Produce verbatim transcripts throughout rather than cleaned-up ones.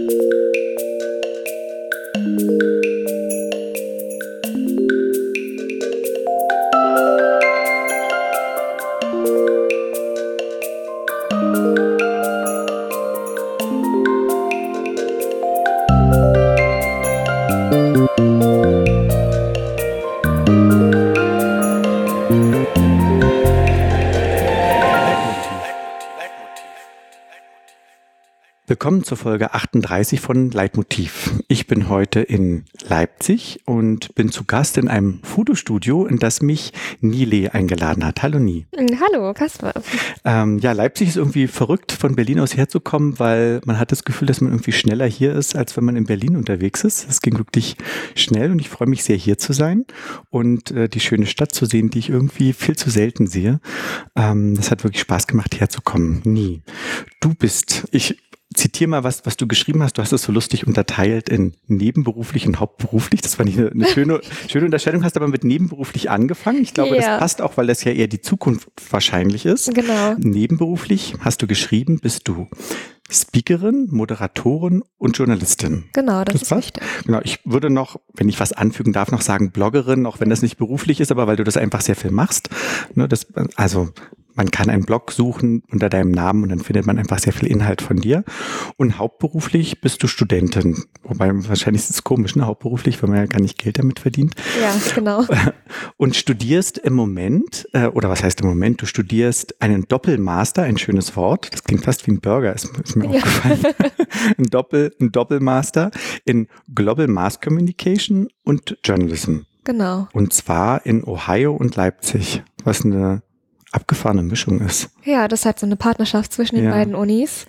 Willkommen zur Folge achtunddreißig von Leitmotiv. Ich bin heute in Leipzig und bin zu Gast in einem Fotostudio, in das mich Nile eingeladen hat. Hallo Nie. Hallo Kasper. Ähm, ja, Leipzig ist irgendwie verrückt, von Berlin aus herzukommen, weil man hat das Gefühl, dass man irgendwie schneller hier ist, als wenn man in Berlin unterwegs ist. Es ging wirklich schnell und ich freue mich sehr, hier zu sein und äh, die schöne Stadt zu sehen, die ich irgendwie viel zu selten sehe. Ähm, das hat wirklich Spaß gemacht, herzukommen. Nie. Du bist, ich zitiere mal was, was du geschrieben hast. Du hast es so lustig unterteilt in nebenberuflich und hauptberuflich. Das fand ich eine, eine schöne, schöne Unterscheidung. Hast aber mit nebenberuflich angefangen. Ich glaube, Ja. das passt auch, weil das ja eher die Zukunft wahrscheinlich ist. Genau. Nebenberuflich hast du geschrieben, bist du Speakerin, Moderatorin und Journalistin. Genau, das, Das ist passt? richtig. Genau, ich würde noch, wenn ich was anfügen darf, noch sagen Bloggerin, auch wenn das nicht beruflich ist, aber weil du das einfach sehr viel machst. Ne, das, also man kann einen Blog suchen unter deinem Namen und dann findet man einfach sehr viel Inhalt von dir. Und hauptberuflich bist du Studentin. Wobei wahrscheinlich ist es komisch, ne? Hauptberuflich, weil man ja gar nicht Geld damit verdient. Ja, genau. Und studierst im Moment, äh, oder was heißt im Moment, du studierst einen Doppelmaster, ein schönes Wort, das klingt fast wie ein Burger, ist, ist mir Ja. aufgefallen. ein, Doppel, ein Doppelmaster in Global Mass Communication und Journalism. Genau. Und zwar in Ohio und Leipzig, was eine abgefahrene Mischung ist. Ja, das ist halt so eine Partnerschaft zwischen den Ja. beiden Unis.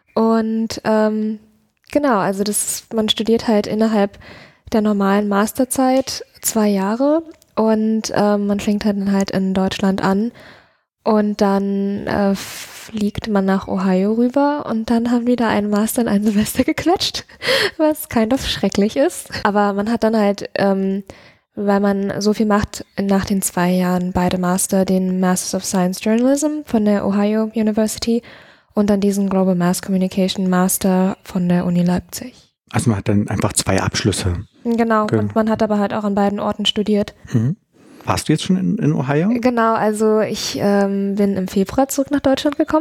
Und ähm, genau, also das, man studiert halt innerhalb der normalen Masterzeit zwei Jahre und ähm, man fängt halt dann halt in Deutschland an und dann äh, fliegt man nach Ohio rüber und dann haben wir da einen Master in ein Semester gequetscht, was kind of schrecklich ist. Aber man hat dann halt ähm, weil man so viel macht, nach den zwei Jahren beide Master, den Masters of Science Journalism von der Ohio University und dann diesen Global Mass Communication Master von der Uni Leipzig. Also man hat dann einfach zwei Abschlüsse. Genau, Genau. und man hat aber halt auch an beiden Orten studiert. Mhm. Warst du jetzt schon in, in Ohio? Genau, also ich ähm, bin im Februar zurück nach Deutschland gekommen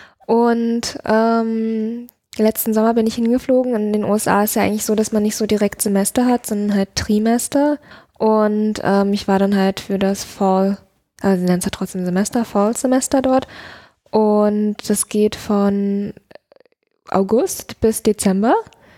und ähm, letzten Sommer bin ich hingeflogen. In den U S A ist ja eigentlich so, dass man nicht so direkt Semester hat, sondern halt Trimester. Und ähm, ich war dann halt für das Fall, also sie nennen es ja trotzdem Semester, Fall-Semester dort. Und das geht von August bis Dezember.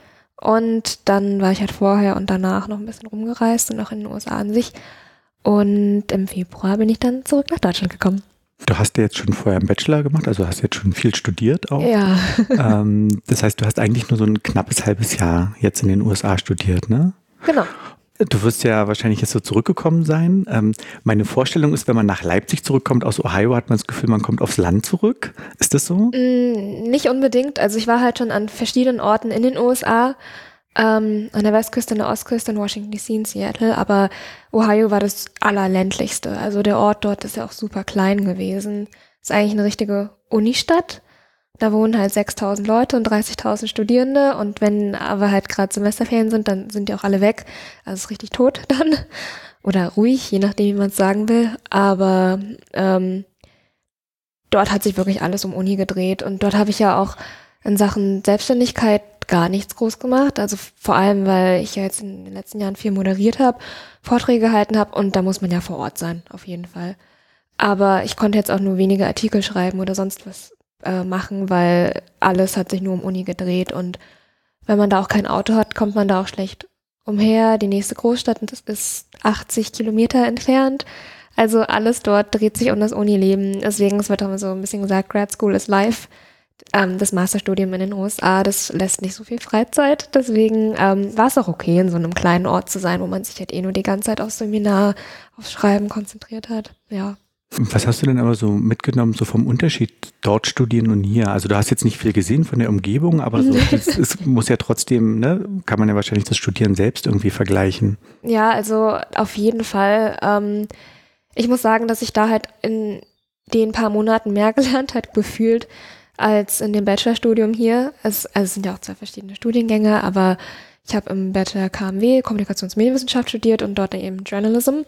Und dann war ich halt vorher und danach noch ein bisschen rumgereist und auch in den U S A an sich. Und im Februar bin ich dann zurück nach Deutschland gekommen. Du hast ja jetzt schon vorher einen Bachelor gemacht, also hast jetzt schon viel studiert auch. Ja. ähm, das heißt, du hast eigentlich nur so ein knappes halbes Jahr jetzt in den U S A studiert, ne? Genau. Du wirst ja wahrscheinlich jetzt so zurückgekommen sein. Ähm, meine Vorstellung ist, wenn man nach Leipzig zurückkommt aus Ohio, hat man das Gefühl, man kommt aufs Land zurück. Ist das so? Mm, nicht unbedingt. Also ich war halt schon an verschiedenen Orten in den U S A, ähm, an der Westküste, an der Ostküste, in Washington D C, in Seattle, aber Ohio war das allerländlichste. Also der Ort dort ist ja auch super klein gewesen. Ist eigentlich eine richtige Unistadt. Da wohnen halt sechstausend Leute und dreißigtausend Studierende und wenn aber halt gerade Semesterferien sind, dann sind die auch alle weg. Also es ist richtig tot dann oder ruhig, je nachdem, wie man es sagen will. Aber ähm, dort hat sich wirklich alles um Uni gedreht und dort habe ich ja auch in Sachen Selbstständigkeit gar nichts groß gemacht. Also vor allem, weil ich ja jetzt in den letzten Jahren viel moderiert habe, Vorträge gehalten habe und da muss man ja vor Ort sein, auf jeden Fall. Aber ich konnte jetzt auch nur wenige Artikel schreiben oder sonst was machen, weil alles hat sich nur um Uni gedreht und wenn man da auch kein Auto hat, kommt man da auch schlecht umher. Die nächste Großstadt ist achtzig Kilometer entfernt, also alles dort dreht sich um das Unileben. Deswegen, es wird auch so ein bisschen gesagt, Grad School is life. Ähm, das Masterstudium in den U S A, das lässt nicht so viel Freizeit, deswegen ähm, war es auch okay, in so einem kleinen Ort zu sein, wo man sich halt eh nur die ganze Zeit aufs Seminar, aufs Schreiben konzentriert hat, ja. Was hast du denn aber so mitgenommen, so vom Unterschied dort studieren und hier? Also du hast jetzt nicht viel gesehen von der Umgebung, aber so, es, es muss ja trotzdem, ne, kann man ja wahrscheinlich das Studieren selbst irgendwie vergleichen. Ja, also auf jeden Fall. Ähm, ich muss sagen, dass ich da halt in den paar Monaten mehr gelernt habe, gefühlt, als in dem Bachelorstudium hier. Es, also es sind ja auch zwei verschiedene Studiengänge, aber ich habe im Bachelor K M W, Kommunikationsmedienwissenschaft studiert und dort eben Journalism.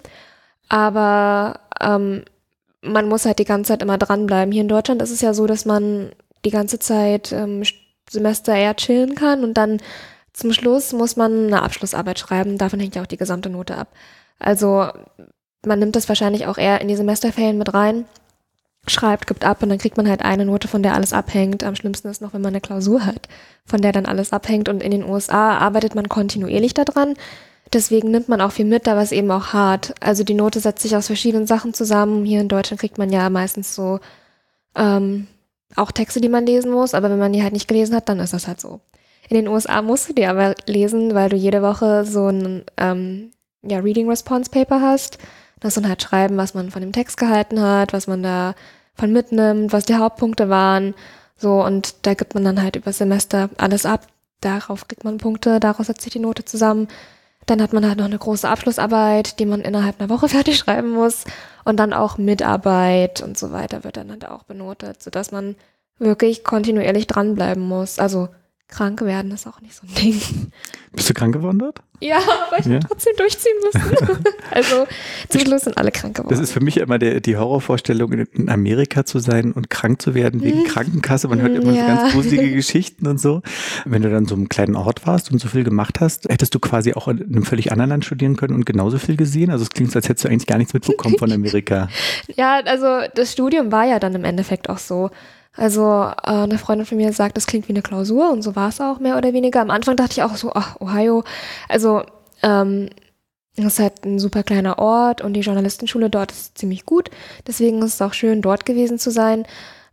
Aber ähm, man muss halt die ganze Zeit immer dranbleiben. Hier in Deutschland ist es ja so, dass man die ganze Zeit ähm, Semester eher chillen kann und dann zum Schluss muss man eine Abschlussarbeit schreiben. Davon hängt ja auch die gesamte Note ab. Also man nimmt das wahrscheinlich auch eher in die Semesterferien mit rein, schreibt, gibt ab und dann kriegt man halt eine Note, von der alles abhängt. Am schlimmsten ist noch, wenn man eine Klausur hat, von der dann alles abhängt. Und in den U S A arbeitet man kontinuierlich daran. Deswegen nimmt man auch viel mit, aber es ist eben auch hart. Also die Note setzt sich aus verschiedenen Sachen zusammen. Hier in Deutschland kriegt man ja meistens so ähm, auch Texte, die man lesen muss. Aber wenn man die halt nicht gelesen hat, dann ist das halt so. In den U S A musst du die aber lesen, weil du jede Woche so ein ähm, ja, Reading Response Paper hast. Das dann halt schreiben, was man von dem Text gehalten hat, was man da von mitnimmt, was die Hauptpunkte waren. So, und da gibt man dann halt über das Semester alles ab. Darauf kriegt man Punkte, daraus setzt sich die Note zusammen. Dann hat man halt noch eine große Abschlussarbeit, die man innerhalb einer Woche fertig schreiben muss. Und dann auch Mitarbeit und so weiter wird dann halt auch benotet, sodass man wirklich kontinuierlich dranbleiben muss. Also krank werden ist auch nicht so ein Ding. Bist du krank geworden dort? Ja, aber ich ja. trotzdem durchziehen müssen. Also zum Schluss sind alle krank geworden. Das ist für mich immer der, die Horrorvorstellung, in Amerika zu sein und krank zu werden wegen hm. Krankenkasse. Man hört immer ja. so ganz gruselige Geschichten und so. Wenn du dann so einem kleinen Ort warst und so viel gemacht hast, hättest du quasi auch in einem völlig anderen Land studieren können und genauso viel gesehen? Also es klingt so, als hättest du eigentlich gar nichts mitbekommen von Amerika. Ja, also das Studium war ja dann im Endeffekt auch so. Also äh, eine Freundin von mir sagt, das klingt wie eine Klausur und so war es auch mehr oder weniger. Am Anfang dachte ich auch so, ach, Ohio, also ähm, das ist halt ein super kleiner Ort und die Journalistenschule dort ist ziemlich gut. Deswegen ist es auch schön, dort gewesen zu sein.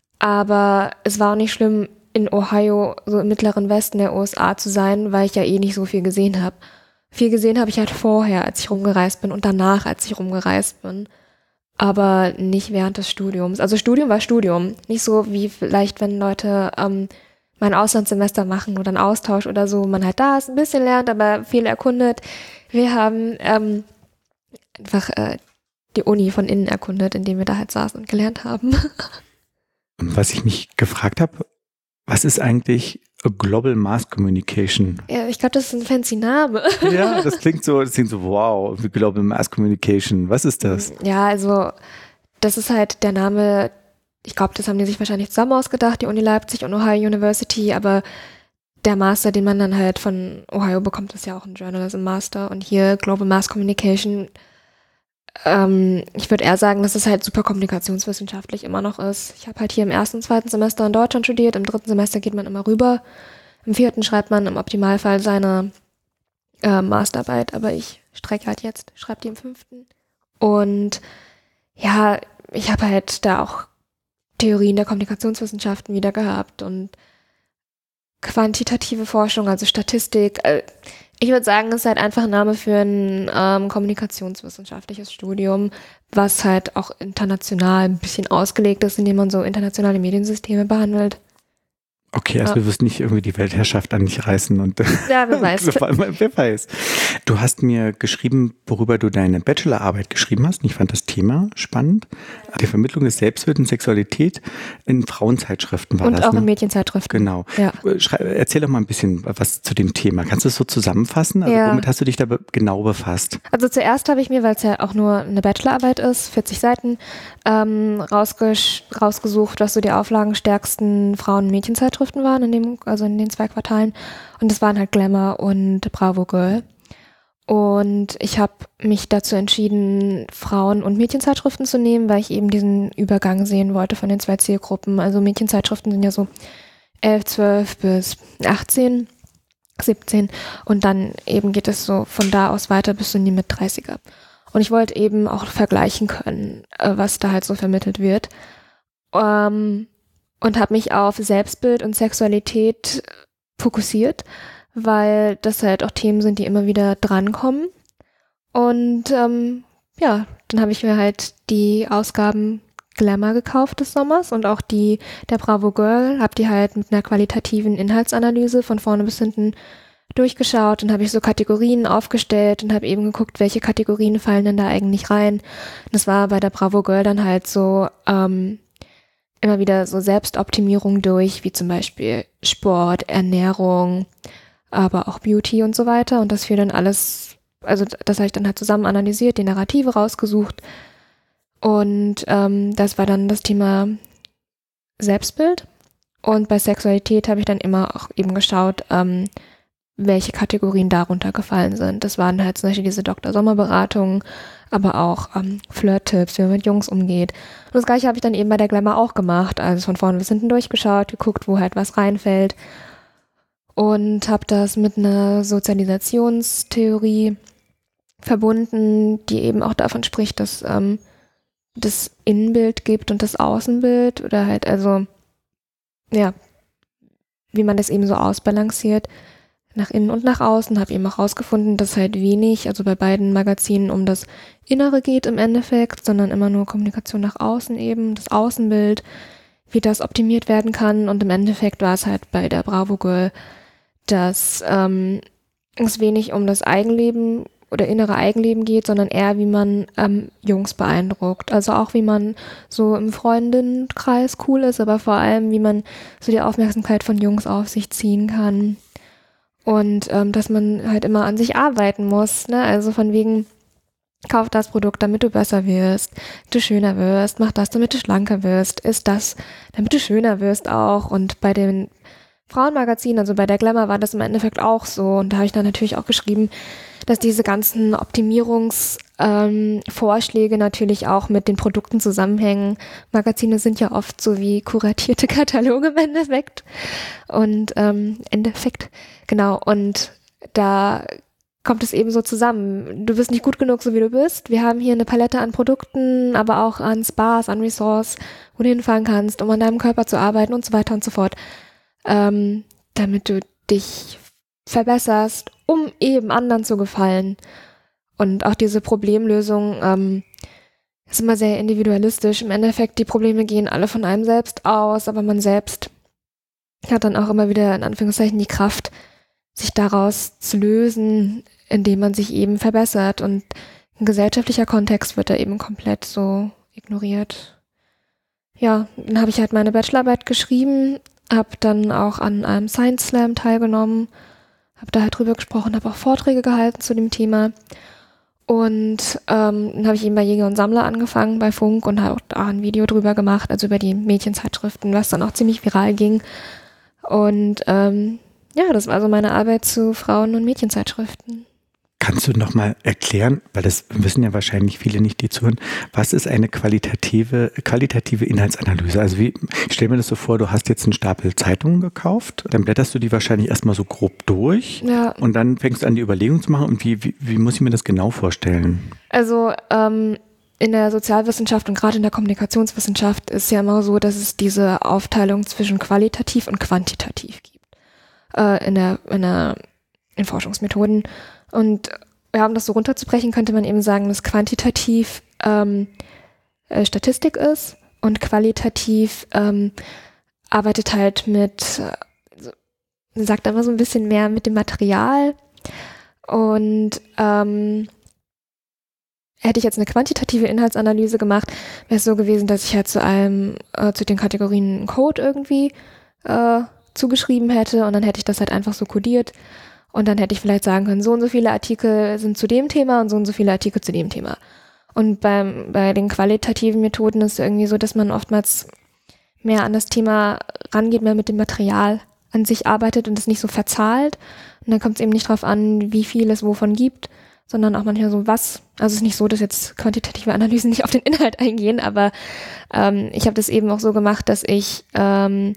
Aber es war auch nicht schlimm, in Ohio, so im mittleren Westen der U S A zu sein, weil ich ja eh nicht so viel gesehen habe. Viel gesehen habe ich halt vorher, als ich rumgereist bin und danach, als ich rumgereist bin. Aber nicht während des Studiums. Also Studium war Studium. Nicht so wie vielleicht, wenn Leute ähm, mal ein Auslandssemester machen oder einen Austausch oder so. Man halt da ist, ein bisschen lernt, aber viel erkundet. Wir haben ähm, einfach äh, die Uni von innen erkundet, indem wir da halt saßen und gelernt haben. Was ich mich gefragt habe, was ist eigentlich Global Mass Communication? Ja, ich glaube, das ist ein fancy Name. Ja, das klingt so, das klingt so, wow, Global Mass Communication. Was ist das? Ja, also das ist halt der Name, ich glaube, das haben die sich wahrscheinlich zusammen ausgedacht, die Uni Leipzig und Ohio University, aber der Master, den man dann halt von Ohio bekommt, ist ja auch ein Journalism Master und hier Global Mass Communication. Ähm, ich würde eher sagen, dass es halt super kommunikationswissenschaftlich immer noch ist. Ich habe halt hier im ersten und zweiten Semester in Deutschland studiert, im dritten Semester geht man immer rüber, im vierten schreibt man im Optimalfall seine äh, Masterarbeit, aber ich strecke halt jetzt, schreibe die im fünften. Und ja, ich habe halt da auch Theorien der Kommunikationswissenschaften wieder gehabt und quantitative Forschung, also Statistik. Äh, Ich würde sagen, es ist halt einfach ein Name für ein ähm, kommunikationswissenschaftliches Studium, was halt auch international ein bisschen ausgelegt ist, indem man so internationale Mediensysteme behandelt. Okay, also ja. wir wirst nicht irgendwie die Weltherrschaft an dich reißen und ja, wer weiß. wer weiß. Du hast mir geschrieben, worüber du deine Bachelorarbeit geschrieben hast. Und ich fand das Thema spannend. Die Vermittlung des Selbstbild und Sexualität in Frauenzeitschriften war und das. Und auch ne? in Mädchenzeitschriften. Genau. Ja. Schrei- erzähl doch mal ein bisschen was zu dem Thema. Kannst du es so zusammenfassen? Also ja. womit hast du dich da be- genau befasst? Also zuerst habe ich mir, weil es ja auch nur eine Bachelorarbeit ist, vierzig Seiten, ähm, rausges- rausgesucht, was so die auflagenstärksten Frauen- und Mädchenzeitschriften waren, in dem, also in den zwei Quartalen. Und das waren halt Glamour und Bravo Girl. Und ich habe mich dazu entschieden, Frauen- und Mädchenzeitschriften zu nehmen, weil ich eben diesen Übergang sehen wollte von den zwei Zielgruppen. Also Mädchenzeitschriften sind ja so elf, zwölf bis achtzehn, siebzehn. Und dann eben geht es so von da aus weiter bis in die Mit-dreißiger. Und ich wollte eben auch vergleichen können, was da halt so vermittelt wird. Ähm, Und habe mich auf Selbstbild und Sexualität fokussiert, weil das halt auch Themen sind, die immer wieder drankommen. Und ähm, ja, dann habe ich mir halt die Ausgaben Glamour gekauft des Sommers und auch die der Bravo Girl, habe die halt mit einer qualitativen Inhaltsanalyse von vorne bis hinten durchgeschaut und habe ich so Kategorien aufgestellt und habe eben geguckt, welche Kategorien fallen denn da eigentlich rein. Und das war bei der Bravo Girl dann halt so ähm, immer wieder so Selbstoptimierung durch, wie zum Beispiel Sport, Ernährung, aber auch Beauty und so weiter. Und das fiel dann alles, also das habe ich dann halt zusammen analysiert, die Narrative rausgesucht. Und ähm, das war dann das Thema Selbstbild. Und bei Sexualität habe ich dann immer auch eben geschaut, ähm, welche Kategorien darunter gefallen sind. Das waren halt zum Beispiel diese Doktor Sommer-Beratungen, aber auch ähm, Flirt-Tipps, wie man mit Jungs umgeht. Und das Gleiche habe ich dann eben bei der Glamour auch gemacht. Also von vorne bis hinten durchgeschaut, geguckt, wo halt was reinfällt. Und habe das mit einer Sozialisationstheorie verbunden, die eben auch davon spricht, dass ähm, das Innenbild gibt und das Außenbild oder halt also, ja, wie man das eben so ausbalanciert nach innen und nach außen. Habe eben auch rausgefunden, dass halt wenig, also bei beiden Magazinen um das Innere geht im Endeffekt, sondern immer nur Kommunikation nach außen eben, das Außenbild, wie das optimiert werden kann. Und im Endeffekt war es halt bei der Bravo Girl, dass ähm, es wenig um das Eigenleben oder innere Eigenleben geht, sondern eher, wie man ähm, Jungs beeindruckt. Also auch, wie man so im Freundinnenkreis cool ist, aber vor allem, wie man so die Aufmerksamkeit von Jungs auf sich ziehen kann. Und ähm, dass man halt immer an sich arbeiten muss, ne? Also von wegen, kauf das Produkt, damit du besser wirst, du schöner wirst, mach das, damit du schlanker wirst, isst das, damit du schöner wirst auch. Und bei den Frauenmagazinen, also bei der Glamour war das im Endeffekt auch so. Und da habe ich dann natürlich auch geschrieben, dass diese ganzen Optimierungsvorschläge ähm, natürlich auch mit den Produkten zusammenhängen. Magazine sind ja oft so wie kuratierte Kataloge im Endeffekt. Und ähm, Endeffekt, genau. Und da kommt es eben so zusammen. Du bist nicht gut genug, so wie du bist. Wir haben hier eine Palette an Produkten, aber auch an Spas, an Resorts, wo du hinfahren kannst, um an deinem Körper zu arbeiten und so weiter und so fort. Ähm, damit du dich verbesserst, um eben anderen zu gefallen. Und auch diese Problemlösung ähm, ist immer sehr individualistisch. Im Endeffekt, die Probleme gehen alle von einem selbst aus, aber man selbst hat dann auch immer wieder in Anführungszeichen die Kraft, sich daraus zu lösen, indem man sich eben verbessert. Und ein gesellschaftlicher Kontext wird da eben komplett so ignoriert. Ja, dann habe ich halt meine Bachelorarbeit geschrieben, habe dann auch an einem Science Slam teilgenommen, habe da halt drüber gesprochen, habe auch Vorträge gehalten zu dem Thema. Und ähm, dann habe ich eben bei Jäger und Sammler angefangen, bei Funk, und habe auch da ein Video drüber gemacht, also über die Mädchenzeitschriften, was dann auch ziemlich viral ging. Und ähm, ja, das war so meine Arbeit zu Frauen- und Mädchenzeitschriften. Kannst du noch mal erklären, weil das wissen ja wahrscheinlich viele nicht, die zuhören, was ist eine qualitative, qualitative Inhaltsanalyse? Also wie, ich stelle mir das so vor, du hast jetzt einen Stapel Zeitungen gekauft, dann blätterst du die wahrscheinlich erstmal so grob durch, ja, und dann fängst du an, die Überlegung zu machen. Und wie, wie, wie muss ich mir das genau vorstellen? Also ähm, in der Sozialwissenschaft und gerade in der Kommunikationswissenschaft ist ja immer so, dass es diese Aufteilung zwischen qualitativ und quantitativ gibt. Äh, in der, in der, in Forschungsmethoden. Und ja, um das so runterzubrechen, könnte man eben sagen, dass quantitativ ähm, äh, Statistik ist und qualitativ ähm, arbeitet halt mit, äh, so, sagt einfach so ein bisschen mehr mit dem Material. Und ähm, hätte ich jetzt eine quantitative Inhaltsanalyse gemacht, wäre es so gewesen, dass ich halt zu allem, äh, zu den Kategorien einen Code irgendwie äh, zugeschrieben hätte, und dann hätte ich das halt einfach so kodiert. Und dann hätte ich vielleicht sagen können, so und so viele Artikel sind zu dem Thema und so und so viele Artikel zu dem Thema. Und beim, bei den qualitativen Methoden ist es irgendwie so, dass man oftmals mehr an das Thema rangeht, mehr mit dem Material an sich arbeitet und es nicht so verzahlt. Und dann kommt es eben nicht drauf an, wie viel es wovon gibt, sondern auch manchmal so was. Also es ist nicht so, dass jetzt quantitative Analysen nicht auf den Inhalt eingehen, aber ähm, ich habe das eben auch so gemacht, dass ich ähm,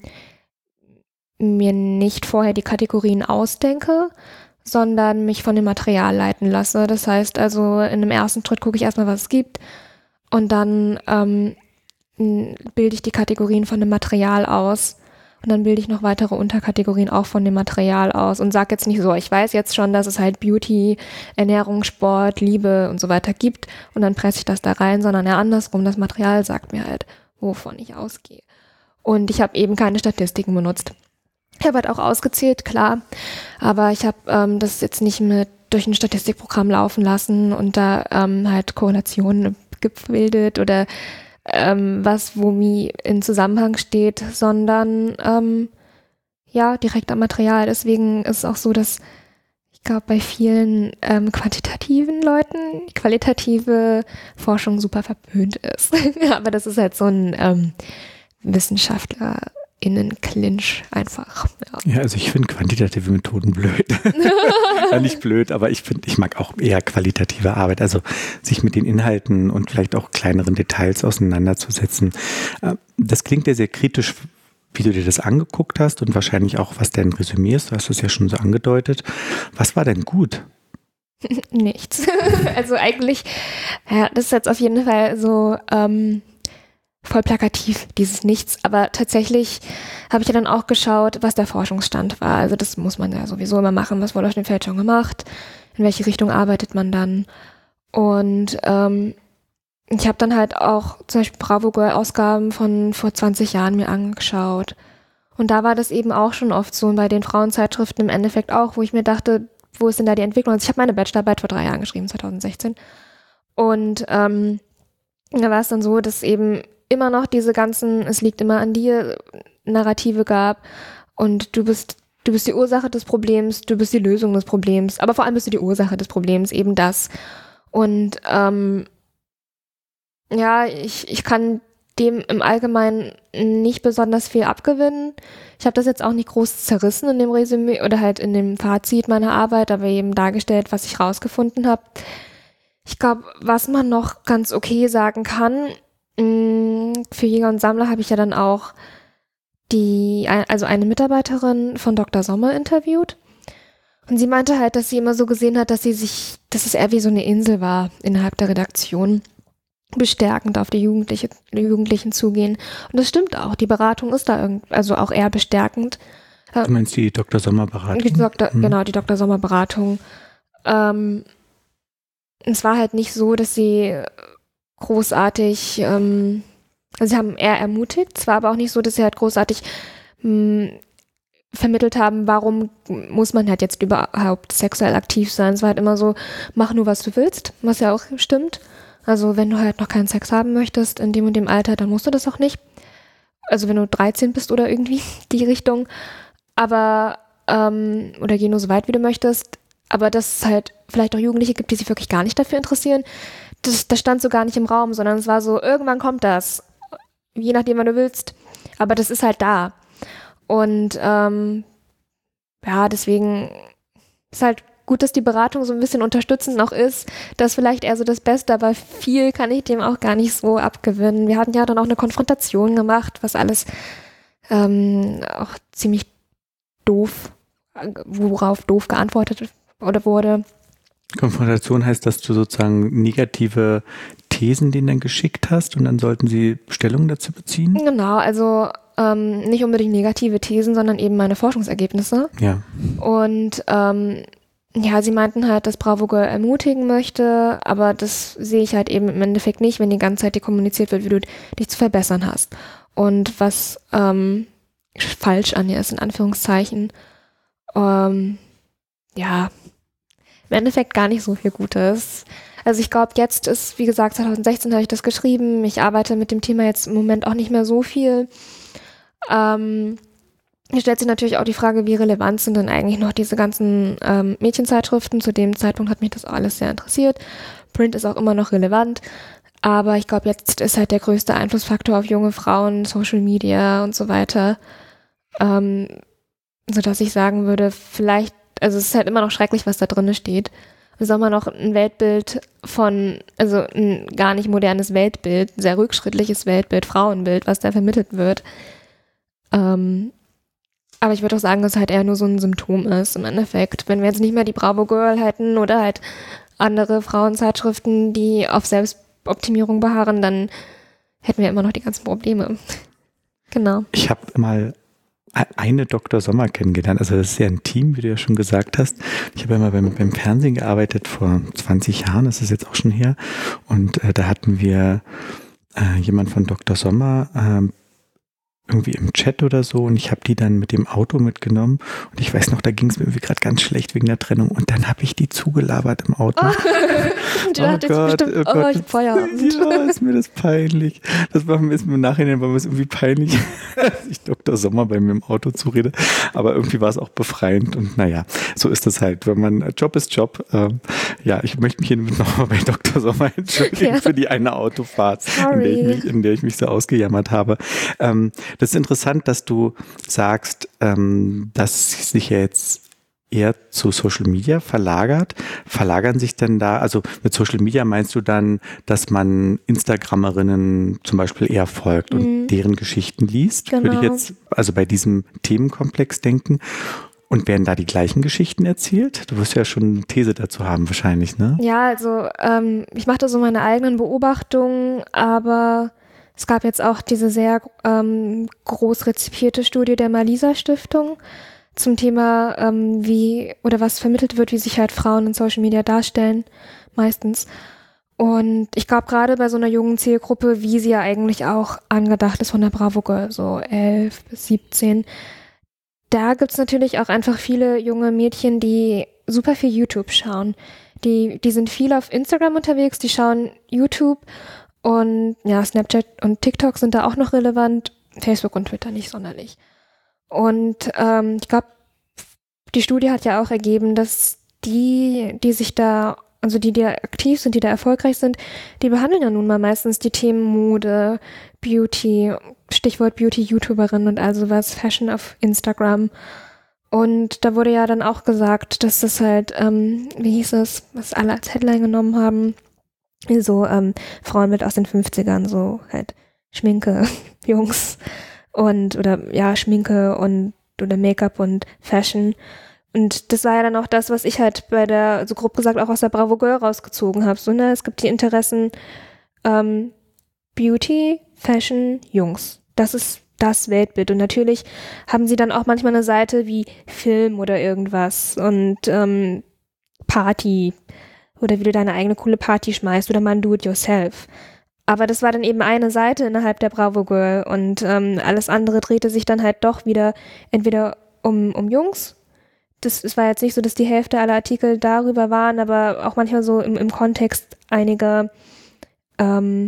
mir nicht vorher die Kategorien ausdenke, sondern mich von dem Material leiten lasse. Das heißt also, in dem ersten Schritt gucke ich erstmal, was es gibt, und dann ähm, bilde ich die Kategorien von dem Material aus, und dann bilde ich noch weitere Unterkategorien auch von dem Material aus und sage jetzt nicht so, ich weiß jetzt schon, dass es halt Beauty, Ernährung, Sport, Liebe und so weiter gibt, und dann presse ich das da rein, sondern ja andersrum, das Material sagt mir halt, wovon ich ausgehe. Und ich habe eben keine Statistiken benutzt. Ich habe halt auch ausgezählt, klar, aber ich habe ähm, das jetzt nicht mit durch ein Statistikprogramm laufen lassen und da ähm, halt Korrelationen gebildet oder ähm, was womit in Zusammenhang steht, sondern ähm, ja, direkt am Material. Deswegen ist es auch so, dass ich glaube, bei vielen ähm, quantitativen Leuten qualitative Forschung super verpönt ist. Aber das ist halt so ein ähm, WissenschaftlerInnen-Clinch einfach. Ja, ja, also ich finde quantitative Methoden blöd. Ja, nicht blöd, aber ich finde, ich mag auch eher qualitative Arbeit. Also sich mit den Inhalten und vielleicht auch kleineren Details auseinanderzusetzen. Das klingt ja sehr kritisch, wie du dir das angeguckt hast und wahrscheinlich auch, was dein Resümee ist. Du hast es ja schon so angedeutet. Was war denn gut? Nichts. Also eigentlich, ja, das ist jetzt auf jeden Fall so ähm, voll plakativ, dieses Nichts. Aber tatsächlich habe ich ja dann auch geschaut, was der Forschungsstand war. Also das muss man ja sowieso immer machen. Was wurde auf dem Feld schon gemacht? In welche Richtung arbeitet man dann? Und ähm, ich habe dann halt auch zum Beispiel Bravo Girl Ausgaben von vor zwanzig Jahren mir angeschaut. Und da war das eben auch schon oft so, und bei den Frauenzeitschriften im Endeffekt auch, wo ich mir dachte, wo ist denn da die Entwicklung? Also ich habe meine Bachelorarbeit vor drei Jahren geschrieben, zwanzig sechzehn. Und ähm, da war es dann so, dass eben immer noch diese ganzen, es liegt immer an dir, Narrative gab. Und du bist, du bist die Ursache des Problems, du bist die Lösung des Problems. Aber vor allem bist du die Ursache des Problems, eben das. Und ähm, ja, ich, ich kann dem im Allgemeinen nicht besonders viel abgewinnen. Ich habe das jetzt auch nicht groß zerrissen in dem Resümee oder halt in dem Fazit meiner Arbeit, aber eben dargestellt, was ich rausgefunden habe. Ich glaube, was man noch ganz okay sagen kann, mh, für Jäger und Sammler habe ich ja dann auch die, also eine Mitarbeiterin von Doktor Sommer interviewt. Und sie meinte halt, dass sie immer so gesehen hat, dass sie sich, dass es eher wie so eine Insel war innerhalb der Redaktion. Bestärkend auf die Jugendliche, die Jugendlichen zugehen. Und das stimmt auch. Die Beratung ist da irgend, also auch eher bestärkend. Du meinst die Doktor Sommer Beratung? Die Doktor, hm. Genau, die Doktor Sommer Beratung. Ähm, es war halt nicht so, dass sie großartig, ähm, also sie haben eher ermutigt. Es war aber auch nicht so, dass sie halt großartig mh, vermittelt haben, warum muss man halt jetzt überhaupt sexuell aktiv sein. Es war halt immer so, mach nur, was du willst, was ja auch stimmt. Also wenn du halt noch keinen Sex haben möchtest in dem und dem Alter, dann musst du das auch nicht. Also wenn du dreizehn bist oder irgendwie die Richtung. Aber, ähm, oder geh nur so weit, wie du möchtest. Aber dass es halt vielleicht auch Jugendliche gibt, die sich wirklich gar nicht dafür interessieren, das, das stand so gar nicht im Raum, sondern es war so, irgendwann kommt das. Je nachdem, wann du willst. Aber das ist halt da. Und ähm, ja, deswegen ist halt gut, dass die Beratung so ein bisschen unterstützend noch ist. Das ist vielleicht eher so das Beste, aber viel kann ich dem auch gar nicht so abgewinnen. Wir hatten ja dann auch eine Konfrontation gemacht, was alles ähm, auch ziemlich doof, worauf doof geantwortet oder wurde. Konfrontation heißt, dass du sozusagen negative Thesen denen dann geschickt hast und dann sollten sie Stellung dazu beziehen? Genau, also ähm, nicht unbedingt negative Thesen, sondern eben meine Forschungsergebnisse. Ja. Und ähm, ja, sie meinten halt, dass Bravo Girl ermutigen möchte, aber das sehe ich halt eben im Endeffekt nicht, wenn die ganze Zeit dir kommuniziert wird, wie du dich zu verbessern hast. Und was ähm, falsch an dir ist, in Anführungszeichen. Ähm, ja, im Endeffekt gar nicht so viel Gutes. Also ich glaube, jetzt ist, wie gesagt, zwanzig sechzehn habe ich das geschrieben. Ich arbeite mit dem Thema jetzt im Moment auch nicht mehr so viel. Ähm, Hier stellt sich natürlich auch die Frage, wie relevant sind denn eigentlich noch diese ganzen ähm, Mädchenzeitschriften. Zu dem Zeitpunkt hat mich das alles sehr interessiert. Print ist auch immer noch relevant. Aber ich glaube, jetzt ist halt der größte Einflussfaktor auf junge Frauen, Social Media und so weiter. Ähm, sodass ich sagen würde, vielleicht, also es ist halt immer noch schrecklich, was da drin steht. Es ist auch immer noch ein Weltbild von, also ein gar nicht modernes Weltbild, ein sehr rückschrittliches Weltbild, Frauenbild, was da vermittelt wird. Ähm, Aber ich würde auch sagen, dass es halt eher nur so ein Symptom ist im Endeffekt. Wenn wir jetzt nicht mehr die Bravo Girl hätten oder halt andere Frauenzeitschriften, die auf Selbstoptimierung beharren, dann hätten wir immer noch die ganzen Probleme. Genau. Ich habe mal eine Doktor Sommer kennengelernt. Also das ist ja ein Team, wie du ja schon gesagt hast. Ich habe ja mal beim, beim Fernsehen gearbeitet vor zwanzig Jahren, das ist jetzt auch schon her. Und äh, da hatten wir äh, jemand von Doktor Sommer, äh, irgendwie im Chat oder so und ich habe die dann mit dem Auto mitgenommen und ich weiß noch, da ging es mir irgendwie gerade ganz schlecht wegen der Trennung und dann habe ich die zugelabert im Auto. Oh, du oh dachtest Gott, bestimmt, oh oh, Gott, ich hab Feierabend. Ja, ist mir das peinlich. Das war mir im Nachhinein war mir das irgendwie peinlich, dass ich Doktor Sommer bei mir im Auto zurede, aber irgendwie war es auch befreiend und naja, so ist das halt, wenn man, Job ist Job. Ähm, ja, ich möchte mich hier nochmal bei Doktor Sommer entschuldigen ja. für die eine Autofahrt, in der, ich mich, in der ich mich so ausgejammert habe. Ähm, das ist interessant, dass du sagst, ähm, dass sich ja jetzt eher zu Social Media verlagert. Verlagern sich denn da, also mit Social Media meinst du dann, dass man Instagrammerinnen zum Beispiel eher folgt und mhm. deren Geschichten liest? Genau. Würde ich jetzt also bei diesem Themenkomplex denken. Und werden da die gleichen Geschichten erzählt? Du wirst ja schon eine These dazu haben wahrscheinlich, ne? Ja, also ähm, ich mache da so meine eigenen Beobachtungen, aber es gab jetzt auch diese sehr ähm, groß rezipierte Studie der Malisa Stiftung zum Thema, ähm, wie oder was vermittelt wird, wie sich halt Frauen in Social Media darstellen, meistens. Und ich glaube, gerade bei so einer jungen Zielgruppe, wie sie ja eigentlich auch angedacht ist von der Bravo Girl, so elf bis siebzehn, da gibt's natürlich auch einfach viele junge Mädchen, die super viel YouTube schauen. Die, die sind viel auf Instagram unterwegs, die schauen YouTube und ja, Snapchat und TikTok sind da auch noch relevant, Facebook und Twitter nicht sonderlich. Und ähm, ich glaube, die Studie hat ja auch ergeben, dass die, die sich da, also die, die da aktiv sind, die da erfolgreich sind, die behandeln ja nun mal meistens die Themen Mode, Beauty, Stichwort Beauty-YouTuberin und also was, Fashion auf Instagram. Und da wurde ja dann auch gesagt, dass das halt, ähm, wie hieß es, was alle als Headline genommen haben, so ähm, Frauen mit aus den fünfzigern, so halt Schminke, Jungs und oder ja, Schminke und oder Make-up und Fashion. Und das war ja dann auch das, was ich halt bei der, so grob gesagt, auch aus der Bravo Girl rausgezogen habe. So, ne, es gibt die Interessen ähm, Beauty, Fashion, Jungs. Das ist das Weltbild. Und natürlich haben sie dann auch manchmal eine Seite wie Film oder irgendwas und ähm, Party oder wie du deine eigene coole Party schmeißt oder mal ein Do-it-yourself. Aber das war dann eben eine Seite innerhalb der Bravo Girl und ähm, alles andere drehte sich dann halt doch wieder entweder um, um Jungs. Das, es war jetzt nicht so, dass die Hälfte aller Artikel darüber waren, aber auch manchmal so im, im Kontext einiger ähm,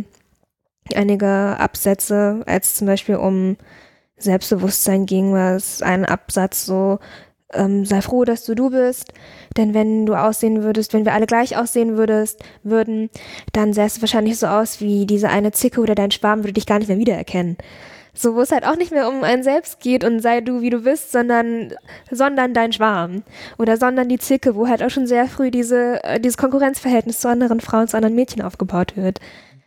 einige Absätze, als zum Beispiel um Selbstbewusstsein ging, war es ein Absatz so, ähm, sei froh, dass du du bist, denn wenn du aussehen würdest, wenn wir alle gleich aussehen würdest, würden, dann sähst du wahrscheinlich so aus wie diese eine Zicke oder dein Schwarm würde dich gar nicht mehr wiedererkennen. So, wo es halt auch nicht mehr um einen selbst geht und sei du, wie du bist, sondern, sondern dein Schwarm. Oder sondern die Zicke, wo halt auch schon sehr früh diese, äh, dieses Konkurrenzverhältnis zu anderen Frauen, zu anderen Mädchen aufgebaut wird.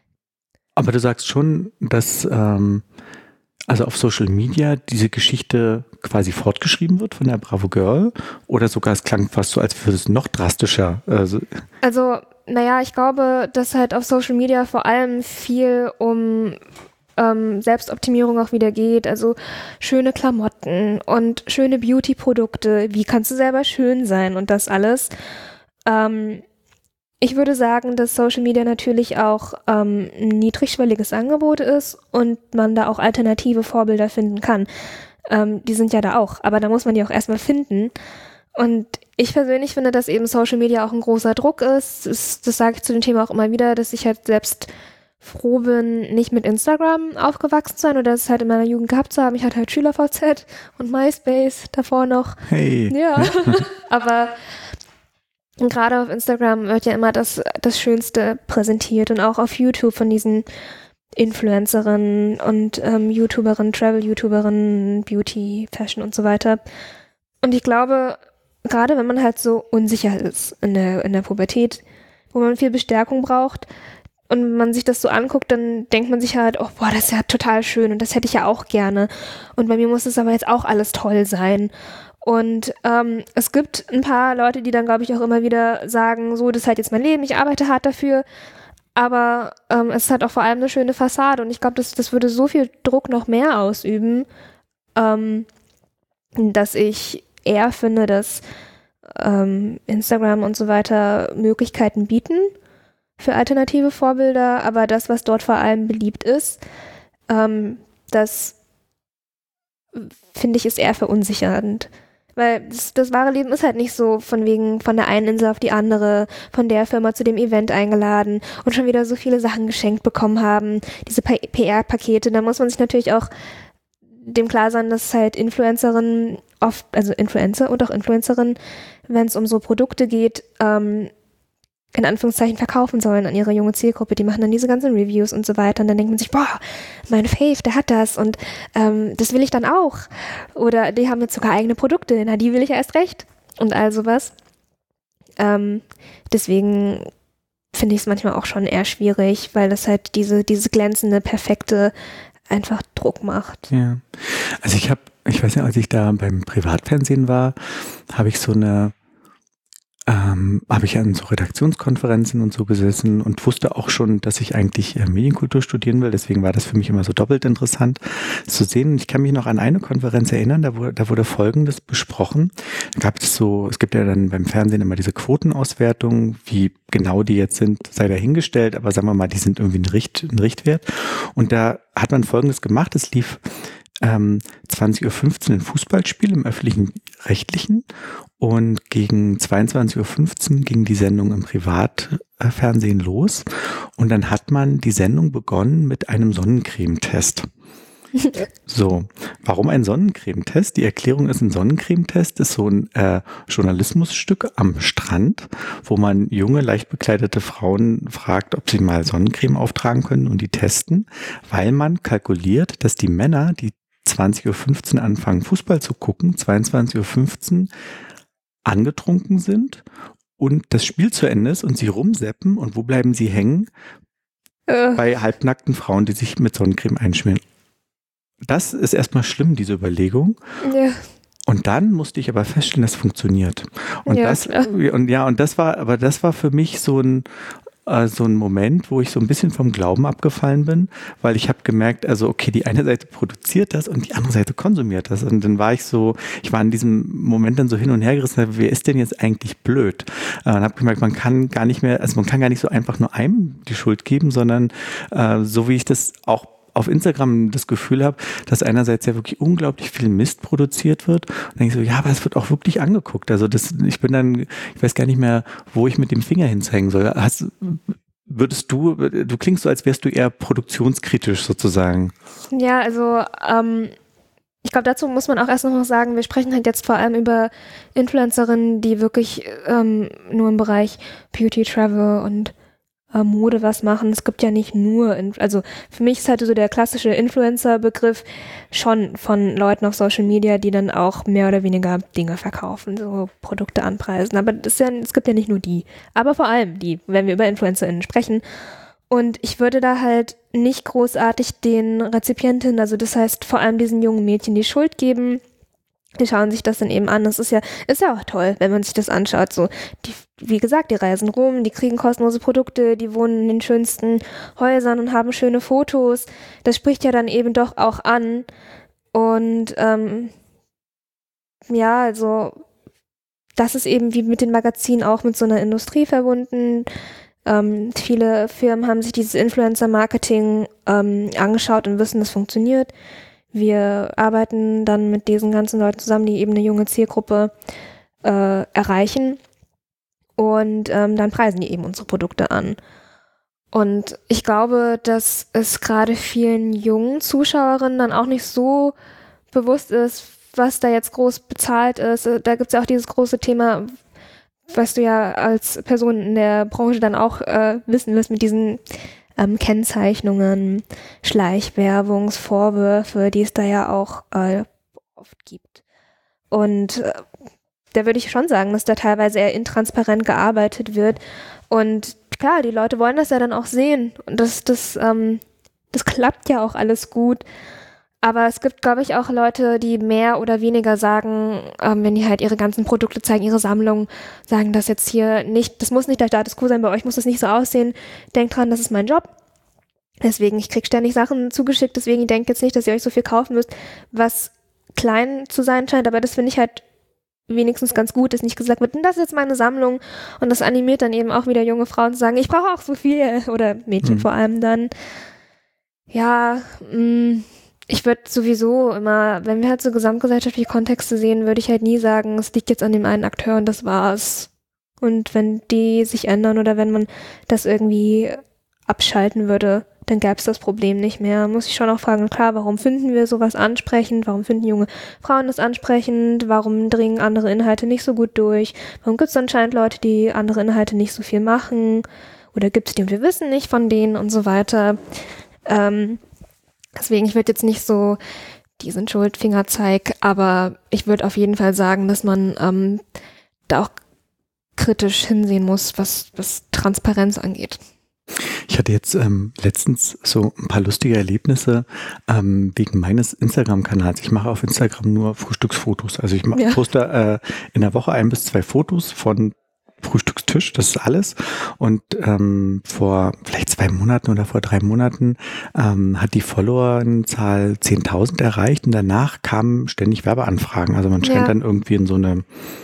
Aber du sagst schon, dass ähm, also auf Social Media diese Geschichte quasi fortgeschrieben wird von der Bravo Girl oder sogar es klang fast so, als würde es noch drastischer. Also, also naja, ich glaube, dass halt auf Social Media vor allem viel um ähm, Selbstoptimierung auch wieder geht, also schöne Klamotten und schöne Beauty-Produkte, wie kannst du selber schön sein und das alles. Ähm, Ich würde sagen, dass Social Media natürlich auch ähm, ein niedrigschwelliges Angebot ist und man da auch alternative Vorbilder finden kann. Ähm, die sind ja da auch, aber da muss man die auch erstmal finden. Und ich persönlich finde, dass eben Social Media auch ein großer Druck ist. Das, das sage ich zu dem Thema auch immer wieder, dass ich halt selbst froh bin, nicht mit Instagram aufgewachsen zu sein oder es halt in meiner Jugend gehabt zu haben. Ich hatte halt SchülerVZ und MySpace davor noch. Hey. Ja, aber und gerade auf Instagram wird ja immer das, das Schönste präsentiert und auch auf YouTube von diesen Influencerinnen und ähm, YouTuberinnen, Travel-YouTuberinnen, Beauty, Fashion und so weiter. Und ich glaube, gerade wenn man halt so unsicher ist in der, in der Pubertät, wo man viel Bestärkung braucht und man sich das so anguckt, dann denkt man sich halt, oh boah, das ist ja total schön und das hätte ich ja auch gerne. Und bei mir muss es aber jetzt auch alles toll sein. Und ähm, es gibt ein paar Leute, die dann, glaube ich, auch immer wieder sagen, so, das ist halt jetzt mein Leben, ich arbeite hart dafür, aber ähm, es ist halt auch vor allem eine schöne Fassade und ich glaube, das, das würde so viel Druck noch mehr ausüben, ähm, dass ich eher finde, dass ähm, Instagram und so weiter Möglichkeiten bieten für alternative Vorbilder, aber das, was dort vor allem beliebt ist, ähm, dass finde ich, ist eher verunsichernd. Weil das, das wahre Leben ist halt nicht so von wegen von der einen Insel auf die andere, von der Firma zu dem Event eingeladen und schon wieder so viele Sachen geschenkt bekommen haben, diese P R-Pakete. Da muss man sich natürlich auch dem klar sein, dass halt Influencerinnen oft, also Influencer und auch Influencerinnen, wenn es um so Produkte geht, ähm, in Anführungszeichen verkaufen sollen an ihre junge Zielgruppe. Die machen dann diese ganzen Reviews und so weiter und dann denkt man sich, boah, mein Fave, der hat das und ähm, das will ich dann auch. Oder die haben jetzt sogar eigene Produkte, na, die will ich ja erst recht und all sowas. Ähm, deswegen finde ich es manchmal auch schon eher schwierig, weil das halt diese, diese glänzende, perfekte einfach Druck macht. Ja, also ich habe, ich weiß nicht, als ich da beim Privatfernsehen war, habe ich so eine Ähm, habe ich an so Redaktionskonferenzen und so gesessen und wusste auch schon, dass ich eigentlich äh, Medienkultur studieren will. Deswegen war das für mich immer so doppelt interessant zu sehen. Ich kann mich noch an eine Konferenz erinnern, da wurde, da wurde Folgendes besprochen. Da gab es so, es gibt ja dann beim Fernsehen immer diese Quotenauswertung, wie genau die jetzt sind, sei dahingestellt, aber sagen wir mal, die sind irgendwie ein, Richt, ein Richtwert. Und da hat man Folgendes gemacht, es lief ähm, zwanzig Uhr fünfzehn ein Fußballspiel im öffentlichen Rechtlichen und gegen zweiundzwanzig Uhr fünfzehn ging die Sendung im Privatfernsehen los und dann hat man die Sendung begonnen mit einem Sonnencremetest. So, warum ein Sonnencremetest? Die Erklärung ist, ein Sonnencremetest ist so ein äh, Journalismusstück am Strand, wo man junge, leicht bekleidete Frauen fragt, ob sie mal Sonnencreme auftragen können und die testen, weil man kalkuliert, dass die Männer, die zwanzig Uhr fünfzehn anfangen Fußball zu gucken, zweiundzwanzig Uhr fünfzehn angetrunken sind und das Spiel zu Ende ist und sie rumseppen und wo bleiben sie hängen? Äh. Bei halbnackten Frauen, die sich mit Sonnencreme einschmieren. Das ist erstmal schlimm, diese Überlegung. Ja. Und dann musste ich aber feststellen, das funktioniert. Und ja, das, klar. und ja, und das war, aber das war für mich so ein, äh, so ein Moment, wo ich so ein bisschen vom Glauben abgefallen bin, weil ich habe gemerkt, also okay, die eine Seite produziert das und die andere Seite konsumiert das. Und dann war ich so, ich war in diesem Moment dann so hin und her gerissen, wer ist denn jetzt eigentlich blöd? Äh, und habe gemerkt, man kann gar nicht mehr, also man kann gar nicht so einfach nur einem die Schuld geben, sondern äh, so wie ich das auch auf Instagram das Gefühl habe, dass einerseits ja wirklich unglaublich viel Mist produziert wird. Und dann denke ich so, ja, aber es wird auch wirklich angeguckt. Also das, ich bin dann, ich weiß gar nicht mehr, wo ich mit dem Finger hinzeigen soll. Hast, würdest du, du klingst so, als wärst du eher produktionskritisch sozusagen. Ja, also ähm, ich glaube, dazu muss man auch erst noch mal sagen, wir sprechen halt jetzt vor allem über Influencerinnen, die wirklich ähm, nur im Bereich Beauty, Travel und Mode was machen. Es gibt ja nicht nur, also für mich ist halt so der klassische Influencer-Begriff schon von Leuten auf Social Media, die dann auch mehr oder weniger Dinge verkaufen, so Produkte anpreisen. Aber das ist ja, es gibt ja nicht nur die, aber vor allem die, wenn wir über InfluencerInnen sprechen. Und ich würde da halt nicht großartig den Rezipientinnen, also das heißt vor allem diesen jungen Mädchen, die Schuld geben. Die schauen sich das dann eben an. Das ist ja, ist ja auch toll, wenn man sich das anschaut. So, die, wie gesagt, die reisen rum, die kriegen kostenlose Produkte, die wohnen in den schönsten Häusern und haben schöne Fotos. Das spricht ja dann eben doch auch an. Und ähm, ja, also das ist eben wie mit den Magazinen auch mit so einer Industrie verbunden. Ähm, viele Firmen haben sich dieses Influencer-Marketing ähm, angeschaut und wissen, das funktioniert. Wir arbeiten dann mit diesen ganzen Leuten zusammen, die eben eine junge Zielgruppe äh, erreichen und ähm, dann preisen die eben unsere Produkte an. Und ich glaube, dass es gerade vielen jungen Zuschauerinnen dann auch nicht so bewusst ist, was da jetzt groß bezahlt ist. Da gibt es ja auch dieses große Thema, was du ja als Person in der Branche dann auch äh, wissen wirst mit diesen Ähm, Kennzeichnungen, Schleichwerbungsvorwürfe, die es da ja auch äh, oft gibt. Und äh, da würde ich schon sagen, dass da teilweise eher intransparent gearbeitet wird. Und klar, die Leute wollen das ja dann auch sehen. Und das, das, ähm, das klappt ja auch alles gut. Aber es gibt, glaube ich, auch Leute, die mehr oder weniger sagen, ähm, wenn die halt ihre ganzen Produkte zeigen, ihre Sammlung, sagen das jetzt hier nicht, das muss nicht der Status quo sein, bei euch muss das nicht so aussehen. Denkt dran, das ist mein Job. Deswegen, ich krieg ständig Sachen zugeschickt, deswegen denkt jetzt nicht, dass ihr euch so viel kaufen müsst, was klein zu sein scheint, aber das finde ich halt wenigstens ganz gut, dass nicht gesagt wird, das ist jetzt meine Sammlung und das animiert dann eben auch wieder junge Frauen zu sagen, ich brauche auch so viel oder Mädchen mhm. vor allem dann. Ja, mh, ich würde sowieso immer, wenn wir halt so gesamtgesellschaftliche Kontexte sehen, würde ich halt nie sagen, es liegt jetzt an dem einen Akteur und das war's. Und wenn die sich ändern oder wenn man das irgendwie abschalten würde, dann gäbe es das Problem nicht mehr. Muss ich schon auch fragen, klar, warum finden wir sowas ansprechend? Warum finden junge Frauen das ansprechend? Warum dringen andere Inhalte nicht so gut durch? Warum gibt es anscheinend Leute, die andere Inhalte nicht so viel machen? Oder gibt es die und wir wissen nicht von denen und so weiter? Ähm, deswegen, ich würde jetzt nicht so, die sind schuld, Fingerzeig, aber ich würde auf jeden Fall sagen, dass man ähm, da auch kritisch hinsehen muss, was, was Transparenz angeht. Ich hatte jetzt ähm, letztens so ein paar lustige Erlebnisse ähm, wegen meines Instagram-Kanals. Ich mache auf Instagram nur Frühstücksfotos. Also ich mach, ja. poste äh, in der Woche ein bis zwei Fotos von Frühstückstisch, das ist alles. Und ähm, vor vielleicht zwei Monaten oder vor drei Monaten ähm, hat die Followerzahl zehntausend erreicht und danach kamen ständig Werbeanfragen. Also man scheint ja. dann irgendwie in so eine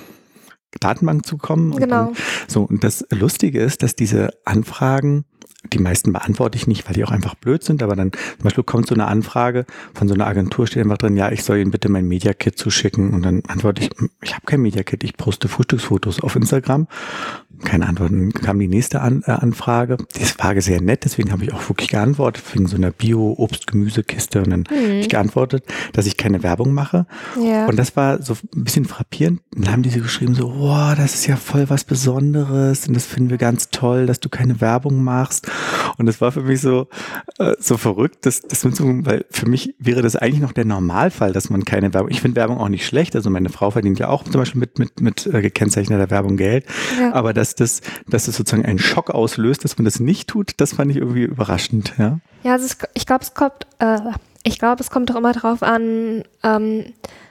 Datenbank zu kommen. Und genau. Dann, so, und das Lustige ist, dass diese Anfragen, die meisten beantworte ich nicht, weil die auch einfach blöd sind, aber dann zum Beispiel kommt so eine Anfrage von so einer Agentur, steht einfach drin, ja, ich soll Ihnen bitte mein Media Kit zuschicken und dann antworte ich, ich habe kein Media Kit, ich poste Frühstücksfotos auf Instagram. Keine Antwort. Dann kam die nächste An- äh, Anfrage. Die Frage sehr nett, deswegen habe ich auch wirklich geantwortet, wegen so einer Bio-Obst-Gemüsekiste und dann mhm. habe ich geantwortet, dass ich keine Werbung mache. Ja. Und das war so ein bisschen frappierend. Dann haben die so geschrieben, so, wow, das ist ja voll was Besonderes und das finden wir ganz toll, dass du keine Werbung machst. Und das war für mich so, äh, so verrückt, dass, dass so, weil für mich wäre das eigentlich noch der Normalfall, dass man keine Werbung, ich finde Werbung auch nicht schlecht, also meine Frau verdient ja auch zum Beispiel mit, mit, mit äh, gekennzeichneter Werbung Geld, ja. aber dass das, dass das sozusagen einen Schock auslöst, dass man das nicht tut, das fand ich irgendwie überraschend, ja. Ja, also es, ich glaube, es kommt, äh, ich glaube, es kommt doch immer drauf an, ähm,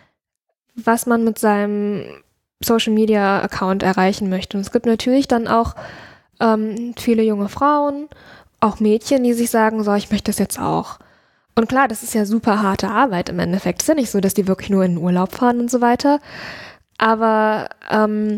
was man mit seinem Social Media Account erreichen möchte. Und es gibt natürlich dann auch ähm, viele junge Frauen, auch Mädchen, die sich sagen, so, ich möchte das jetzt auch. Und klar, das ist ja super harte Arbeit im Endeffekt. Es ist ja nicht so, dass die wirklich nur in den Urlaub fahren und so weiter. Aber ähm,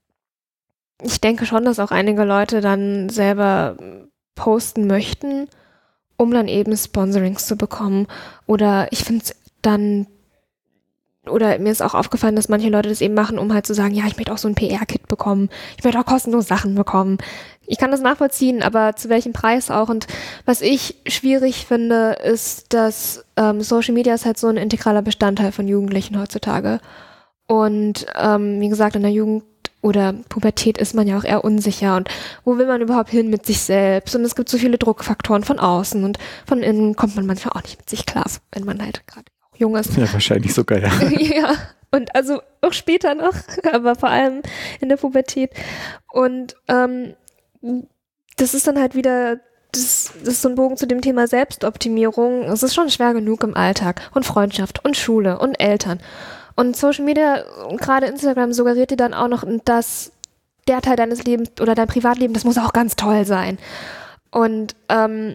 ich denke schon, dass auch einige Leute dann selber posten möchten, um dann eben Sponsorings zu bekommen. Oder ich finde es dann, oder mir ist auch aufgefallen, dass manche Leute das eben machen, um halt zu sagen, ja, ich möchte auch so ein P R-Kit bekommen. Ich möchte auch kostenlos Sachen bekommen. Ich kann das nachvollziehen, aber zu welchem Preis auch? Und was ich schwierig finde, ist, dass ähm, Social Media ist halt so ein integraler Bestandteil von Jugendlichen heutzutage. Und ähm, wie gesagt, in der Jugend oder Pubertät ist man ja auch eher unsicher und wo will man überhaupt hin mit sich selbst und es gibt so viele Druckfaktoren von außen und von innen kommt man manchmal auch nicht mit sich klar, wenn man halt gerade auch jung ist. Ja, wahrscheinlich sogar, ja. Ja, und also auch später noch, aber vor allem in der Pubertät und ähm, das ist dann halt wieder, das, das ist so ein Bogen zu dem Thema Selbstoptimierung. Es ist schon schwer genug im Alltag und Freundschaft und Schule und Eltern. Und Social Media, gerade Instagram, suggeriert dir dann auch noch, dass der Teil deines Lebens oder dein Privatleben, das muss auch ganz toll sein. Und ähm,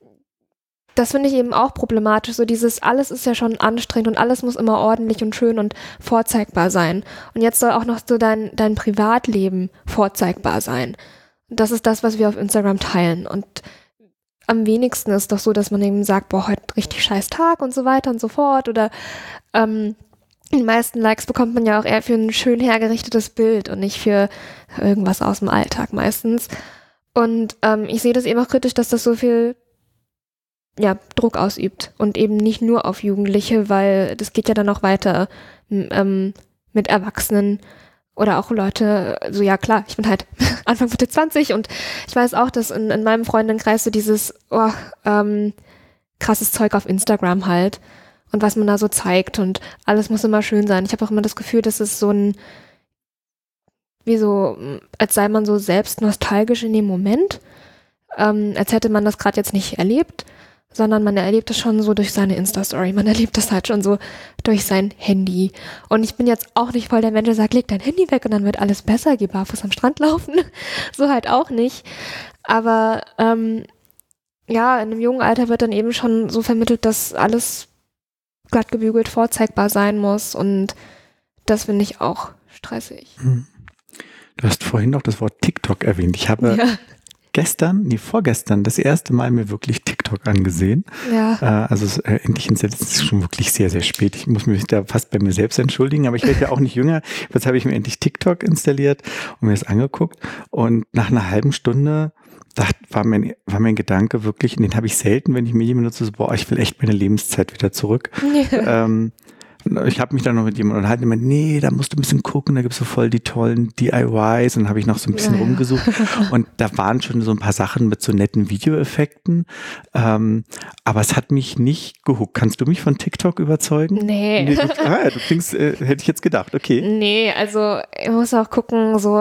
das finde ich eben auch problematisch. So dieses, alles ist ja schon anstrengend und alles muss immer ordentlich und schön und vorzeigbar sein. Und jetzt soll auch noch so dein, dein Privatleben vorzeigbar sein. Das ist das, was wir auf Instagram teilen. Und am wenigsten ist doch so, dass man eben sagt, boah, heute richtig scheiß Tag und so weiter und so fort. Oder ähm, die meisten Likes bekommt man ja auch eher für ein schön hergerichtetes Bild und nicht für irgendwas aus dem Alltag meistens. Und ähm, ich sehe das eben auch kritisch, dass das so viel ja, Druck ausübt und eben nicht nur auf Jugendliche, weil das geht ja dann auch weiter ähm, mit Erwachsenen oder auch Leute, so ja klar, ich bin halt Anfang Mitte zwanzig und ich weiß auch, dass in, in meinem Freundinnenkreis so dieses oh, ähm, krasses Zeug auf Instagram halt und was man da so zeigt und alles muss immer schön sein. Ich habe auch immer das Gefühl, dass es so ein, wie so, als sei man so selbst nostalgisch in dem Moment, ähm, als hätte man das gerade jetzt nicht erlebt, sondern man erlebt es schon so durch seine Insta-Story. Man erlebt das halt schon so durch sein Handy. Und ich bin jetzt auch nicht voll der Mensch, der sagt, leg dein Handy weg und dann wird alles besser, geh barfuß am Strand laufen. So halt auch nicht. Aber ähm, ja, in einem jungen Alter wird dann eben schon so vermittelt, dass alles glatt gebügelt vorzeigbar sein muss und das finde ich auch stressig. Du hast vorhin noch das Wort TikTok erwähnt. Ich habe ja. gestern, nee, vorgestern, das erste Mal mir wirklich TikTok angesehen. Ja. Äh, also es, äh, endlich installiert, es ist schon wirklich sehr, sehr spät. Ich muss mich da fast bei mir selbst entschuldigen, aber ich werde ja auch nicht jünger. Jetzt habe ich mir endlich TikTok installiert und mir das angeguckt. Und nach einer halben Stunde dachte, war mein, war mein Gedanke wirklich, den habe ich selten, wenn ich Medien benutze, so, boah, ich will echt meine Lebenszeit wieder zurück. Ja. Ähm, Ich habe mich dann noch mit jemandem unterhalten, der meinte, nee, da musst du ein bisschen gucken, da gibt's so voll die tollen D I Ys, und dann habe ich noch so ein bisschen ja, rumgesucht und da waren schon so ein paar Sachen mit so netten Videoeffekten, ähm, aber es hat mich nicht gehuckt. Kannst du mich von TikTok überzeugen? Nee. nee du, ah, du klingst, äh, hätte ich jetzt gedacht, okay. Nee, also ich muss auch gucken, so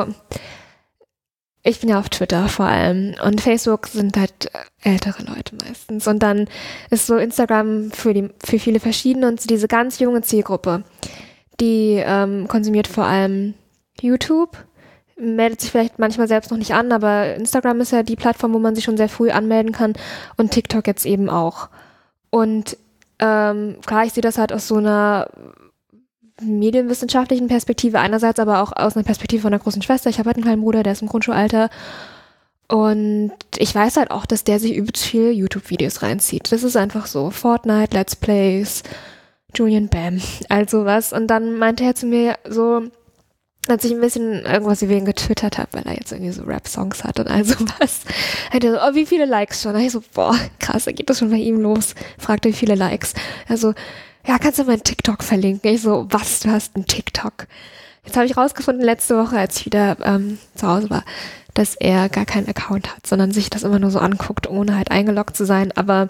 ich bin ja auf Twitter vor allem und Facebook sind halt ältere Leute meistens und dann ist so Instagram für die für viele verschiedene und diese ganz junge Zielgruppe, die ähm, konsumiert vor allem YouTube, meldet sich vielleicht manchmal selbst noch nicht an, aber Instagram ist ja die Plattform, wo man sich schon sehr früh anmelden kann und TikTok jetzt eben auch. Und ähm, klar, ich sehe das halt aus so einer medienwissenschaftlichen Perspektive einerseits, aber auch aus einer Perspektive von einer großen Schwester. Ich habe halt einen kleinen Bruder, der ist im Grundschulalter und ich weiß halt auch, dass der sich übelst viel YouTube-Videos reinzieht. Das ist einfach so. Fortnite, Let's Plays, Julian Bam, also was. Und dann meinte er zu mir so, als ich ein bisschen irgendwas über ihn getwittert habe, weil er jetzt irgendwie so Rap-Songs hat und all sowas, hat er so, oh, wie viele Likes schon? Und ich so, boah, krass, da geht das schon bei ihm los. Fragte, wie viele Likes. Also, ja, kannst du meinen TikTok verlinken? Ich so, was, du hast einen TikTok? Jetzt habe ich rausgefunden, letzte Woche, als ich wieder ähm, zu Hause war, dass er gar keinen Account hat, sondern sich das immer nur so anguckt, ohne halt eingeloggt zu sein. Aber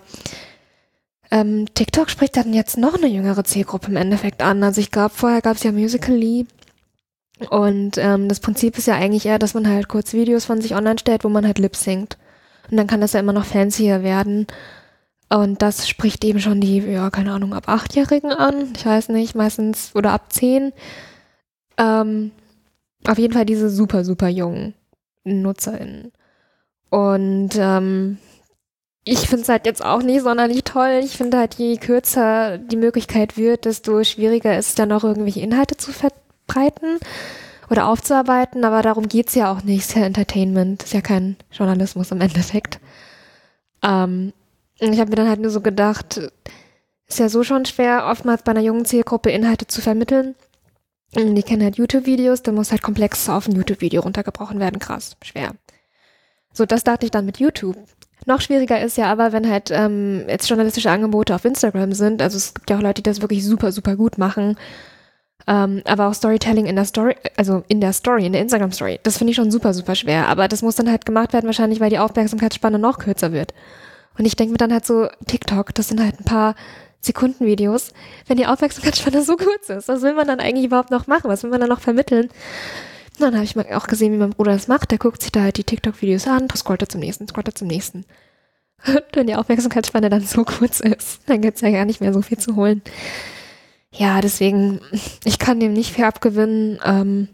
ähm, TikTok spricht dann jetzt noch eine jüngere Zielgruppe im Endeffekt an. Also ich glaube, vorher gab es ja Musical.ly und ähm, das Prinzip ist ja eigentlich eher, dass man halt kurz Videos von sich online stellt, wo man halt lip-synct. Und dann kann das ja immer noch fancier werden. Und das spricht eben schon die, ja, keine Ahnung, ab Achtjährigen an. Ich weiß nicht, meistens, oder ab zehn. Ähm, auf jeden Fall diese super, super jungen NutzerInnen. Und ähm, ich finde es halt jetzt auch nicht sonderlich toll. Ich finde halt, je kürzer die Möglichkeit wird, desto schwieriger ist es dann auch irgendwelche Inhalte zu verbreiten oder aufzuarbeiten. Aber darum geht's ja auch nicht. Es ist ja Entertainment, es ist ja kein Journalismus im Endeffekt. Ähm, Ich habe mir dann halt nur so gedacht, ist ja so schon schwer, oftmals bei einer jungen Zielgruppe Inhalte zu vermitteln. Die kennen halt YouTube-Videos, da muss halt komplex auf ein YouTube-Video runtergebrochen werden. Krass, schwer. So, das dachte ich dann mit YouTube. Noch schwieriger ist ja aber, wenn halt ähm, jetzt journalistische Angebote auf Instagram sind. Also es gibt ja auch Leute, die das wirklich super, super gut machen. Ähm, aber auch Storytelling in der Story, also in der Story, in der Instagram-Story, das finde ich schon super, super schwer. Aber das muss dann halt gemacht werden, wahrscheinlich, weil die Aufmerksamkeitsspanne noch kürzer wird. Und ich denke mir dann halt so, TikTok, das sind halt ein paar Sekundenvideos. Wenn die Aufmerksamkeitsspanne so kurz ist, was will man dann eigentlich überhaupt noch machen? Was will man dann noch vermitteln? Und dann habe ich mal auch gesehen, wie mein Bruder das macht. Der guckt sich da halt die TikTok-Videos an, scrollt er zum nächsten, scrollt er zum nächsten. Und wenn die Aufmerksamkeitsspanne dann so kurz ist, dann gibt's ja gar nicht mehr so viel zu holen. Ja, deswegen, ich kann dem nicht viel abgewinnen. Ähm,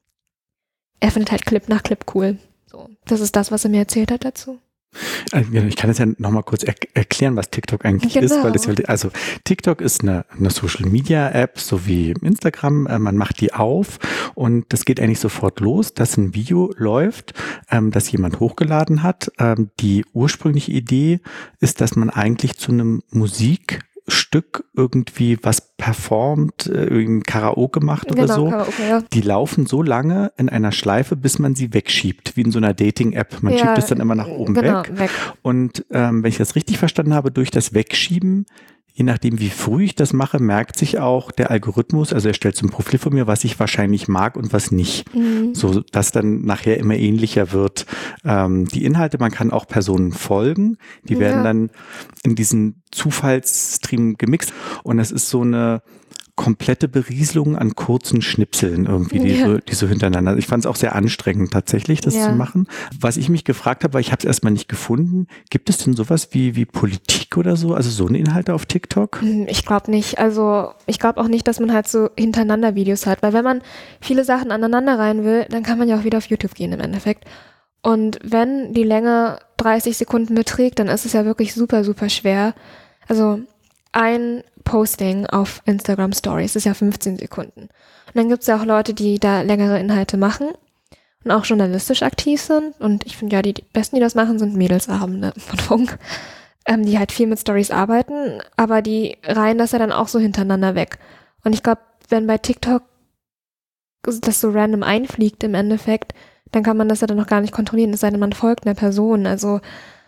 er findet halt Clip nach Clip cool. So, das ist das, was er mir erzählt hat dazu. Ich kann es ja nochmal kurz er- erklären, was TikTok eigentlich genau. ist, weil es also TikTok ist eine, eine Social-Media-App, so wie Instagram. Äh, man macht die auf und das geht eigentlich sofort los, dass ein Video läuft, ähm, das jemand hochgeladen hat. Ähm, die ursprüngliche Idee ist, dass man eigentlich zu einem Musik Stück irgendwie was performt, irgendwie Karaoke macht oder genau, so. Karaoke, ja. Die laufen so lange in einer Schleife, bis man sie wegschiebt, wie in so einer Dating-App. Man ja, schiebt es dann immer nach oben genau, weg. weg. Und ähm, wenn ich das richtig verstanden habe, durch das Wegschieben, je nachdem, wie früh ich das mache, merkt sich auch der Algorithmus, also er stellt so ein Profil von mir, was ich wahrscheinlich mag und was nicht. Mhm. So, dass dann nachher immer ähnlicher wird. Ähm, die Inhalte, man kann auch Personen folgen, die werden ja. dann in diesen Zufallsstream gemixt und es ist so eine komplette Berieselung an kurzen Schnipseln irgendwie, die, ja. so, die so hintereinander. Ich fand es auch sehr anstrengend tatsächlich, das ja. zu machen. Was ich mich gefragt habe, weil ich habe es erstmal nicht gefunden, gibt es denn sowas wie, wie Politik oder so, also so eine Inhalte auf TikTok? Ich glaube nicht. Also ich glaube auch nicht, dass man halt so hintereinander Videos hat, weil wenn man viele Sachen aneinander rein will, dann kann man ja auch wieder auf YouTube gehen im Endeffekt. Und wenn die Länge dreißig Sekunden beträgt, dann ist es ja wirklich super, super schwer. Also ein Posting auf Instagram Stories ist ja fünfzehn Sekunden. Und dann gibt es ja auch Leute, die da längere Inhalte machen. und auch journalistisch aktiv sind. Und ich finde ja, die, die Besten, die das machen, sind Mädelsabende von Funk, ähm, die halt viel mit Stories arbeiten, aber die reihen das ja dann auch so hintereinander weg. Und ich glaube, wenn bei TikTok das so random einfliegt im Endeffekt, dann kann man das ja dann noch gar nicht kontrollieren, es sei denn, man folgt einer Person. Also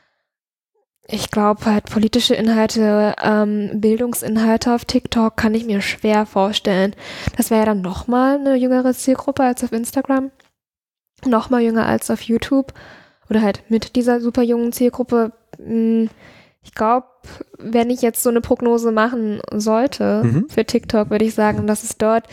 ich glaube halt politische Inhalte, ähm, Bildungsinhalte auf TikTok kann ich mir schwer vorstellen. Das wäre ja dann nochmal eine jüngere Zielgruppe als auf Instagram, nochmal jünger als auf YouTube oder halt mit dieser super jungen Zielgruppe. Ich glaube, wenn ich jetzt so eine Prognose machen sollte mhm. für TikTok, würde ich sagen, dass es dort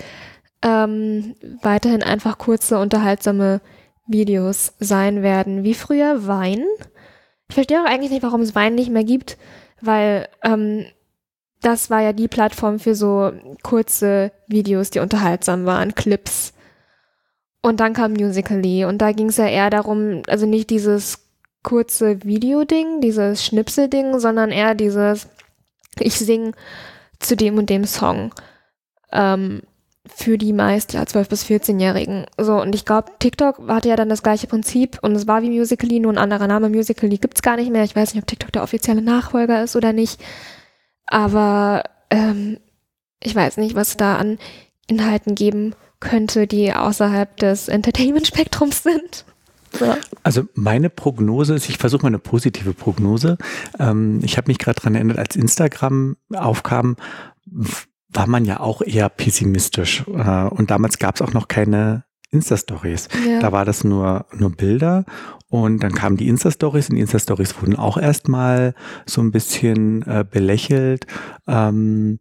ähm, weiterhin einfach kurze, unterhaltsame Videos sein werden, wie früher Vine. Ich verstehe auch eigentlich nicht, warum es Vine nicht mehr gibt, weil ähm, das war ja die Plattform für so kurze Videos, die unterhaltsam waren, Clips. Und dann kam Musical.ly und da ging es ja eher darum, also nicht dieses kurze Video-Ding, dieses Schnipsel-Ding, sondern eher dieses, ich sing zu dem und dem Song. Ähm, für die meist ja zwölf- bis vierzehnjährigen. So, und ich glaube, TikTok hatte ja dann das gleiche Prinzip und es war wie Musical.ly, nur ein anderer Name. Musical.ly gibt's gar nicht mehr. Ich weiß nicht, ob TikTok der offizielle Nachfolger ist oder nicht. Aber ähm, ich weiß nicht, was da an Inhalten geben könnte, die außerhalb des Entertainment-Spektrums sind. Ja. Also meine Prognose ist, ich versuche mal eine positive Prognose. Ähm, ich habe mich gerade daran erinnert, als Instagram aufkam, war man ja auch eher pessimistisch. Und damals gab es auch noch keine Insta-Stories. Ja. Da war das nur, nur Bilder. Und dann kamen die Insta-Stories und die Insta-Stories wurden auch erstmal so ein bisschen äh, belächelt. Ähm,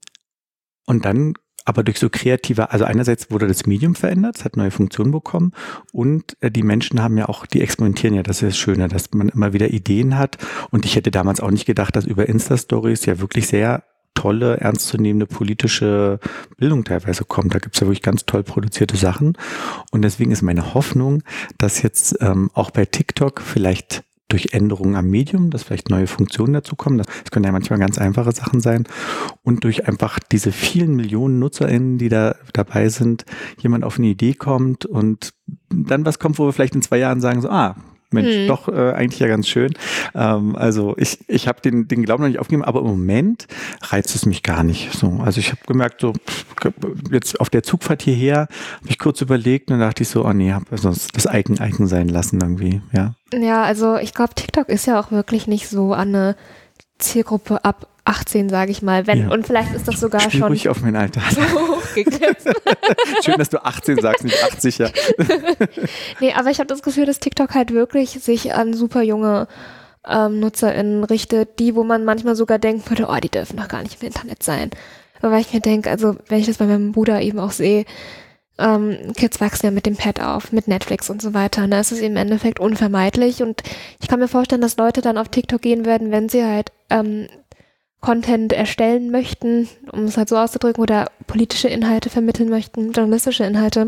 und dann aber durch so kreative, also einerseits wurde das Medium verändert, es hat neue Funktionen bekommen und äh, die Menschen haben ja auch, die experimentieren ja, das ist das Schöne, dass man immer wieder Ideen hat. Und ich hätte damals auch nicht gedacht, dass über Insta-Stories ja wirklich sehr tolle, ernstzunehmende politische Bildung teilweise kommt. Da gibt's ja wirklich ganz toll produzierte Sachen. Und deswegen ist meine Hoffnung, dass jetzt ähm, auch bei TikTok vielleicht durch Änderungen am Medium, dass vielleicht neue Funktionen dazu kommen. Das können ja manchmal ganz einfache Sachen sein. Und durch einfach diese vielen Millionen NutzerInnen, die da dabei sind, jemand auf eine Idee kommt und dann was kommt, wo wir vielleicht in zwei Jahren sagen so, ah, Mensch, hm. doch äh, eigentlich ja ganz schön. Ähm, also ich ich habe den den Glauben noch nicht aufgegeben, aber im Moment reizt es mich gar nicht. So, also ich habe gemerkt, so pff, jetzt auf der Zugfahrt hierher habe ich kurz überlegt und dann dachte ich so, oh nee, habe also das Icon Icon sein lassen irgendwie, ja. Ja, also ich glaube, TikTok ist ja auch wirklich nicht so an eine Zielgruppe ab achtzehn, sage ich mal. Wenn, ja. Und vielleicht ist das sogar Spiel schon ruhig auf mein Alter. So hochgegriffen. Schön, dass du achtzehn sagst, nicht achtzig, ja. Nee, aber ich habe das Gefühl, dass TikTok halt wirklich sich an super junge ähm, NutzerInnen richtet, die, wo man manchmal sogar denken würde, oh, die dürfen doch gar nicht im Internet sein. Aber weil ich mir denke, also wenn ich das bei meinem Bruder eben auch sehe, ähm, Kids wachsen ja mit dem Pad auf, mit Netflix und so weiter. Und da ist es im Endeffekt unvermeidlich. Und ich kann mir vorstellen, dass Leute dann auf TikTok gehen werden, wenn sie halt ähm, Content erstellen möchten, um es halt so auszudrücken, oder politische Inhalte vermitteln möchten, journalistische Inhalte,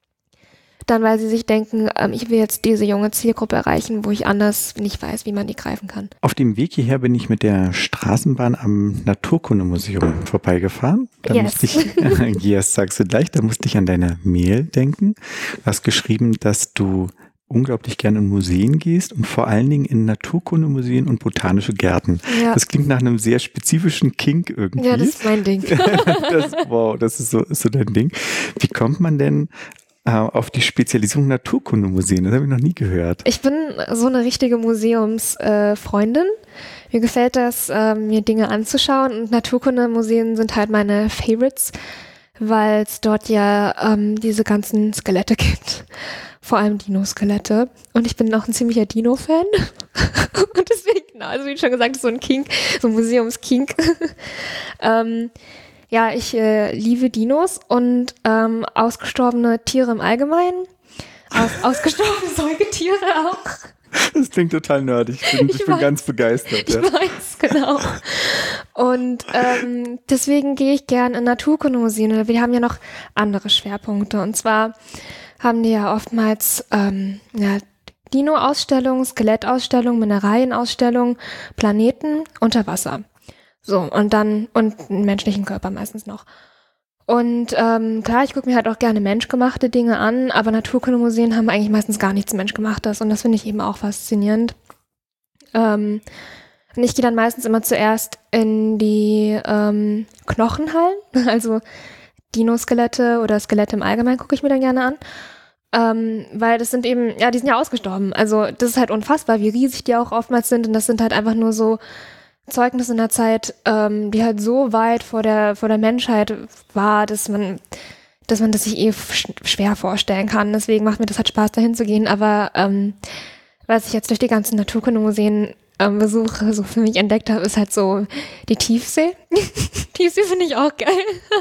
dann weil sie sich denken, ähm, ich will jetzt diese junge Zielgruppe erreichen, wo ich anders nicht weiß, wie man die greifen kann. Auf dem Weg hierher bin ich mit der Straßenbahn am Naturkundemuseum vorbeigefahren. Da yes. musste ich, äh, yes, sagst du gleich, da musste ich an deine Mail denken. Du hast geschrieben, dass du unglaublich gerne in Museen gehst und vor allen Dingen in Naturkundemuseen und botanische Gärten. Ja. Das klingt nach einem sehr spezifischen Kink irgendwie. Ja, das ist mein Ding. das, wow, das ist so, ist so dein Ding. Wie kommt man denn äh, auf die Spezialisierung Naturkundemuseen? Das habe ich noch nie gehört. Ich bin so eine richtige Museumsfreundin. Äh, mir gefällt das, äh, mir Dinge anzuschauen, und Naturkundemuseen sind halt meine Favorites, weil es dort ja ähm, diese ganzen Skelette gibt. Vor allem Dino-Skelette. Und ich bin auch ein ziemlicher Dino-Fan. Und deswegen, genau, also wie schon gesagt, so ein Kink, so ein Museums-Kink. ähm, ja, ich äh, liebe Dinos und ähm, ausgestorbene Tiere im Allgemeinen. Aus, ausgestorbene Säugetiere auch. Das klingt total nerdig. Ich bin, ich ich bin ganz begeistert. Ja. Ich weiß, genau. Und ähm, deswegen gehe ich gern in Naturkundemuseen. Wir haben ja noch andere Schwerpunkte. Und zwar haben die ja oftmals ähm, ja, Dino-Ausstellungen, Skelettausstellungen, Mineralienausstellungen, Planeten unter Wasser. So, und dann, und einen menschlichen Körper meistens noch. Und ähm, klar, ich gucke mir halt auch gerne menschgemachte Dinge an, aber Naturkundemuseen haben eigentlich meistens gar nichts Menschgemachtes und das finde ich eben auch faszinierend. Ähm, und ich gehe dann meistens immer zuerst in die ähm, Knochenhallen, also Dinoskelette oder Skelette im Allgemeinen gucke ich mir dann gerne an. Ähm, weil das sind eben, ja, die sind ja ausgestorben. Also das ist halt unfassbar, wie riesig die auch oftmals sind und das sind halt einfach nur so Zeugnisse in der Zeit, ähm, die halt so weit vor der vor der Menschheit war, dass man dass man das sich eh sch- schwer vorstellen kann. Deswegen macht mir das halt Spaß, dahin zu gehen. Aber ähm, was ich jetzt durch die ganzen Naturkundemuseen ähm, Besuche so für mich entdeckt habe, ist halt so die Tiefsee. Tiefsee finde ich auch geil.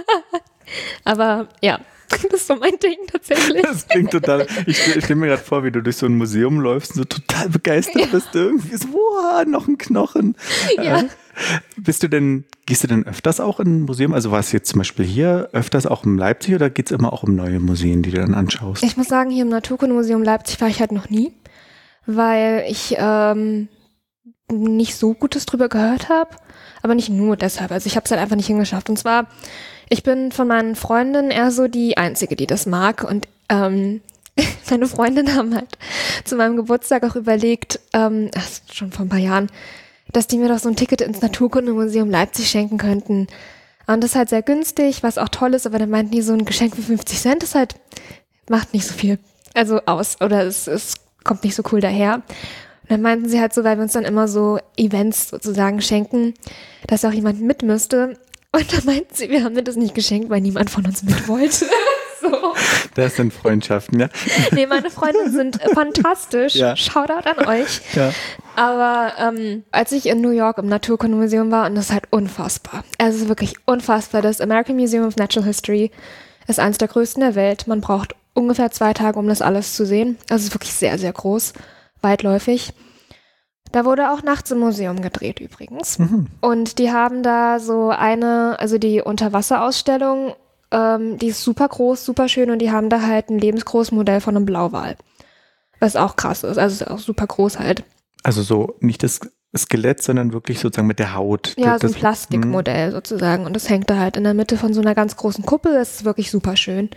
Aber ja, das ist so mein Ding tatsächlich. Das klingt total, ich, ich stelle mir gerade vor, wie du durch so ein Museum läufst und so total begeistert ja. bist, irgendwie so, wow, noch ein Knochen. Ja. Äh, bist du denn, gehst du denn öfters auch in ein Museum? Also warst du jetzt zum Beispiel hier öfters auch in Leipzig oder geht es immer auch um neue Museen, die du dann anschaust? Ich muss sagen, hier im Naturkundemuseum Leipzig war ich halt noch nie, weil ich ähm, nicht so Gutes drüber gehört habe, aber nicht nur deshalb. Also ich habe es halt einfach nicht hingeschafft. Und zwar, ich bin von meinen Freundinnen eher so die Einzige, die das mag. Und ähm, meine Freundinnen haben halt zu meinem Geburtstag auch überlegt, ähm, das ist schon vor ein paar Jahren, dass die mir doch so ein Ticket ins Naturkundemuseum Leipzig schenken könnten. Und das ist halt sehr günstig, was auch toll ist, aber dann meinten die, so ein Geschenk für fünfzig Cent ist halt, macht nicht so viel, also aus, oder es, es kommt nicht so cool daher. Und dann meinten sie halt so, weil wir uns dann immer so Events sozusagen schenken, dass auch jemand mit müsste. Und dann meinten sie, wir haben mir das nicht geschenkt, weil niemand von uns mit wollte. So. Das sind Freundschaften, ja. Nee, meine Freunde sind fantastisch. Ja. Shoutout an euch. Ja. Aber ähm, als ich in New York im Naturkundemuseum war, und das ist halt unfassbar. Also es ist wirklich unfassbar. Das American Museum of Natural History ist eines der größten der Welt. Man braucht ungefähr zwei Tage, um das alles zu sehen. Also es ist wirklich sehr, sehr groß, weitläufig. Da wurde auch nachts im Museum gedreht übrigens. Mhm. Und die haben da so eine, also die Unterwasserausstellung, ähm, die ist super groß, super schön und die haben da halt ein lebensgroßes Modell von einem Blauwal. Was auch krass ist, also ist auch super groß halt. Also so nicht das Skelett, sondern wirklich sozusagen mit der Haut. Ja, das, so ein Plastikmodell sozusagen. Und das hängt da halt in der Mitte von so einer ganz großen Kuppel. Das ist wirklich super schön.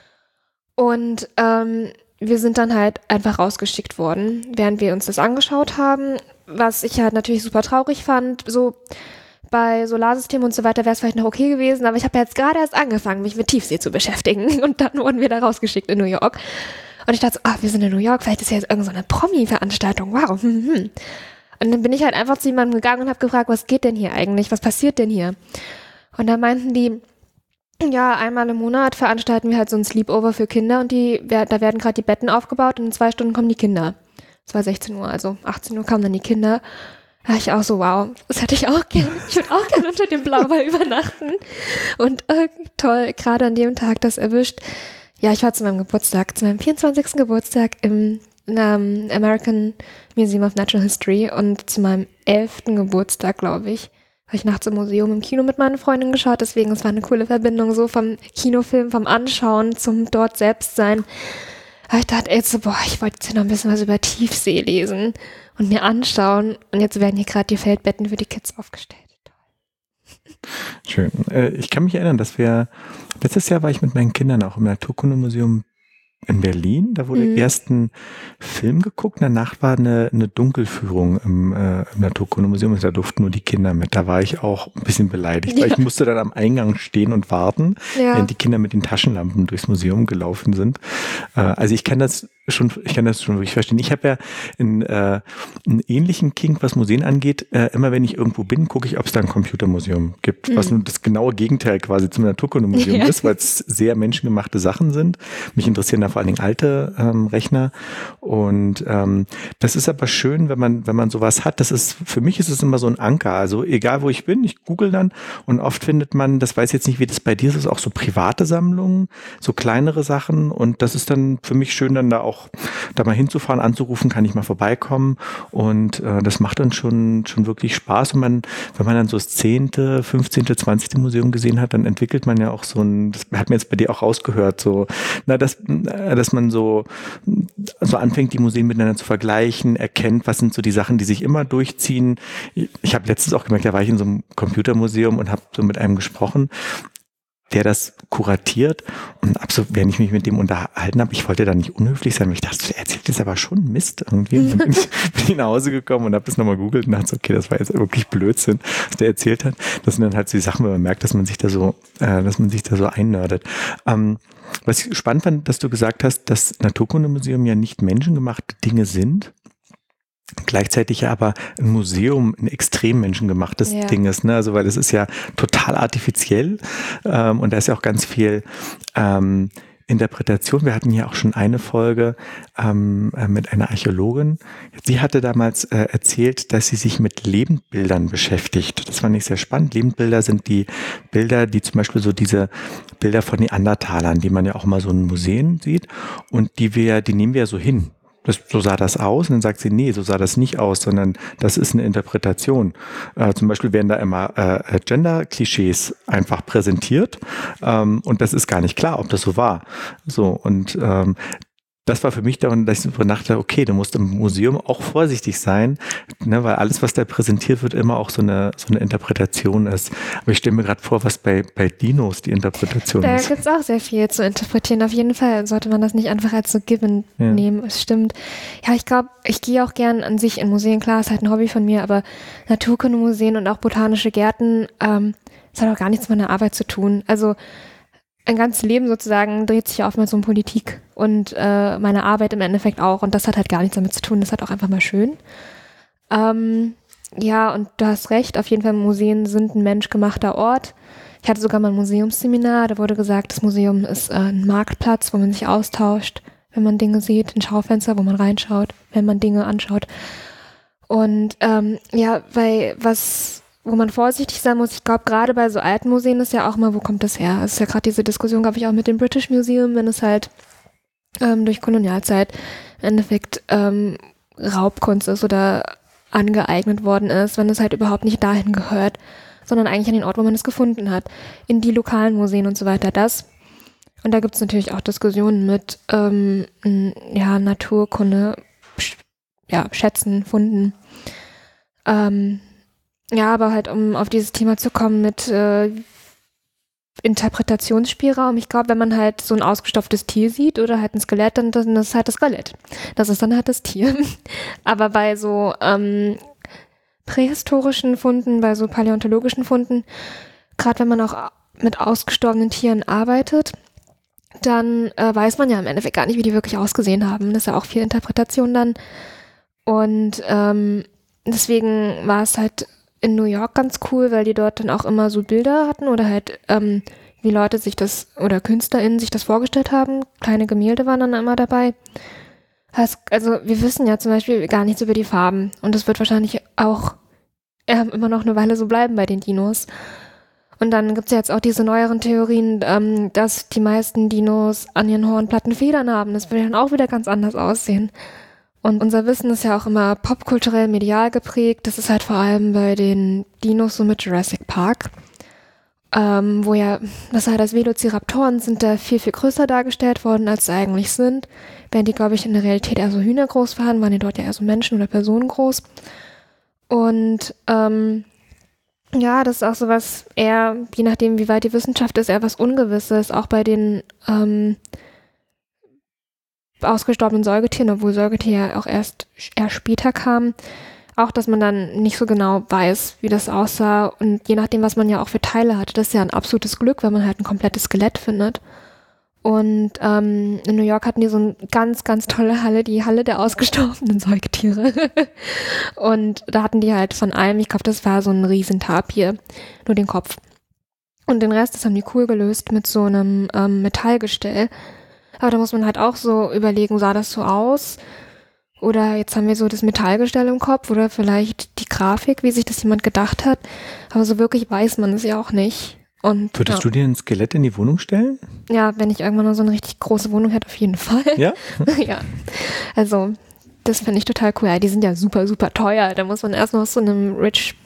Und ähm, wir sind dann halt einfach rausgeschickt worden, während wir uns das angeschaut haben. Was ich halt natürlich super traurig fand. So bei Solarsystemen und so weiter wäre es vielleicht noch okay gewesen. Aber ich habe jetzt gerade erst angefangen, mich mit Tiefsee zu beschäftigen. Und dann wurden wir da rausgeschickt in New York. Und ich dachte so, ah, wir sind in New York, vielleicht ist ja jetzt irgendeine so Promi-Veranstaltung, wow. Hm, hm. Und dann bin ich halt einfach zu jemandem gegangen und habe gefragt, was geht denn hier eigentlich, was passiert denn hier? Und da meinten die, ja, einmal im Monat veranstalten wir halt so ein Sleepover für Kinder und die, da werden gerade die Betten aufgebaut und in zwei Stunden kommen die Kinder. Es war sechzehn Uhr, also achtzehn Uhr kamen dann die Kinder. Da war ich auch so, wow, das hätte ich auch gerne. Ich würde auch gerne unter dem Blauwal übernachten. Und äh, toll, gerade an dem Tag das erwischt. Ja, ich war zu meinem Geburtstag, zu meinem vierundzwanzigsten Geburtstag im um, American Museum of Natural History und zu meinem elften Geburtstag, glaube ich, habe ich nachts im Museum im Kino mit meinen Freundinnen geschaut. Deswegen, es war eine coole Verbindung, so vom Kinofilm, vom Anschauen zum dort selbst sein. Aber ich dachte jetzt so, boah, ich wollte jetzt hier noch ein bisschen was über Tiefsee lesen und mir anschauen. Und jetzt werden hier gerade die Feldbetten für die Kids aufgestellt. Schön. Ich kann mich erinnern, dass wir, letztes Jahr war ich mit meinen Kindern auch im Naturkundemuseum in Berlin. Da wurde mhm. erst ein Film geguckt, danach war eine, eine Dunkelführung im, äh, im Naturkundemuseum und da durften nur die Kinder mit. Da war ich auch ein bisschen beleidigt, ja. weil ich musste dann am Eingang stehen und warten, ja. während die Kinder mit den Taschenlampen durchs Museum gelaufen sind. Äh, also ich kann das schon, ich kann das schon wirklich verstehen. Ich habe ja in, äh, einen ähnlichen Kink, was Museen angeht. Äh, immer wenn ich irgendwo bin, gucke ich, ob es da ein Computermuseum gibt, mhm. was nun das genaue Gegenteil quasi zum Naturkundemuseum ja. ist, weil es sehr menschengemachte Sachen sind. Mich interessieren da vor allen Dingen alte ähm, Rechner und ähm, das ist aber schön, wenn man wenn man sowas hat. Das ist, für mich ist es immer so ein Anker. Also egal wo ich bin, ich google dann und oft findet man, das weiß jetzt nicht, wie das bei dir ist, auch so private Sammlungen, so kleinere Sachen und das ist dann für mich schön, dann da auch da mal hinzufahren, anzurufen, kann ich mal vorbeikommen und äh, das macht dann schon schon wirklich Spaß und man, wenn man dann so das zehnte, fünfzehnte, zwanzigste Museum gesehen hat, dann entwickelt man ja auch so ein, das hat man jetzt bei dir auch rausgehört, so, na, das, dass man so, so anfängt, die Museen miteinander zu vergleichen, erkennt, was sind so die Sachen, die sich immer durchziehen. Ich habe letztens auch gemerkt, da war ich in so einem Computermuseum und habe so mit einem gesprochen. der das kuratiert. Und absolut, wenn ich mich mit dem unterhalten habe, ich wollte da nicht unhöflich sein, weil ich dachte, der erzählt jetzt aber schon Mist irgendwie. Und dann bin ich, bin ich nach Hause gekommen und habe das nochmal gegoogelt und dachte, okay, das war jetzt wirklich Blödsinn, was der erzählt hat. Das sind dann halt so die Sachen, wenn man merkt, dass man sich da so, äh, dass man sich da so einnördet. Ähm, was ich spannend fand, dass du gesagt hast, dass Naturkundemuseum ja nicht menschengemachte Dinge sind, gleichzeitig ja aber ein Museum ein extrem menschengemachtes ja. Ding ist, ne? Also weil das ist ja total artifiziell ähm, und da ist ja auch ganz viel ähm, Interpretation. Wir hatten ja auch schon eine Folge ähm, mit einer Archäologin. Sie hatte damals äh, erzählt, dass sie sich mit Lebendbildern beschäftigt. Das fand ich sehr spannend. Lebendbilder sind die Bilder, die zum Beispiel so diese Bilder von Neandertalern, die man ja auch mal so in Museen sieht und die wir, die nehmen wir ja so hin. Das, so sah das aus. Und dann sagt sie, nee, so sah das nicht aus, sondern das ist eine Interpretation. Äh, zum Beispiel werden da immer äh, Gender-Klischees einfach präsentiert ähm, und das ist gar nicht klar, ob das so war. So und ähm, das war für mich daran, dass ich darüber nachdachte, okay, du musst im Museum auch vorsichtig sein, ne, weil alles, was da präsentiert wird, immer auch so eine, so eine Interpretation ist. Aber ich stelle mir gerade vor, was bei, bei Dinos die Interpretation da ist. Da gibt es auch sehr viel zu interpretieren. Auf jeden Fall sollte man das nicht einfach als so given ja. nehmen. Es stimmt. Ja, ich glaube, ich gehe auch gern an sich in Museen. Klar, ist halt ein Hobby von mir, aber Naturkundemuseen und auch botanische Gärten, ähm, das hat auch gar nichts mit meiner Arbeit zu tun. Also ein ganzes Leben sozusagen dreht sich oftmals um Politik und äh, meine Arbeit im Endeffekt auch und das hat halt gar nichts damit zu tun, das ist halt auch einfach mal schön. Ähm, ja, und du hast recht, auf jeden Fall Museen sind ein menschgemachter Ort. Ich hatte sogar mal ein Museumsseminar, da wurde gesagt, das Museum ist äh, ein Marktplatz, wo man sich austauscht, wenn man Dinge sieht, ein Schaufenster, wo man reinschaut, wenn man Dinge anschaut. Und ähm, ja, weil was... wo man vorsichtig sein muss. Ich glaube, gerade bei so alten Museen ist ja auch mal, wo kommt das her? Es ist ja gerade diese Diskussion, glaube ich, auch mit dem British Museum, wenn es halt ähm, durch Kolonialzeit im Endeffekt ähm, Raubkunst ist oder angeeignet worden ist, wenn es halt überhaupt nicht dahin gehört, sondern eigentlich an den Ort, wo man es gefunden hat. In die lokalen Museen und so weiter. Das. Und da gibt es natürlich auch Diskussionen mit ähm, ja, Naturkunde, ja, Schätzen, Funden. Ähm, Ja, aber halt, um auf dieses Thema zu kommen mit äh, Interpretationsspielraum. Ich glaube, wenn man halt so ein ausgestopftes Tier sieht oder halt ein Skelett, dann, dann ist es halt das Skelett. Das ist dann halt das Tier. Aber bei so ähm, prähistorischen Funden, bei so paläontologischen Funden, gerade wenn man auch mit ausgestorbenen Tieren arbeitet, dann äh, weiß man ja im Endeffekt gar nicht, wie die wirklich ausgesehen haben. Das ist ja auch viel Interpretation dann. Und ähm, deswegen war es halt in New York ganz cool, weil die dort dann auch immer so Bilder hatten oder halt ähm, wie Leute sich das oder KünstlerInnen sich das vorgestellt haben. Kleine Gemälde waren dann immer dabei. Also wir wissen ja zum Beispiel gar nichts über die Farben und das wird wahrscheinlich auch ähm, immer noch eine Weile so bleiben bei den Dinos. Und dann gibt es ja jetzt auch diese neueren Theorien, ähm, dass die meisten Dinos an ihren Hornplatten Federn haben. Das würde dann auch wieder ganz anders aussehen. Und unser Wissen ist ja auch immer popkulturell, medial geprägt. Das ist halt vor allem bei den Dinos so mit Jurassic Park, ähm, wo ja, das halt als Velociraptoren sind da viel, viel größer dargestellt worden, als sie eigentlich sind. Während die, glaube ich, in der Realität eher so hühnergroß waren, waren die dort ja eher so Menschen- oder Personen groß. Und ähm, ja, das ist auch so was eher, je nachdem, wie weit die Wissenschaft ist, eher was Ungewisses, auch bei den ähm, ausgestorbenen Säugetieren, obwohl Säugetiere ja auch erst eher später kamen, auch, dass man dann nicht so genau weiß, wie das aussah und je nachdem, was man ja auch für Teile hatte, das ist ja ein absolutes Glück, wenn man halt ein komplettes Skelett findet. Und ähm, in New York hatten die so eine ganz, ganz tolle Halle, die Halle der ausgestorbenen Säugetiere. Und da hatten die halt von allem, ich glaube, das war so ein riesen Tapir, nur den Kopf. Und den Rest, das haben die cool gelöst mit so einem ähm, Metallgestell. Aber da muss man halt auch so überlegen, sah das so aus? Oder jetzt haben wir so das Metallgestell im Kopf oder vielleicht die Grafik, wie sich das jemand gedacht hat. Aber so wirklich weiß man es ja auch nicht. Und, Würdest ja. du dir ein Skelett in die Wohnung stellen? Ja, wenn ich irgendwann mal so eine richtig große Wohnung hätte, auf jeden Fall. Ja? Ja. Also, das finde ich total cool. Ja, die sind ja super, super teuer. Da muss man erst noch auf so einem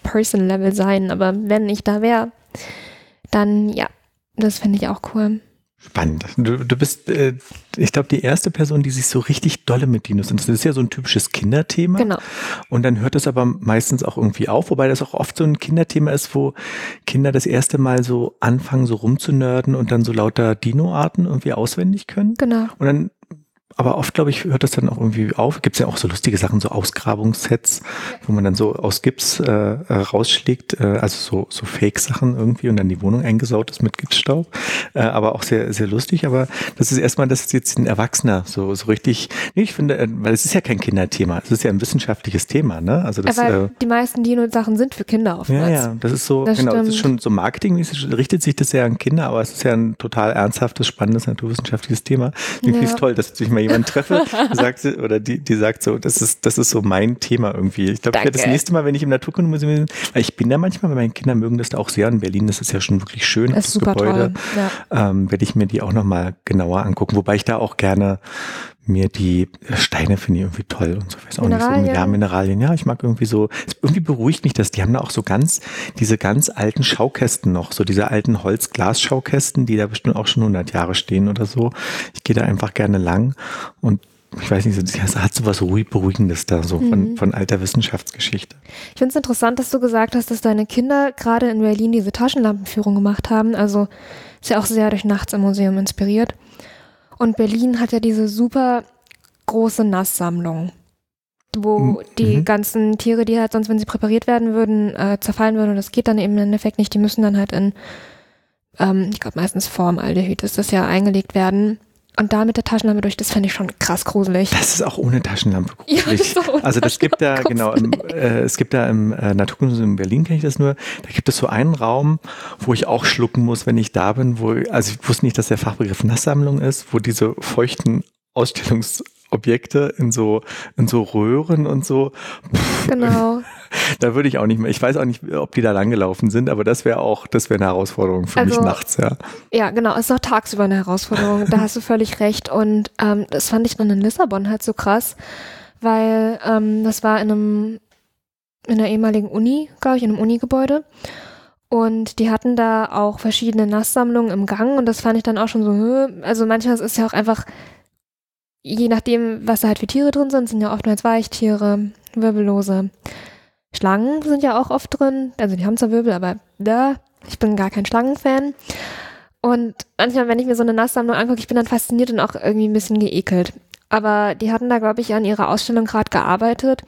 Rich-Person-Level sein. Aber wenn ich da wäre, dann ja, das finde ich auch cool. Spannend. Du, du bist, äh, ich glaube, die erste Person, die sich so richtig dolle mit Dinos interessiert. Das ist ja so ein typisches Kinderthema. Genau. Und dann hört das aber meistens auch irgendwie auf, wobei das auch oft so ein Kinderthema ist, wo Kinder das erste Mal so anfangen, so rumzunörden und dann so lauter Dino-Arten irgendwie auswendig können. Genau. Und dann aber oft, glaube ich, hört das dann auch irgendwie auf. Gibt es ja auch so lustige Sachen, so Ausgrabungssets, wo man dann so aus Gips äh, rausschlägt, äh, also so, so Fake-Sachen irgendwie und dann die Wohnung eingesaut ist mit Gipsstaub. Äh, aber auch sehr, sehr lustig. Aber das ist erstmal, das ist jetzt ein Erwachsener, so, so richtig, nee, ich finde, äh, weil es ist ja kein Kinderthema, es ist ja ein wissenschaftliches Thema, ne? Also das, aber äh, die meisten Dino-Sachen sind für Kinder oftmals. ja, ja, das ist so, das genau, stimmt. das ist schon so marketingmäßig, richtet sich das ja an Kinder, aber es ist ja ein total ernsthaftes, spannendes, naturwissenschaftliches Thema. Ich finde es toll, dass ich mal jemanden treffe, die sagt, oder die, die sagt so, das ist, das ist so mein Thema irgendwie. Ich glaube, ich werde das nächste Mal, wenn ich im Naturkundemuseum bin, weil ich bin da manchmal, weil meine Kinder mögen das da auch sehr in Berlin, das ist ja schon wirklich schön, das, das super Gebäude, toll. Ja. Ähm, werde ich mir die auch nochmal genauer angucken, wobei ich da auch gerne mir die Steine finde ich irgendwie toll und so. Weiß auch Mineralien. Nicht so. Ja, Mineralien. Ja, ich mag irgendwie so, es irgendwie beruhigt mich das. Die haben da auch so ganz, diese ganz alten Schaukästen noch, so diese alten Holz-Glas-Schaukästen, die da bestimmt auch schon hundert Jahre stehen oder so. Ich gehe da einfach gerne lang und ich weiß nicht, es hat so was ruhig Beruhigendes da, so von, mhm. von alter Wissenschaftsgeschichte. Ich finde es interessant, dass du gesagt hast, dass deine Kinder gerade in Berlin diese Taschenlampenführung gemacht haben. Also ist ja auch sehr durch Nachts im Museum inspiriert. Und Berlin hat ja diese super große Nasssammlung, wo mhm. die ganzen Tiere, die halt sonst, wenn sie präpariert werden würden, äh, zerfallen würden. Und das geht dann eben im Endeffekt nicht. Die müssen dann halt in, ähm, ich glaube meistens Formaldehyd ist das ja, eingelegt werden. Und da mit der Taschenlampe durch, das fände ich schon krass gruselig. Das ist auch ohne Taschenlampe gruselig. Ja, das ist ohne also das gibt da, genau, im, äh, es gibt da im äh, Naturkundemuseum in Berlin, kenne ich das nur, da gibt es so einen Raum, wo ich auch schlucken muss, wenn ich da bin, wo, also ich wusste nicht, dass der Fachbegriff Nasssammlung ist, wo diese feuchten Ausstellungsobjekte in so, in so Röhren und so. Genau. Da würde ich auch nicht mehr, ich weiß auch nicht, ob die da langgelaufen sind, aber das wäre auch, das wäre eine Herausforderung für also, mich nachts, ja. Ja, genau, es ist auch tagsüber eine Herausforderung, da hast du völlig recht und ähm, das fand ich dann in Lissabon halt so krass, weil ähm, das war in einem, in einer ehemaligen Uni, glaube ich, in einem Unigebäude und die hatten da auch verschiedene Nasssammlungen im Gang und das fand ich dann auch schon so, also manchmal ist es ja auch einfach, je nachdem, was da halt für Tiere drin sind, sind ja oftmals Weichtiere, Wirbellose. Schlangen sind ja auch oft drin, also die haben zwar Wirbel, aber da, ich bin gar kein Schlangenfan. Und manchmal, wenn ich mir so eine Nasssammlung angucke, ich bin dann fasziniert und auch irgendwie ein bisschen geekelt. Aber die hatten da, glaube ich, an ihrer Ausstellung gerade gearbeitet.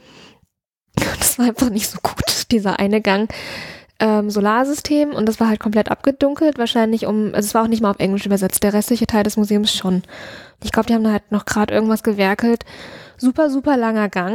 Das war einfach nicht so gut, dieser eine Gang. Ähm, Solarsystem und das war halt komplett abgedunkelt, wahrscheinlich um, also es war auch nicht mal auf Englisch übersetzt, der restliche Teil des Museums schon. Ich glaube, die haben da halt noch gerade irgendwas gewerkelt. Super, super langer Gang.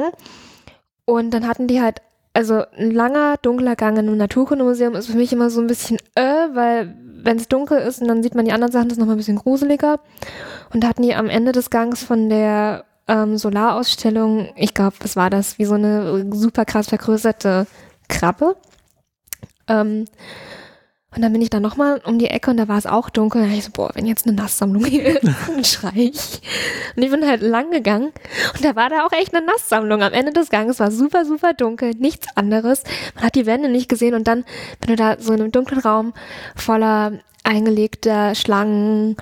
Und dann hatten die halt, also ein langer, dunkler Gang in einem Naturkundemuseum ist für mich immer so ein bisschen äh, weil wenn es dunkel ist und dann sieht man die anderen Sachen, das ist nochmal ein bisschen gruseliger. Und da hatten die am Ende des Gangs von der ähm, Solarausstellung, ich glaube, was war das, wie so eine super krass vergrößerte Krabbe. Ähm, und dann bin ich da nochmal um die Ecke und da war es auch dunkel. Und da dachte ich so, boah, wenn jetzt eine Nasssammlung hier ist, dann schrei ich. Und ich bin halt lang gegangen und da war da auch echt eine Nasssammlung. Am Ende des Ganges war super, super dunkel, nichts anderes. Man hat die Wände nicht gesehen und dann, wenn du da so in einem dunklen Raum voller eingelegter Schlangen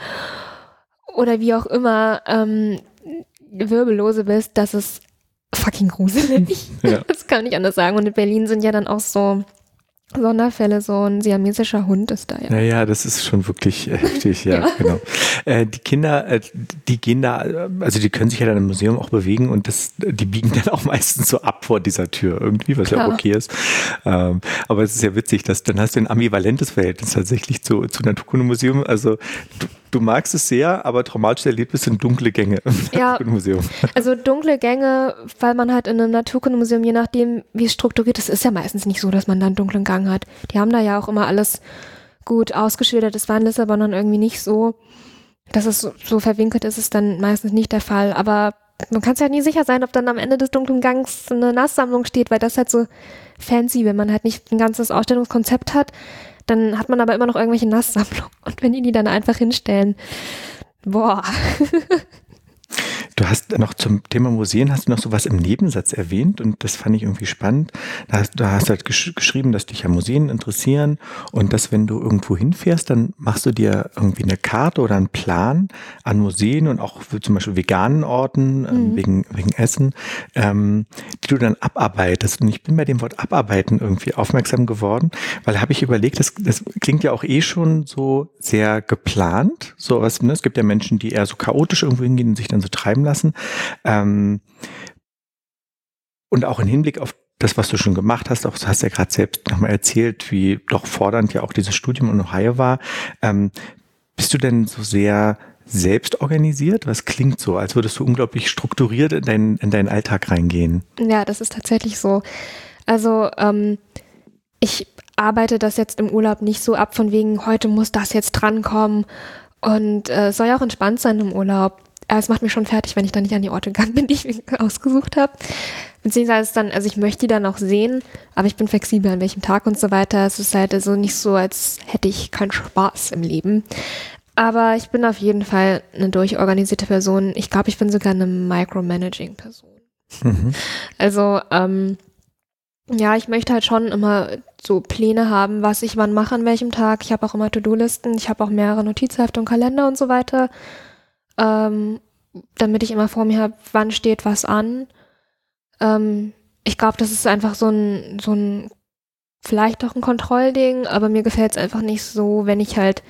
oder wie auch immer ähm, Wirbellose bist, das ist fucking gruselig. Ja. Das kann ich anders sagen. Und in Berlin sind ja dann auch so Sonderfälle, so ein siamesischer Hund ist da ja. Naja, das ist schon wirklich heftig, ja, ja. Genau. Äh, die Kinder, äh, die gehen da, also die können sich ja dann im Museum auch bewegen und das, die biegen dann auch meistens so ab vor dieser Tür irgendwie, was Klar. ja okay ist. Ähm, aber es ist ja witzig, dass dann hast du ein ambivalentes Verhältnis tatsächlich zu, zu Naturkundemuseum. Also du, du magst es sehr, aber traumatisch erlebt es sind dunkle Gänge im ja, Naturkundemuseum. Also dunkle Gänge, weil man halt in einem Naturkundemuseum, je nachdem wie es strukturiert ist, ist ja meistens nicht so, dass man da einen dunklen Gang hat. Die haben da ja auch immer alles gut ausgeschildert. Das war in Lissabon dann irgendwie nicht so, dass es so, so verwinkelt ist, ist dann meistens nicht der Fall. Aber man kann sich halt nie sicher sein, ob dann am Ende des dunklen Gangs eine Nasssammlung steht, weil das halt so fancy, wenn man halt nicht ein ganzes Ausstellungskonzept hat, dann hat man aber immer noch irgendwelche Nasssammlungen. Und wenn die die dann einfach hinstellen, boah. Du hast noch zum Thema Museen, hast du noch sowas im Nebensatz erwähnt und das fand ich irgendwie spannend. Da hast du hast halt gesch- geschrieben, dass dich ja Museen interessieren und dass, wenn du irgendwo hinfährst, dann machst du dir irgendwie eine Karte oder einen Plan an Museen und auch für zum Beispiel veganen Orten, ähm, Mhm. wegen, wegen Essen, ähm, die du dann abarbeitest. Und ich bin bei dem Wort abarbeiten irgendwie aufmerksam geworden, weil habe ich überlegt, das, das klingt ja auch eh schon so sehr geplant. So was, ne? Es gibt ja Menschen, die eher so chaotisch irgendwo hingehen und sich dann so treiben lassen. Ähm, und auch im Hinblick auf das, was du schon gemacht hast, auch du hast ja gerade selbst nochmal erzählt, wie doch fordernd ja auch dieses Studium in Ohio war. Ähm, bist du denn so sehr selbst organisiert? Was klingt so, als würdest du unglaublich strukturiert in, dein, in deinen Alltag reingehen? Ja, das ist tatsächlich so. Also ähm, ich arbeite das jetzt im Urlaub nicht so ab, von wegen, heute muss das jetzt drankommen. Und äh, es soll ja auch entspannt sein im Urlaub. Aber es macht mich schon fertig, wenn ich dann nicht an die Orte gegangen bin, die ich mir ausgesucht habe. Beziehungsweise dann, also ich möchte die dann auch sehen, aber ich bin flexibel an welchem Tag und so weiter. Es ist halt also nicht so, als hätte ich keinen Spaß im Leben. Aber ich bin auf jeden Fall eine durchorganisierte Person. Ich glaube, ich bin sogar eine Micromanaging-Person. Mhm. Also, ähm, ja, ich möchte halt schon immer so Pläne haben, was ich wann mache an welchem Tag. Ich habe auch immer To-Do-Listen, ich habe auch mehrere Notizhefte und Kalender und so weiter, ähm, damit ich immer vor mir habe, wann steht was an. Ähm, ich glaube, das ist einfach so ein, so ein, vielleicht auch ein Kontrollding, aber mir gefällt es einfach nicht so, wenn ich halt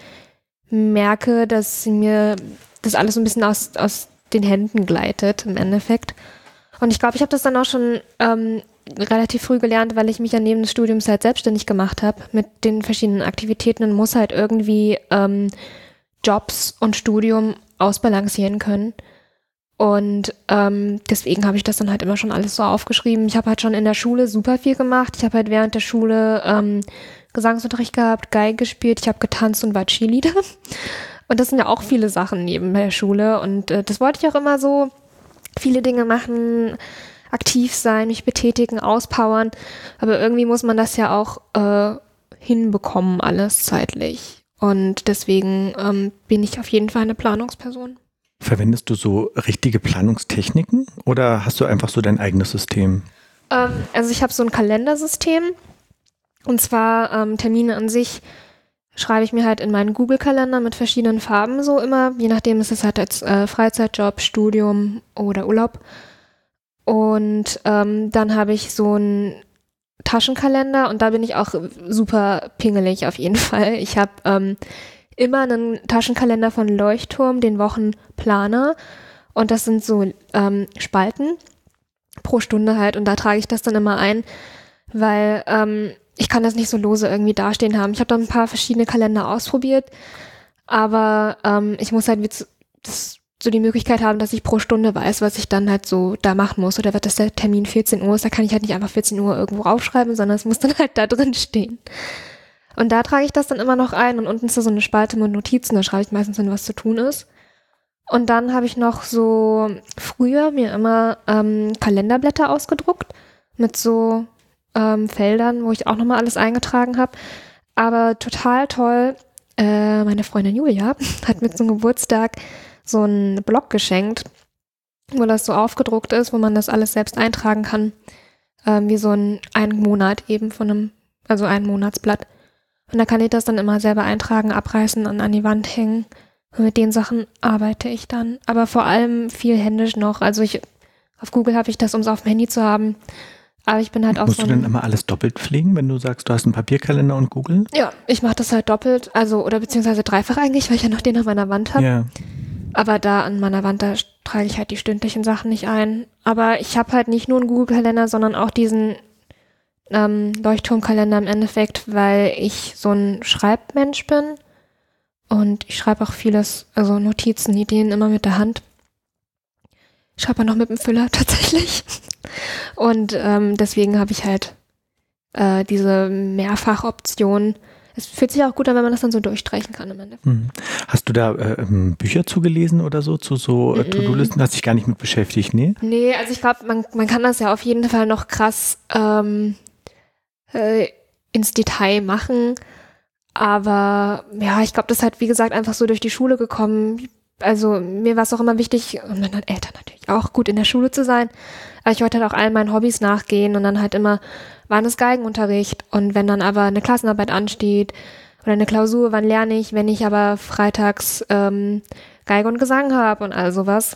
merke, dass mir das alles so ein bisschen aus, aus den Händen gleitet im Endeffekt. Und ich glaube, ich habe das dann auch schon ähm, relativ früh gelernt, weil ich mich ja neben des Studiums halt selbstständig gemacht habe mit den verschiedenen Aktivitäten und muss halt irgendwie ähm, Jobs und Studium ausbalancieren können. Und ähm, deswegen habe ich das dann halt immer schon alles so aufgeschrieben. Ich habe halt schon in der Schule super viel gemacht. Ich habe halt während der Schule ähm, Gesangsunterricht gehabt, Geige gespielt, ich habe getanzt und war Cheerleader. Und das sind ja auch viele Sachen neben der Schule. Und äh, das wollte ich auch immer so, viele Dinge machen, aktiv sein, mich betätigen, auspowern. Aber irgendwie muss man das ja auch äh, hinbekommen, alles zeitlich. Und deswegen ähm, bin ich auf jeden Fall eine Planungsperson. Verwendest du so richtige Planungstechniken oder hast du einfach so dein eigenes System? Ähm, also ich habe so ein Kalendersystem. Und zwar ähm, Termine an sich schreibe ich mir halt in meinen Google-Kalender mit verschiedenen Farben so immer. Je nachdem ist es halt als äh, Freizeitjob, Studium oder Urlaub. Und ähm, dann habe ich so einen Taschenkalender und da bin ich auch super pingelig auf jeden Fall. Ich habe ähm, immer einen Taschenkalender von Leuchtturm, den Wochenplaner. Und das sind so ähm, Spalten pro Stunde halt. Und da trage ich das dann immer ein, weil ähm, ich kann das nicht so lose irgendwie dastehen haben. Ich habe dann ein paar verschiedene Kalender ausprobiert, aber ähm, ich muss halt jetzt das, so die Möglichkeit haben, dass ich pro Stunde weiß, was ich dann halt so da machen muss. Oder wird das der Termin vierzehn Uhr ist, da kann ich halt nicht einfach vierzehn Uhr irgendwo raufschreiben, sondern es muss dann halt da drin stehen. Und da trage ich das dann immer noch ein und unten ist da so eine Spalte mit Notizen, da schreibe ich meistens hin, was zu tun ist. Und dann habe ich noch so früher mir immer ähm, Kalenderblätter ausgedruckt mit so ähm, Feldern, wo ich auch nochmal alles eingetragen habe. Aber total toll, äh, meine Freundin Julia hat mir zum Geburtstag so einen Block geschenkt, wo das so aufgedruckt ist, wo man das alles selbst eintragen kann. Ähm, wie so ein, ein Monat eben von einem, also ein Monatsblatt. Und da kann ich das dann immer selber eintragen, abreißen und an die Wand hängen. Und mit den Sachen arbeite ich dann. Aber vor allem viel händisch noch. Also ich, auf Google habe ich das, um es auf dem Handy zu haben. Aber ich bin halt auch Musst so du denn immer alles doppelt pflegen, wenn du sagst, du hast einen Papierkalender und Google? Ja, ich mache das halt doppelt, also oder beziehungsweise dreifach eigentlich, weil ich ja noch den auf meiner Wand habe. Ja. Aber da an meiner Wand, da trage ich halt die stündlichen Sachen nicht ein. Aber ich habe halt nicht nur einen Google-Kalender, sondern auch diesen ähm, Leuchtturmkalender im Endeffekt, weil ich so ein Schreibmensch bin. Und ich schreibe auch vieles, also Notizen, Ideen immer mit der Hand. Ich schreibe auch noch mit dem Füller tatsächlich. Und ähm, deswegen habe ich halt äh, diese Mehrfachoption. Es fühlt sich auch gut an, wenn man das dann so durchstreichen kann im Endeffekt. Hm. Hast du da äh, Bücher zugelesen oder so, zu so äh, To-Do-Listen? Hast dich gar nicht mit beschäftigt, nee? Nee, also ich glaube, man, man kann das ja auf jeden Fall noch krass ähm, äh, ins Detail machen. Aber ja, ich glaube, das ist halt, wie gesagt, einfach so durch die Schule gekommen. also mir war es auch immer wichtig, und meinen Eltern natürlich auch, gut in der Schule zu sein. Aber ich wollte halt auch all meinen Hobbys nachgehen und dann halt immer wann ist Geigenunterricht und wenn dann aber eine Klassenarbeit ansteht oder eine Klausur, wann lerne ich, wenn ich aber freitags ähm, Geige und Gesang habe und all sowas.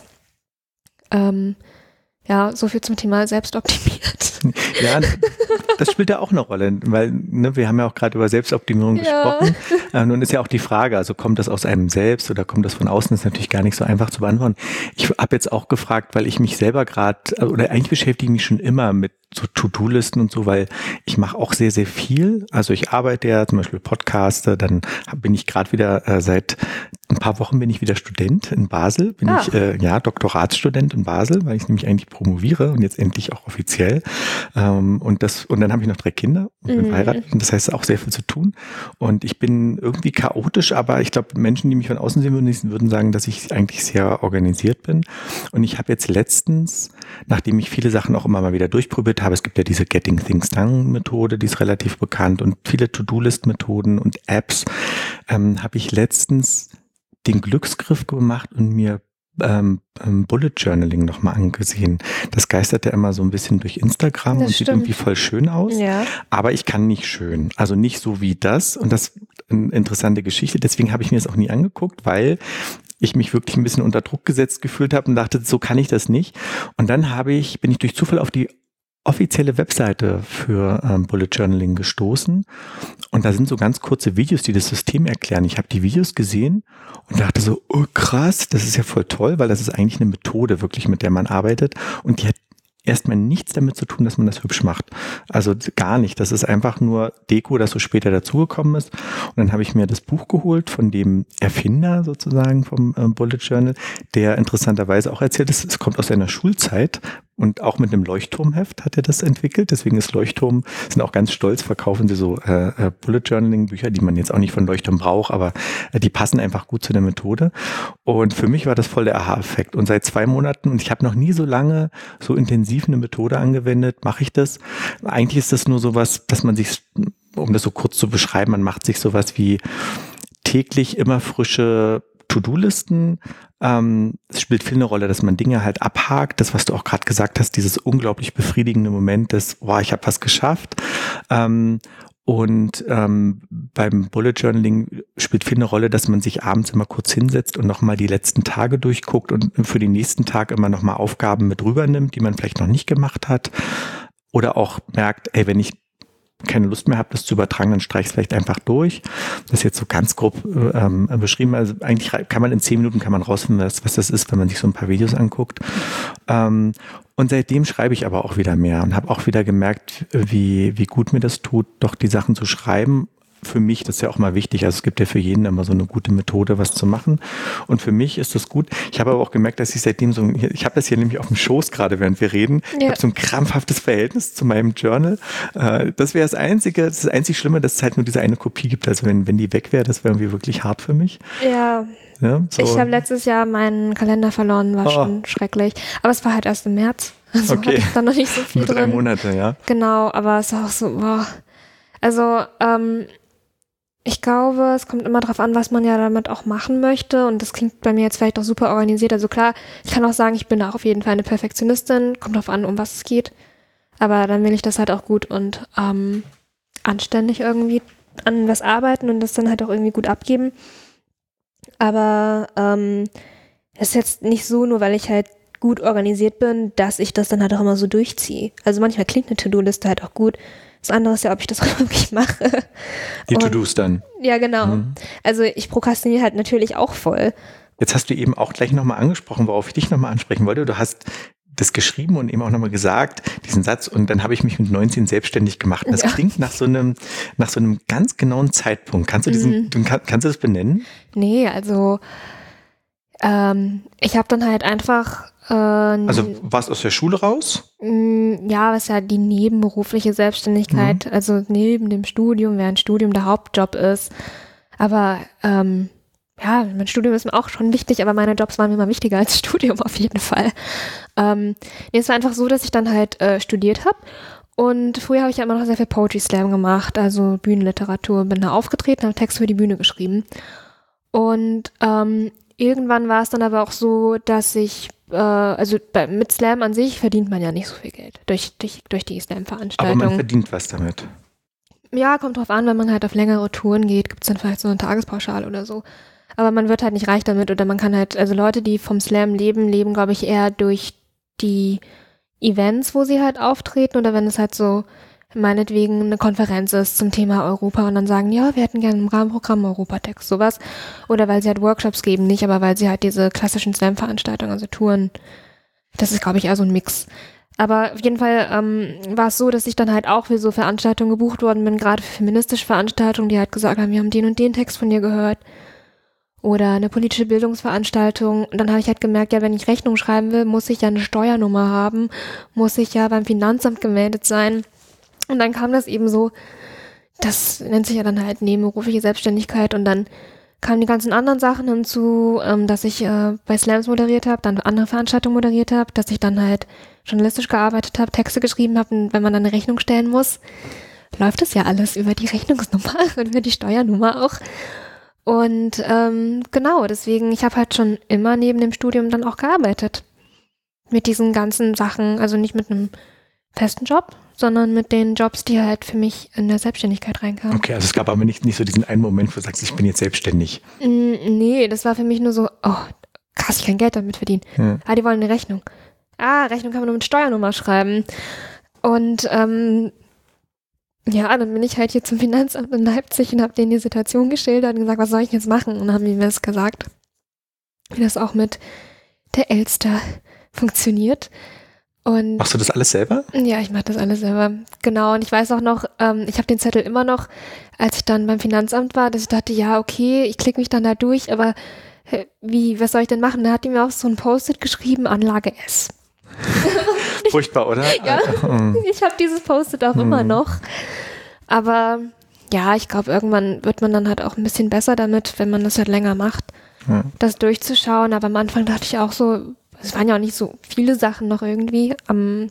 Ähm, ja, so viel zum Thema selbstoptimiert. Ja, das spielt ja auch eine Rolle, weil ne, wir haben ja auch gerade über Selbstoptimierung ja. gesprochen. Äh, nun ist ja auch die Frage, also kommt das aus einem selbst oder kommt das von außen, ist natürlich gar nicht so einfach zu beantworten. Ich habe jetzt auch gefragt, weil ich mich selber gerade, oder eigentlich beschäftige ich mich schon immer mit so To-Do-Listen und so, weil ich mache auch sehr, sehr viel. Also ich arbeite ja zum Beispiel Podcaster, dann bin ich gerade wieder äh, seit ein paar Wochen bin ich wieder Student in Basel, bin ah. ich äh, ja Doktoratsstudent in Basel, weil ich nämlich eigentlich promoviere und jetzt endlich auch offiziell. Ähm, und das und dann habe ich noch drei Kinder und bin mhm. verheiratet und das heißt auch sehr viel zu tun. Und ich bin irgendwie chaotisch, aber ich glaube, Menschen, die mich von außen sehen würden, würden sagen, dass ich eigentlich sehr organisiert bin. Und ich habe jetzt letztens, nachdem ich viele Sachen auch immer mal wieder durchprobiert habe, es gibt ja diese Getting Things Done Methode, die ist relativ bekannt und viele To-Do-List-Methoden und Apps, ähm, habe ich letztens den Glücksgriff gemacht und mir ähm, ähm, Bullet Journaling nochmal angesehen. Das geistert ja immer so ein bisschen durch Instagram das und stimmt. Sieht irgendwie voll schön aus, ja. Aber ich kann nicht schön, also nicht so wie das und das ist eine interessante Geschichte, deswegen habe ich mir das auch nie angeguckt, weil ich mich wirklich ein bisschen unter Druck gesetzt gefühlt habe und dachte, so kann ich das nicht. Und dann habe ich, bin ich durch Zufall auf die offizielle Webseite für ähm, Bullet Journaling gestoßen und da sind so ganz kurze Videos, die das System erklären. Ich habe die Videos gesehen und dachte so, oh krass, das ist ja voll toll, weil das ist eigentlich eine Methode wirklich, mit der man arbeitet und die hat erstmal nichts damit zu tun, dass man das hübsch macht. Also gar nicht. Das ist einfach nur Deko, das so später dazugekommen ist. Und dann habe ich mir das Buch geholt von dem Erfinder sozusagen vom äh, Bullet Journal, der interessanterweise auch erzählt ist, es kommt aus seiner Schulzeit und auch mit einem Leuchtturmheft hat er das entwickelt. Deswegen ist Leuchtturm, sind auch ganz stolz, verkaufen sie so äh, äh, Bullet Journaling Bücher, die man jetzt auch nicht von Leuchtturm braucht, aber äh, die passen einfach gut zu der Methode. Und für mich war das voll der Aha-Effekt. Und seit zwei Monaten, und ich habe noch nie so lange so intensiv eine Methode angewendet, mache ich das. Eigentlich ist das nur sowas, dass man sich, um das so kurz zu beschreiben, man macht sich sowas wie täglich immer frische To-Do-Listen. Ähm, es spielt viel eine Rolle, dass man Dinge halt abhakt. Das, was du auch gerade gesagt hast, dieses unglaublich befriedigende Moment des, wow, ich habe was geschafft. Ähm, und ähm, beim Bullet Journaling spielt viel eine Rolle, dass man sich abends immer kurz hinsetzt und nochmal die letzten Tage durchguckt und für den nächsten Tag immer nochmal Aufgaben mit rübernimmt, die man vielleicht noch nicht gemacht hat. Oder auch merkt, ey, wenn ich keine Lust mehr habe, das zu übertragen, dann streiche ich es vielleicht einfach durch. Das ist jetzt so ganz grob ähm, beschrieben. Also eigentlich kann man in zehn Minuten kann man rausfinden, was, was das ist, wenn man sich so ein paar Videos anguckt. Ähm, und seitdem schreibe ich aber auch wieder mehr und habe auch wieder gemerkt, wie, wie gut mir das tut, doch die Sachen zu schreiben. Für mich, das ist ja auch mal wichtig, also es gibt ja für jeden immer so eine gute Methode, was zu machen und für mich ist das gut. Ich habe aber auch gemerkt, dass ich seitdem so, ich habe das hier nämlich auf dem Schoß gerade, während wir reden, ja. Ich habe so ein krampfhaftes Verhältnis zu meinem Journal. Das wäre das Einzige, das ist das einzig Schlimme, dass es halt nur diese eine Kopie gibt, also wenn, wenn die weg wäre, das wäre irgendwie wirklich hart für mich. Ja, ja so. Ich habe letztes Jahr meinen Kalender verloren, war oh. schon schrecklich, aber es war halt erst im März, also okay. hatte ich dann noch nicht so viel nur drei drin. Monate, ja. Genau, aber es war auch so, boah. Also, ähm, ich glaube, es kommt immer drauf an, was man ja damit auch machen möchte und das klingt bei mir jetzt vielleicht auch super organisiert. Also klar, ich kann auch sagen, ich bin da auch auf jeden Fall eine Perfektionistin, kommt drauf an, um was es geht, aber dann will ich das halt auch gut und ähm, anständig irgendwie an was arbeiten und das dann halt auch irgendwie gut abgeben. Aber ähm, es ist jetzt nicht so, nur weil ich halt gut organisiert bin, dass ich das dann halt auch immer so durchziehe. Also manchmal klingt eine To-Do-Liste halt auch gut. Das andere ist ja, ob ich das auch wirklich mache. Die To-Dos dann. Ja, genau. Mhm. Also ich prokrastiniere halt natürlich auch voll. Jetzt hast du eben auch gleich nochmal angesprochen, worauf ich dich nochmal ansprechen wollte. Du hast das geschrieben und eben auch nochmal gesagt, diesen Satz, und dann habe ich mich mit neunzehn selbstständig gemacht. Das ja. klingt nach so einem, nach so einem ganz genauen Zeitpunkt. Kannst du diesen, mhm. kann, kannst du das benennen? Nee, also ähm, ich habe dann halt einfach Also warst du aus der Schule raus? Ja, was ja die nebenberufliche Selbstständigkeit, mhm. also neben dem Studium, während Studium der Hauptjob ist. Aber ähm, ja, mein Studium ist mir auch schon wichtig, aber meine Jobs waren mir immer wichtiger als Studium auf jeden Fall. Ähm, nee, es war einfach so, dass ich dann halt äh, studiert habe. Und früher habe ich ja immer noch sehr viel Poetry Slam gemacht, also Bühnenliteratur, bin da aufgetreten, habe Texte für die Bühne geschrieben. Und ähm, irgendwann war es dann aber auch so, dass ich, äh, also bei, mit Slam an sich verdient man ja nicht so viel Geld durch, durch, durch die Slam-Veranstaltung. Aber man verdient was damit. Ja, kommt drauf an, wenn man halt auf längere Touren geht, gibt es dann vielleicht so eine Tagespauschale oder so. Aber man wird halt nicht reich damit oder man kann halt, also Leute, die vom Slam leben, leben, glaube ich, eher durch die Events, wo sie halt auftreten oder wenn es halt so meinetwegen eine Konferenz ist zum Thema Europa und dann sagen, ja, wir hätten gerne im Rahmenprogramm Europatext, sowas. Oder weil sie halt Workshops geben, nicht, aber weil sie halt diese klassischen Slam-Veranstaltungen, also Touren, das ist, glaube ich, eher so ein Mix. Aber auf jeden Fall ähm, war es so, dass ich dann halt auch für so Veranstaltungen gebucht worden bin, gerade für feministische Veranstaltungen, die halt gesagt haben, wir haben den und den Text von dir gehört. Oder eine politische Bildungsveranstaltung. Und dann habe ich halt gemerkt, ja, wenn ich Rechnung schreiben will, muss ich ja eine Steuernummer haben, muss ich ja beim Finanzamt gemeldet sein. Und dann kam das eben so, das nennt sich ja dann halt nebenberufliche Selbstständigkeit und dann kamen die ganzen anderen Sachen hinzu, ähm, dass ich äh, bei Slams moderiert habe, dann andere Veranstaltungen moderiert habe, dass ich dann halt journalistisch gearbeitet habe, Texte geschrieben habe und wenn man dann eine Rechnung stellen muss, läuft das ja alles über die Rechnungsnummer und über die Steuernummer auch. Und ähm, genau, deswegen, ich habe halt schon immer neben dem Studium dann auch gearbeitet. Mit diesen ganzen Sachen, also nicht mit einem festen Job, sondern mit den Jobs, die halt für mich in der Selbstständigkeit reinkamen. Okay, also es gab aber nicht, nicht so diesen einen Moment, wo du sagst, ich bin jetzt selbstständig. Nee, das war für mich nur so, oh, krass, ich kann Geld damit verdienen. Hm. Ah, die wollen eine Rechnung. Ah, Rechnung kann man nur mit Steuernummer schreiben. Und ähm, ja, dann bin ich halt hier zum Finanzamt in Leipzig und habe denen die Situation geschildert und gesagt, was soll ich jetzt machen? Und dann haben die mir das gesagt, wie das auch mit der Elster funktioniert. Und machst du das alles selber? Ja, ich mache das alles selber. Genau. Und ich weiß auch noch, ähm, ich habe den Zettel immer noch, als ich dann beim Finanzamt war, dass ich dachte, ja, okay, ich klicke mich dann da durch, aber äh, wie, was soll ich denn machen? Da hat die mir auch so ein Post-it geschrieben, Anlage S. Furchtbar, oder? Ja, ich habe dieses Post-it auch hm. immer noch. Aber ja, ich glaube, irgendwann wird man dann halt auch ein bisschen besser damit, wenn man das halt länger macht, hm. das durchzuschauen. Aber am Anfang dachte ich auch so, es waren ja auch nicht so viele Sachen noch irgendwie. Um,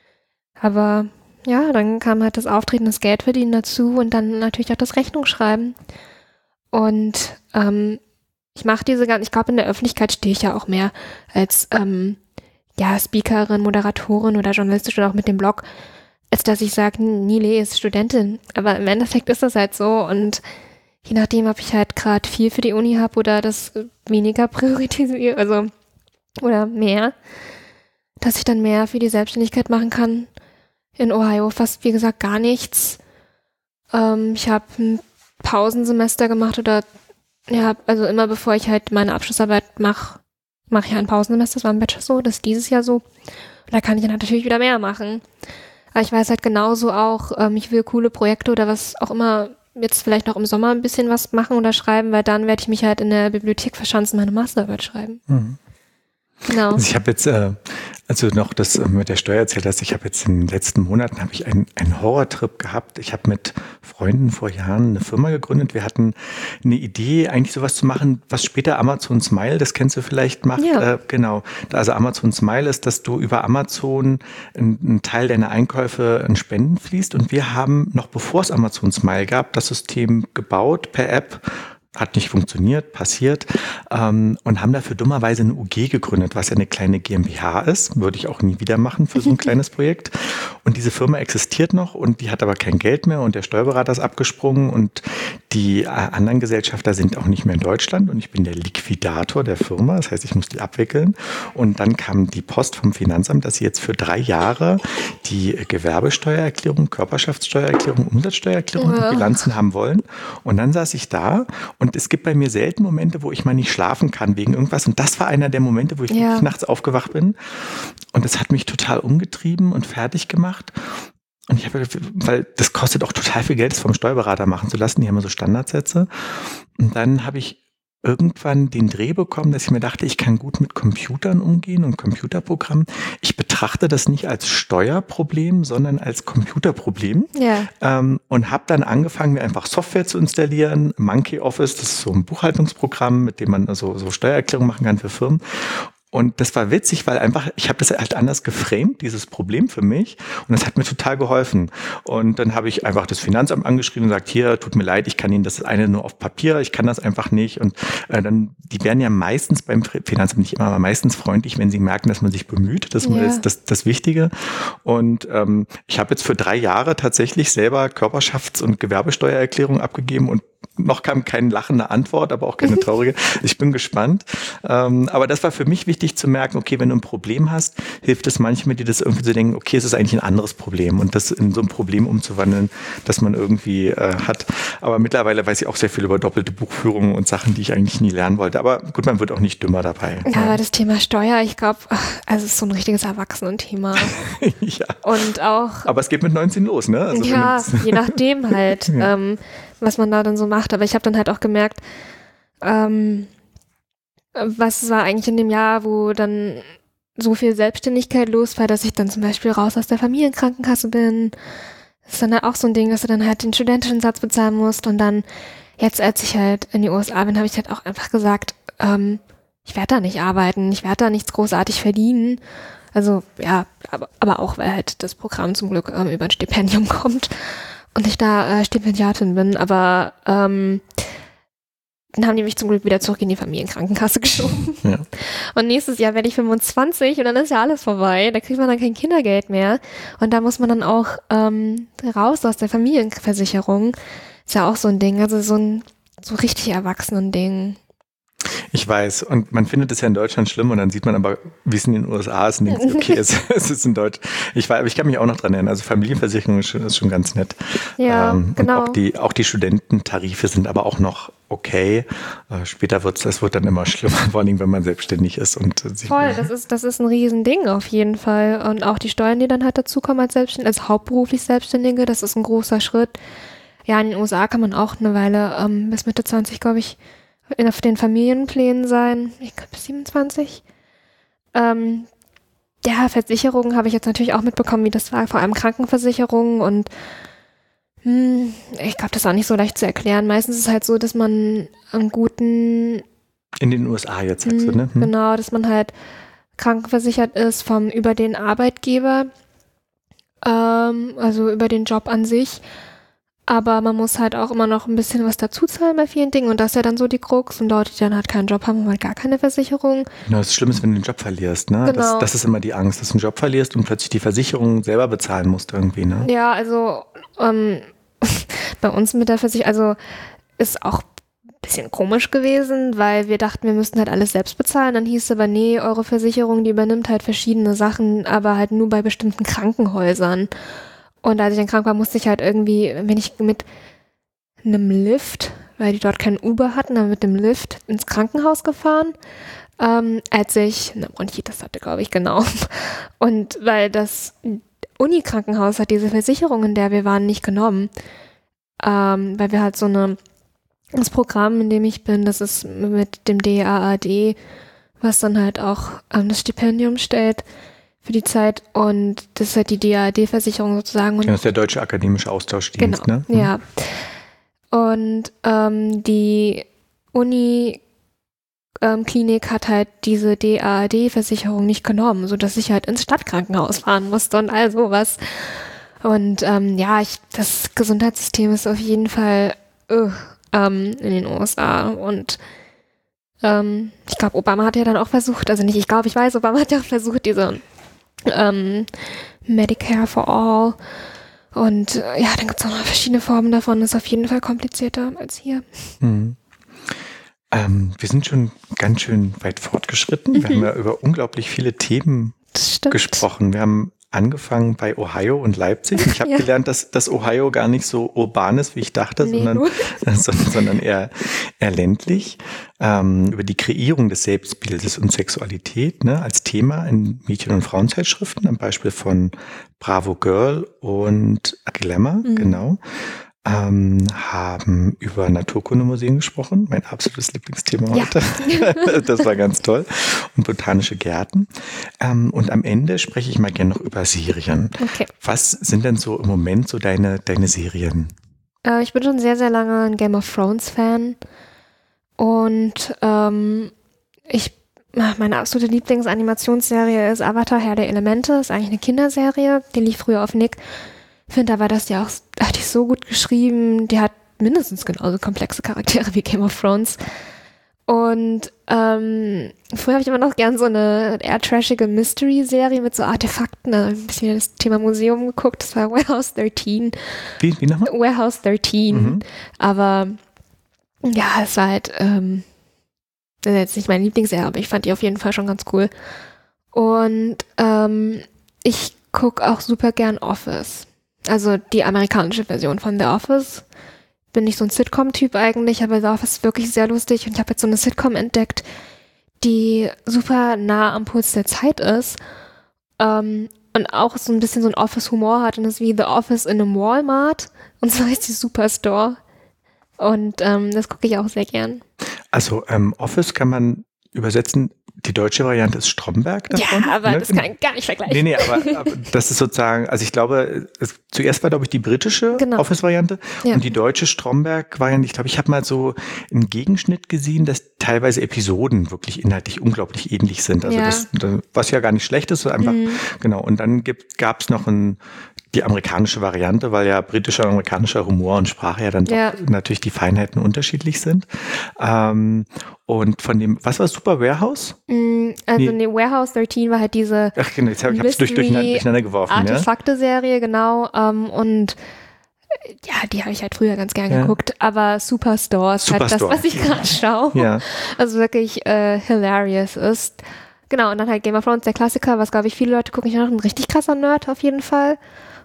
aber ja, dann kam halt das Auftreten, das Geldverdienen dazu und dann natürlich auch das Rechnungsschreiben. Und ähm, ich mache diese ganzen, ich glaube, in der Öffentlichkeit stehe ich ja auch mehr als ähm, ja, Speakerin, Moderatorin oder journalistisch oder auch mit dem Blog, als dass ich sage, Nile ist Studentin. Aber im Endeffekt ist das halt so und je nachdem, ob ich halt gerade viel für die Uni habe oder das weniger priorisiere, also oder mehr, dass ich dann mehr für die Selbstständigkeit machen kann. In Ohio fast, wie gesagt, gar nichts. Ähm, ich habe ein Pausensemester gemacht oder, ja, also immer bevor ich halt meine Abschlussarbeit mache, mache ich ein Pausensemester, das war im Bachelor so, das ist dieses Jahr so. Und da kann ich dann natürlich wieder mehr machen. Aber ich weiß halt genauso auch, ähm, ich will coole Projekte oder was auch immer, jetzt vielleicht noch im Sommer ein bisschen was machen oder schreiben, weil dann werde ich mich halt in der Bibliothek verschanzen, meine Masterarbeit schreiben. Mhm. Genau. Also ich habe jetzt, äh, also noch das äh, mit der Steuer erzählt hast, ich habe jetzt in den letzten Monaten habe ich einen, einen Horrortrip gehabt. Ich habe mit Freunden vor Jahren eine Firma gegründet. Wir hatten eine Idee, eigentlich sowas zu machen, was später Amazon Smile, das kennst du vielleicht, macht. Ja. Äh, genau. Also Amazon Smile ist, dass du über Amazon einen Teil deiner Einkäufe in Spenden fließt. Und wir haben noch bevor es Amazon Smile gab, das System gebaut per App. Hat nicht funktioniert, passiert, ähm, und haben dafür dummerweise eine U G gegründet, was ja eine kleine GmbH ist. Würde ich auch nie wieder machen für so ein kleines Projekt. Und diese Firma existiert noch und die hat aber kein Geld mehr und der Steuerberater ist abgesprungen und die äh, anderen Gesellschafter sind auch nicht mehr in Deutschland und ich bin der Liquidator der Firma. Das heißt, ich muss die abwickeln. Und dann kam die Post vom Finanzamt, dass sie jetzt für drei Jahre die Gewerbesteuererklärung, Körperschaftssteuererklärung, Umsatzsteuererklärung ja. und Bilanzen haben wollen. Und dann saß ich da. Und es gibt bei mir selten Momente, wo ich mal nicht schlafen kann wegen irgendwas. Und das war einer der Momente, wo ich ja. nachts aufgewacht bin. Und das hat mich total umgetrieben und fertig gemacht. Und ich habe, weil das kostet auch total viel Geld, das vom Steuerberater machen zu lassen. Die haben ja so Standardsätze. Und dann habe ich irgendwann den Dreh bekommen, dass ich mir dachte, ich kann gut mit Computern umgehen und Computerprogrammen. Ich betrachte das nicht als Steuerproblem, sondern als Computerproblem. Ja. Ähm, und habe dann angefangen, mir einfach Software zu installieren. Monkey Office, das ist so ein Buchhaltungsprogramm, mit dem man also so Steuererklärungen machen kann für Firmen. Und das war witzig, weil einfach, ich habe das halt anders geframed, dieses Problem für mich. Und das hat mir total geholfen. Und dann habe ich einfach das Finanzamt angeschrieben und gesagt, hier, tut mir leid, ich kann Ihnen das eine nur auf Papier, ich kann das einfach nicht. Und äh, dann, die werden ja meistens beim Finanzamt nicht immer, aber meistens freundlich, wenn sie merken, dass man sich bemüht. Das Ja. ist das, das Wichtige. Und ähm, ich habe jetzt für drei Jahre tatsächlich selber Körperschafts- und Gewerbesteuererklärung abgegeben und noch kam keine lachende Antwort, aber auch keine traurige. Ich bin gespannt. Ähm, aber das war für mich wichtig zu merken, okay, wenn du ein Problem hast, hilft es manchmal, dir das irgendwie zu denken, okay, es ist eigentlich ein anderes Problem und das in so ein Problem umzuwandeln, das man irgendwie äh, hat. Aber mittlerweile weiß ich auch sehr viel über doppelte Buchführung und Sachen, die ich eigentlich nie lernen wollte. Aber gut, man wird auch nicht dümmer dabei. Ja, aber das Thema Steuer, ich glaube, also es ist so ein richtiges Erwachsenenthema. Ja. Und auch, Aber es geht mit neunzehn los, ne? Also ja, je nachdem halt, Ja. ähm, was man da dann so macht. Aber ich habe dann halt auch gemerkt, ähm, was war eigentlich in dem Jahr, wo dann so viel Selbstständigkeit los war, dass ich dann zum Beispiel raus aus der Familienkrankenkasse bin. Das ist dann halt auch so ein Ding, dass du dann halt den studentischen Satz bezahlen musst. Und dann, jetzt als ich halt in die U S A bin, habe ich halt auch einfach gesagt, ähm, ich werde da nicht arbeiten, ich werde da nichts großartig verdienen. Also ja, aber, aber auch, weil halt das Programm zum Glück ähm, über ein Stipendium kommt und ich da äh, Stipendiatin bin. Aber ähm, dann haben die mich zum Glück wieder zurück in die Familienkrankenkasse geschoben. Ja. Und nächstes Jahr werde ich fünfundzwanzig und dann ist ja alles vorbei. Da kriegt man dann kein Kindergeld mehr. Und da muss man dann auch ähm, raus aus der Familienversicherung. Ist ja auch so ein Ding, also so ein so richtig Erwachsenen-Ding. Ich weiß, und man findet es ja in Deutschland schlimm und dann sieht man aber, wie es in den U S A ist und denkt sich, okay, es, es ist in Deutsch. Ich war, aber ich kann mich auch noch dran erinnern, also Familienversicherung ist schon, ist schon ganz nett. Ja, ähm, genau. Und auch die, auch die Studententarife sind aber auch noch okay. Äh, später wird es, es wird dann immer schlimmer, vor allem wenn man selbstständig ist. Und äh, sich Voll, das ist, das ist ein Riesending auf jeden Fall. Und auch die Steuern, die dann halt dazukommen als Selbstständige, als hauptberuflich Selbstständige, das ist ein großer Schritt. Ja, in den U S A kann man auch eine Weile ähm, bis Mitte zwanzig, glaube ich, auf den Familienplänen sein. Ich glaube bis siebenundzwanzig. Ähm, ja, Versicherungen habe ich jetzt natürlich auch mitbekommen, wie das war, vor allem Krankenversicherungen und hm, ich glaube, das ist auch nicht so leicht zu erklären. Meistens ist es halt so, dass man einen guten in den U S A jetzt sagst du, ne? Hm. Genau, dass man halt krankenversichert ist vom über den Arbeitgeber, ähm, also über den Job an sich. Aber man muss halt auch immer noch ein bisschen was dazu zahlen bei vielen Dingen. Und das ist ja dann so die Krux. Und Leute, die dann halt keinen Job haben, haben halt gar keine Versicherung. Ja, das Schlimme ist, wenn du den Job verlierst, ne? Genau. Das, das ist immer die Angst, dass du einen Job verlierst und plötzlich die Versicherung selber bezahlen musst irgendwie, ne? Ja, also ähm, bei uns mit der Versicherung, also ist auch ein bisschen komisch gewesen, weil wir dachten, wir müssten halt alles selbst bezahlen. Dann hieß es aber, nee, eure Versicherung, die übernimmt halt verschiedene Sachen, aber halt nur bei bestimmten Krankenhäusern. Und als ich dann krank war, musste ich halt irgendwie, wenn ich mit einem Lift, weil die dort kein Uber hatten, dann mit dem Lift ins Krankenhaus gefahren, ähm, als ich eine Bronchitis hatte, glaube ich, genau. Und weil das Unikrankenhaus hat diese Versicherung, in der wir waren, nicht genommen, ähm, weil wir halt so eine, das Programm, in dem ich bin, das ist mit dem D A A D, was dann halt auch ähm, das Stipendium stellt, für die Zeit und das ist halt die D A A D-Versicherung sozusagen. Und das ist der Deutsche Akademische Austauschdienst, genau, ne? Mhm. Ja. Und ähm, die Uni-Klinik ähm, hat halt diese D A A D-Versicherung nicht genommen, sodass ich halt ins Stadtkrankenhaus fahren musste und all sowas. Und ähm, ja, ich, das Gesundheitssystem ist auf jeden Fall uh, ähm, in den U S A und ähm, ich glaube, Obama hat ja dann auch versucht, also nicht, ich glaube, ich weiß, Obama hat ja auch versucht, diese Ähm, Medicare for All und äh, ja, dann gibt es auch noch verschiedene Formen davon, das ist auf jeden Fall komplizierter als hier. Mhm. Ähm, wir sind schon ganz schön weit fortgeschritten. Mhm. Wir haben ja über unglaublich viele Themen Das stimmt. gesprochen. Wir haben angefangen bei Ohio und Leipzig. Ich habe Ja. gelernt, dass, dass Ohio gar nicht so urban ist, wie ich dachte, Nee, sondern, nur. sondern, sondern eher, eher ländlich. Ähm, über die Kreierung des Selbstbildes und Sexualität, ne, als Thema in Mädchen- und Frauenzeitschriften, am Beispiel von Bravo Girl und Glamour, Mhm. genau. Ähm, haben über Naturkundemuseen gesprochen, mein absolutes Lieblingsthema Ja. heute. Das war ganz toll. Und botanische Gärten. Ähm, und am Ende spreche ich mal gerne noch über Serien. Okay. Was sind denn so im Moment so deine, deine Serien? Äh, ich bin schon sehr, sehr lange ein Game of Thrones Fan und ähm, ich meine absolute Lieblingsanimationsserie ist Avatar, Herr der Elemente. Ist eigentlich eine Kinderserie. Die lief früher auf Nick. Ich finde, da war das ja auch, hat die so gut geschrieben. Die hat mindestens genauso komplexe Charaktere wie Game of Thrones. Und ähm, früher habe ich immer noch gern so eine eher trashige Mystery-Serie mit so Artefakten. Da ein bisschen das Thema Museum geguckt. Das war Warehouse dreizehn. Wie, wie nochmal? Warehouse dreizehn. Mhm. Aber ja, es war halt ähm, das ist jetzt nicht meine Lieblingsserie, aber ich fand die auf jeden Fall schon ganz cool. Und ähm, ich gucke auch super gern Office. Also die amerikanische Version von The Office. Bin nicht so ein Sitcom-Typ eigentlich, aber The Office ist wirklich sehr lustig. Und ich habe jetzt so eine Sitcom entdeckt, die super nah am Puls der Zeit ist. Ähm, und auch so ein bisschen so ein Office-Humor hat. Und das ist wie The Office in einem Walmart. Und so heißt die Superstore. Und ähm, das gucke ich auch sehr gern. Also ähm, Office kann man übersetzen, die deutsche Variante ist Stromberg davon. Ja, aber ne? das kann ich gar nicht vergleichen. Nee, nee, aber, aber das ist sozusagen, also ich glaube, es, zuerst war, glaube ich, die britische genau. Office-Variante ja. und die deutsche Stromberg-Variante. Ich glaube, ich habe mal so einen Gegenschnitt gesehen, dass teilweise Episoden wirklich inhaltlich unglaublich ähnlich sind. Also ja. das, was ja gar nicht schlecht ist, so einfach, mhm. genau. Und dann gab es noch ein die amerikanische Variante, weil ja britischer und amerikanischer Humor und Sprache ja dann ja. doch natürlich die Feinheiten unterschiedlich sind. Ähm, und von dem, was war Super Warehouse? Mm, also nee. nee, Warehouse dreizehn war halt diese Ach genau, jetzt habe ich es durch, durcheinander, durcheinander geworfen. Artefakte-Serie, ja? genau. Um, und ja, die habe ich halt früher ganz gern ja. geguckt. Aber Superstore ist Superstore. halt das, was ich gerade schaue. Ja. Also wirklich äh, hilarious ist. Genau, und dann halt Game of Thrones, der Klassiker, was glaube ich viele Leute gucken. Ich bin noch ein richtig krasser Nerd auf jeden Fall.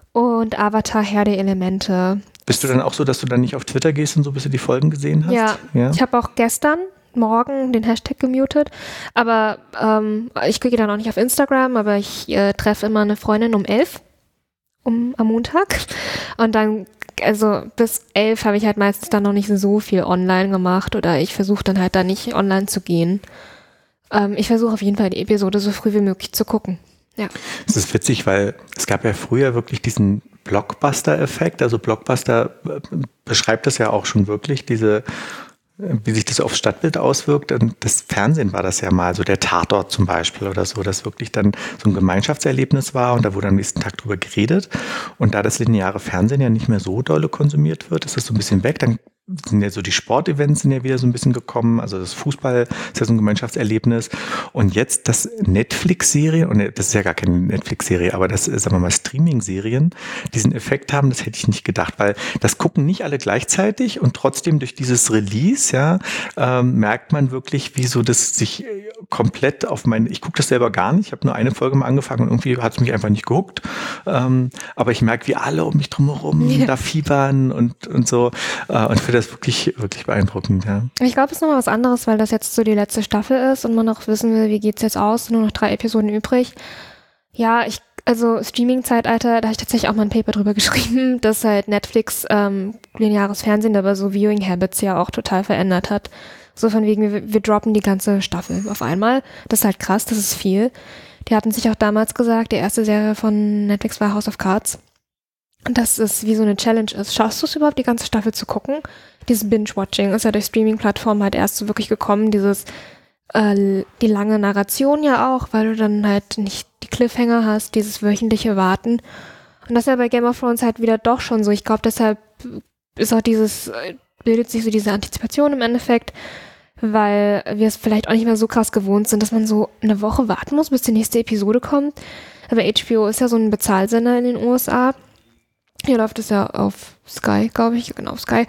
Und Avatar, Herr der Elemente. Bist du dann auch so, dass du dann nicht auf Twitter gehst und so, bis du die Folgen gesehen hast? Ja, ja. Ich habe auch gestern Morgen den Hashtag gemutet. Aber ähm, ich kriege dann auch nicht auf Instagram, aber ich äh, treffe immer eine Freundin um elf um, am Montag. Und dann, also bis elf habe ich halt meistens dann noch nicht so viel online gemacht. Oder ich versuche dann halt da nicht online zu gehen. Ähm, ich versuche auf jeden Fall die Episode so früh wie möglich zu gucken. Ja. Es ist witzig, weil es gab ja früher wirklich diesen Blockbuster-Effekt. Also Blockbuster beschreibt das ja auch schon wirklich, diese, wie sich das aufs Stadtbild auswirkt. Und das Fernsehen war das ja mal, so der Tatort zum Beispiel oder so, das wirklich dann so ein Gemeinschaftserlebnis war und da wurde am nächsten Tag drüber geredet. Und da das lineare Fernsehen ja nicht mehr so dolle konsumiert wird, ist das so ein bisschen weg. Dann sind ja so die Sportevents sind ja wieder so ein bisschen gekommen, also das Fußball ist ja so ein Gemeinschaftserlebnis und jetzt das Netflix-Serien, und das ist ja gar keine Netflix-Serie, aber das, sagen wir mal, Streaming-Serien, diesen Effekt haben, das hätte ich nicht gedacht, weil das gucken nicht alle gleichzeitig und trotzdem durch dieses Release, ja, ähm, merkt man wirklich, wie so das sich komplett auf mein, ich gucke das selber gar nicht, ich habe nur eine Folge mal angefangen und irgendwie hat es mich einfach nicht gehuckt, ähm, aber ich merke, wie alle um mich drumherum ja. da fiebern und, und so äh, und für das wirklich, wirklich beeindruckend, ja. Ich glaube, es ist nochmal was anderes, weil das jetzt so die letzte Staffel ist und man noch wissen will, wie geht's jetzt aus, nur noch drei Episoden übrig. Ja, ich, also Streaming-Zeitalter, da habe ich tatsächlich auch mal ein Paper drüber geschrieben, dass halt Netflix ähm, lineares Fernsehen, aber so Viewing Habits ja auch total verändert hat. So von wegen, wir, wir droppen die ganze Staffel auf einmal. Das ist halt krass, das ist viel. Die hatten sich auch damals gesagt, die erste Serie von Netflix war House of Cards. Dass es wie so eine Challenge ist. Schaffst du es überhaupt, die ganze Staffel zu gucken? Dieses Binge-Watching ist ja durch Streaming-Plattformen halt erst so wirklich gekommen, dieses äh, die lange Narration ja auch, weil du dann halt nicht die Cliffhanger hast, dieses wöchentliche Warten. Und das ist ja bei Game of Thrones halt wieder doch schon so. Ich glaube, deshalb ist auch dieses, bildet sich so diese Antizipation im Endeffekt, weil wir es vielleicht auch nicht mehr so krass gewohnt sind, dass man so eine Woche warten muss, bis die nächste Episode kommt. Aber H B O ist ja so ein Bezahlsender in den U S A. Hier läuft es ja auf Sky, glaube ich, genau, auf Sky.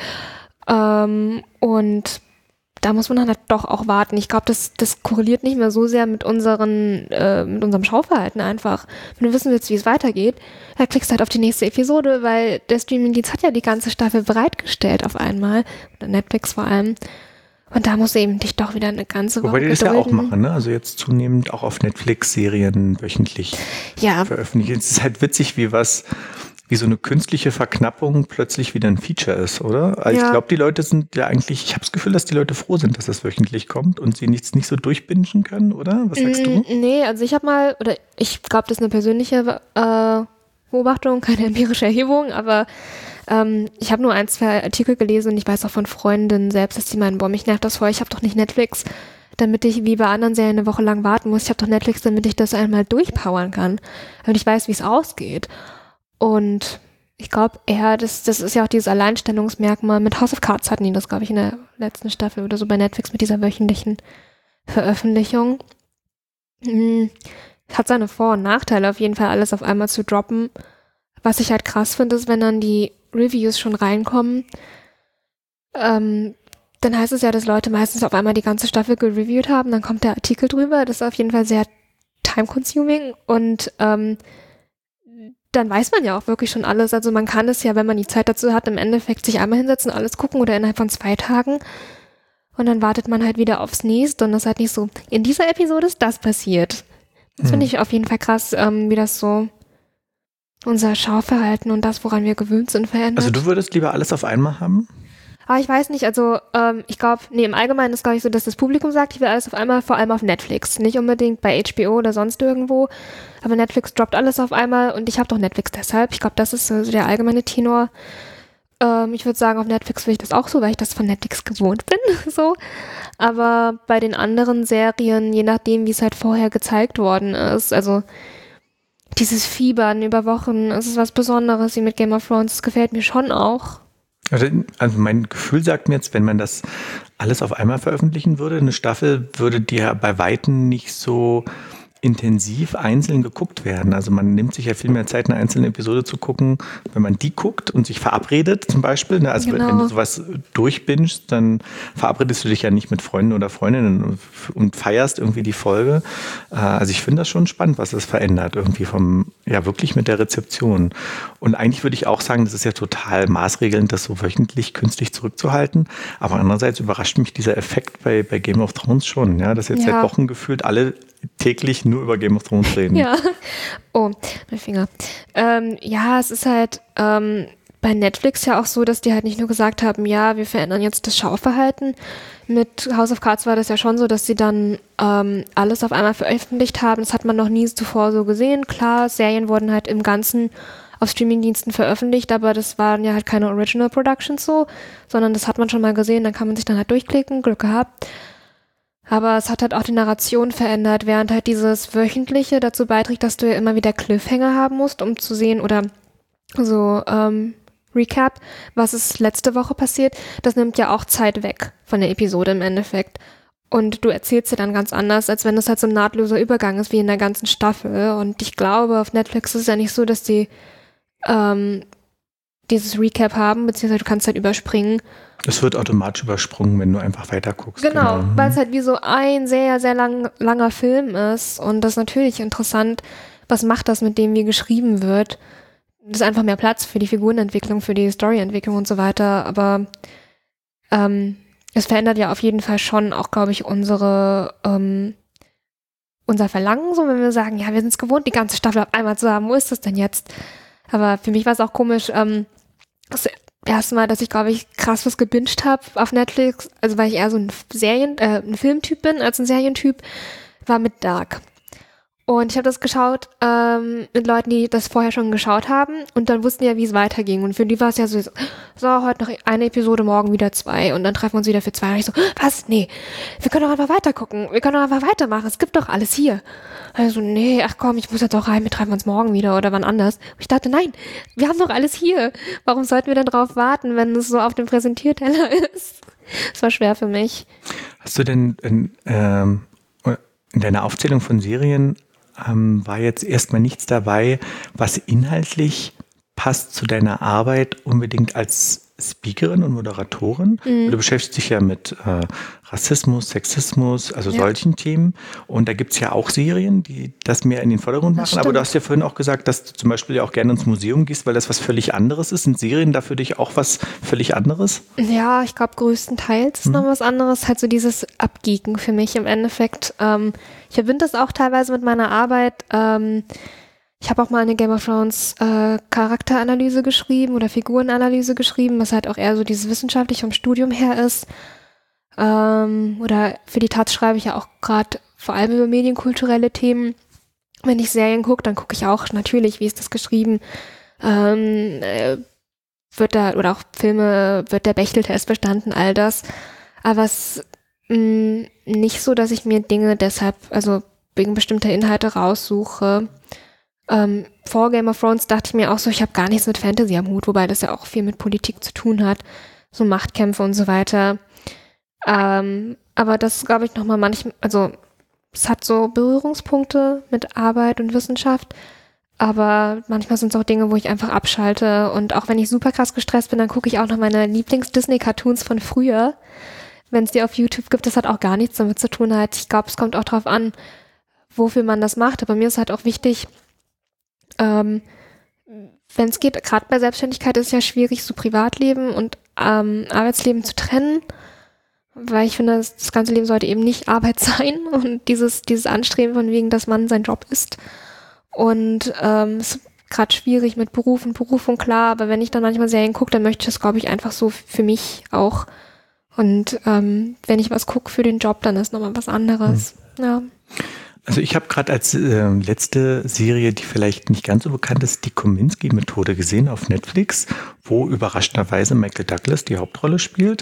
Ähm, und da muss man dann halt doch auch warten. Ich glaube, das, das korreliert nicht mehr so sehr mit unseren, äh, mit unserem Schauverhalten einfach. Wenn du wissen willst, wie es weitergeht, dann klickst du halt auf die nächste Episode, weil der Streamingdienst hat ja die ganze Staffel bereitgestellt auf einmal. Oder Netflix vor allem. Und da musst du eben dich doch wieder eine ganze Woche Wobei die das gedulden. ja auch machen, ne? Also jetzt zunehmend auch auf Netflix Serien wöchentlich ja. veröffentlichen. Es ist halt witzig, wie was... wie so eine künstliche Verknappung plötzlich wieder ein Feature ist, oder? Also ja. Ich glaube, die Leute sind ja eigentlich, ich habe das Gefühl, dass die Leute froh sind, dass das wöchentlich kommt und sie nichts nicht so durchbingen können, oder? Was sagst mm, du? Nee, also ich habe mal, oder ich glaube, das ist eine persönliche äh, Beobachtung, keine empirische Erhebung, aber ähm, ich habe nur ein, zwei Artikel gelesen und ich weiß auch von Freundinnen selbst, dass die meinen, boah, mich nervt das voll, ich habe doch nicht Netflix, damit ich wie bei anderen Serien eine Woche lang warten muss. Ich habe doch Netflix, damit ich das einmal durchpowern kann, damit ich weiß, wie es ausgeht. Und ich glaube eher, das, das ist ja auch dieses Alleinstellungsmerkmal. Mit House of Cards hatten die das, glaube ich, in der letzten Staffel oder so bei Netflix mit dieser wöchentlichen Veröffentlichung. Hm, hat seine Vor- und Nachteile, auf jeden Fall alles auf einmal zu droppen. Was ich halt krass finde, ist, wenn dann die Reviews schon reinkommen, ähm, dann heißt es ja, dass Leute meistens auf einmal die ganze Staffel gereviewt haben, dann kommt der Artikel drüber, das ist auf jeden Fall sehr time-consuming und ähm, dann weiß man ja auch wirklich schon alles, also man kann es ja, wenn man die Zeit dazu hat, im Endeffekt sich einmal hinsetzen, alles gucken oder innerhalb von zwei Tagen und dann wartet man halt wieder aufs nächste und das ist halt nicht so, in dieser Episode ist das passiert. Das mhm. finde ich auf jeden Fall krass, ähm, wie das so unser Schauverhalten und das, woran wir gewöhnt sind, verändert. Also du würdest lieber alles auf einmal haben? Aber ich weiß nicht, also ähm, ich glaube, nee, im Allgemeinen ist, glaube ich, so, dass das Publikum sagt, ich will alles auf einmal, vor allem auf Netflix. Nicht unbedingt bei H B O oder sonst irgendwo, aber Netflix droppt alles auf einmal und ich habe doch Netflix deshalb. Ich glaube, das ist so der allgemeine Tenor. Ähm, ich würde sagen, auf Netflix will ich das auch so, weil ich das von Netflix gewohnt bin, so. Aber bei den anderen Serien, je nachdem, wie es halt vorher gezeigt worden ist, also dieses Fiebern über Wochen, es ist was Besonderes, wie mit Game of Thrones, das gefällt mir schon auch. Also mein Gefühl sagt mir jetzt, wenn man das alles auf einmal veröffentlichen würde, eine Staffel, würde die ja bei Weitem nicht so intensiv einzeln geguckt werden. Also man nimmt sich ja viel mehr Zeit, eine einzelne Episode zu gucken, wenn man die guckt und sich verabredet zum Beispiel. Ne? Also genau. Wenn du sowas durchbingst, dann verabredest du dich ja nicht mit Freunden oder Freundinnen und feierst irgendwie die Folge. Also ich finde das schon spannend, was das verändert irgendwie vom, ja wirklich mit der Rezeption. Und eigentlich würde ich auch sagen, das ist ja total maßregelnd, das so wöchentlich künstlich zurückzuhalten. Aber andererseits überrascht mich dieser Effekt bei, bei Game of Thrones schon, ja, dass jetzt ja. seit Wochen gefühlt alle täglich nur über Game of Thrones reden. Ja. Oh, mein Finger. Ähm, ja, es ist halt ähm, bei Netflix ja auch so, dass die halt nicht nur gesagt haben, ja, wir verändern jetzt das Schauverhalten. Mit House of Cards war das ja schon so, dass sie dann ähm, alles auf einmal veröffentlicht haben. Das hat man noch nie zuvor so gesehen. Klar, Serien wurden halt im Ganzen auf Streamingdiensten veröffentlicht, aber das waren ja halt keine Original Productions so, sondern das hat man schon mal gesehen, dann kann man sich dann halt durchklicken, Glück gehabt. Aber es hat halt auch die Narration verändert, während halt dieses Wöchentliche dazu beiträgt, dass du ja immer wieder Cliffhanger haben musst, um zu sehen oder so ähm, Recap, was ist letzte Woche passiert. Das nimmt ja auch Zeit weg von der Episode im Endeffekt. Und du erzählst dir dann ganz anders, als wenn das halt so ein nahtloser Übergang ist wie in der ganzen Staffel. Und ich glaube, auf Netflix ist es ja nicht so, dass die ähm, dieses Recap haben, beziehungsweise du kannst halt überspringen. Es wird automatisch übersprungen, wenn du einfach weiter guckst. Genau, genau. Weil es halt wie so ein sehr, sehr lang, langer Film ist. Und das ist natürlich interessant, was macht das mit dem, wie geschrieben wird. Das ist einfach mehr Platz für die Figurenentwicklung, für die Storyentwicklung und so weiter. Aber ähm, es verändert ja auf jeden Fall schon auch, glaube ich, unsere ähm, unser Verlangen, so wenn wir sagen, ja, wir sind es gewohnt, die ganze Staffel auf einmal zu haben. Wo ist das denn jetzt? Aber für mich war es auch komisch, ähm, das erste Mal, dass ich, glaube ich, krass was gebinged habe auf Netflix, also weil ich eher so ein Serien, äh, ein Filmtyp bin als ein Serientyp, war mit Dark. Und ich habe das geschaut ähm, mit Leuten, die das vorher schon geschaut haben und dann wussten ja, wie es weiterging. Und für die war es ja so, so, heute noch eine Episode, morgen wieder zwei und dann treffen wir uns wieder für zwei. Und ich so, was? Nee, wir können doch einfach weiter gucken, wir können doch einfach weitermachen, es gibt doch alles hier. Also, nee, ach komm, ich muss jetzt auch rein, wir treffen uns morgen wieder oder wann anders. Und ich dachte, nein, wir haben doch alles hier. Warum sollten wir denn drauf warten, wenn es so auf dem Präsentierteller ist? Das war schwer für mich. Hast du denn in, ähm, in deiner Aufzählung von Serien ähm, war jetzt erstmal nichts dabei, was inhaltlich passt zu deiner Arbeit unbedingt als Speakerin und Moderatorin? Mhm. Du beschäftigst dich ja mit äh, Rassismus, Sexismus, also ja. solchen Themen. Und da gibt es ja auch Serien, die das mehr in den Vordergrund machen. Aber du hast ja vorhin auch gesagt, dass du zum Beispiel ja auch gerne ins Museum gehst, weil das was völlig anderes ist. Sind Serien da für dich auch was völlig anderes? Ja, ich glaube größtenteils ist mhm. noch was anderes. Halt so dieses Abgeeken für mich im Endeffekt. Ähm, ich verbinde das auch teilweise mit meiner Arbeit. Ähm, Ich habe auch mal eine Game of Thrones äh, Charakteranalyse geschrieben oder Figurenanalyse geschrieben, was halt auch eher so dieses wissenschaftliche vom Studium her ist. Ähm, oder für die Taz schreibe ich ja auch gerade vor allem über medienkulturelle Themen. Wenn ich Serien gucke, dann gucke ich auch natürlich, wie ist das geschrieben, ähm, äh, wird da, oder auch Filme, wird der Bechtel-Test bestanden, all das. Aber es mh, nicht so, dass ich mir Dinge deshalb, also wegen bestimmter Inhalte raussuche. Ähm, vor Game of Thrones dachte ich mir auch so, ich habe gar nichts mit Fantasy am Hut, wobei das ja auch viel mit Politik zu tun hat, so Machtkämpfe und so weiter. Ähm, aber das glaube ich nochmal manchmal, also es hat so Berührungspunkte mit Arbeit und Wissenschaft, aber manchmal sind es auch Dinge, wo ich einfach abschalte, und auch wenn ich super krass gestresst bin, dann gucke ich auch noch meine Lieblings-Disney-Cartoons von früher, wenn es die auf YouTube gibt. Das hat auch gar nichts damit zu tun. Halt. Ich glaube, es kommt auch drauf an, wofür man das macht, aber mir ist halt auch wichtig, ähm, wenn es geht, gerade bei Selbstständigkeit ist es ja schwierig, so Privatleben und ähm, Arbeitsleben zu trennen, weil ich finde, das, das ganze Leben sollte eben nicht Arbeit sein und dieses, dieses Anstreben von wegen, dass man sein Job ist. Und ähm, es ist gerade schwierig mit Beruf und Berufung, klar, aber wenn ich dann manchmal Serien gucke, dann möchte ich das, glaube ich, einfach so für mich auch. Und ähm, wenn ich was gucke für den Job, dann ist nochmal was anderes. Hm. Ja. Also ich habe gerade als äh, letzte Serie, die vielleicht nicht ganz so bekannt ist, die Kominsky-Methode gesehen auf Netflix, wo überraschenderweise Michael Douglas die Hauptrolle spielt.